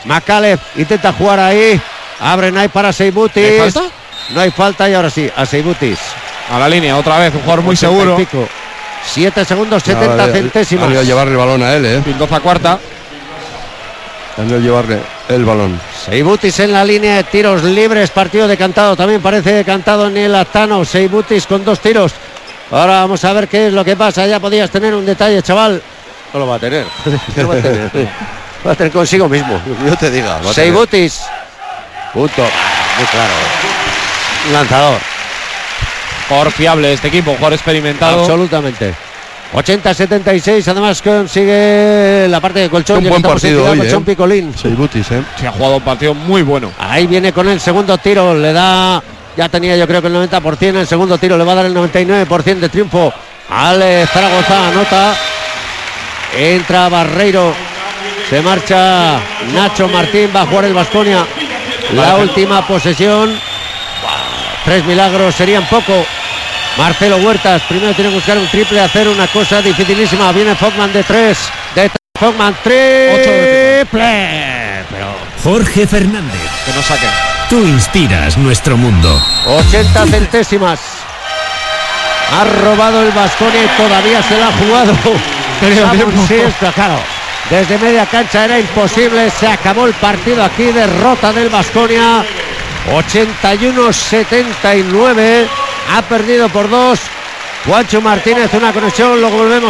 McAleb intenta jugar ahí. Abre Knight para Seibutis. ¿Hay falta? No hay falta y ahora sí, a Seibutis. A la línea, otra vez, un jugador muy seguro. 7 segundos, 70 centésimas. Han ido a llevarle el balón a él, Pildoza cuarta. Han ido a llevarle el balón. Seibutis en la línea de tiros libres, partido decantado. También parece decantado en el Atano. Seibutis con 2 tiros. Ahora vamos a ver qué es lo que pasa. Ya podías tener un detalle, chaval. No lo va a tener. No va a tener. Va a tener consigo mismo. Yo te diga. Seibutis. Punto. Muy claro. Un lanzador. Jugador fiable este equipo, jugador experimentado. Absolutamente. 80-76, además consigue la parte de colchón. Un buen partido hoy, colchón Picolín. Seibutis, Se ha jugado un partido muy bueno. Ahí viene con el segundo tiro, le da, ya tenía yo creo que el 90%, el segundo tiro le va a dar el 99% de triunfo. Ale Zaragoza anota, entra Barreiro, se marcha Nacho Martín, va a jugar el Baskonia. La última posesión, 3 milagros serían poco. Marcelo Huertas, primero tiene que buscar un triple, hacer una cosa dificilísima. Viene Fogman de 3. Fogman, triple. Pero Jorge Fernández. Que no saquen. Tú inspiras nuestro mundo. 80 centésimas. Ha robado el Baskonia y todavía se la ha jugado. Sí, claro. Desde media cancha era imposible. Se acabó el partido aquí. Derrota del Baskonia. 81-79. Ha perdido por 2. Juancho Martínez, una conexión. Luego volvemos.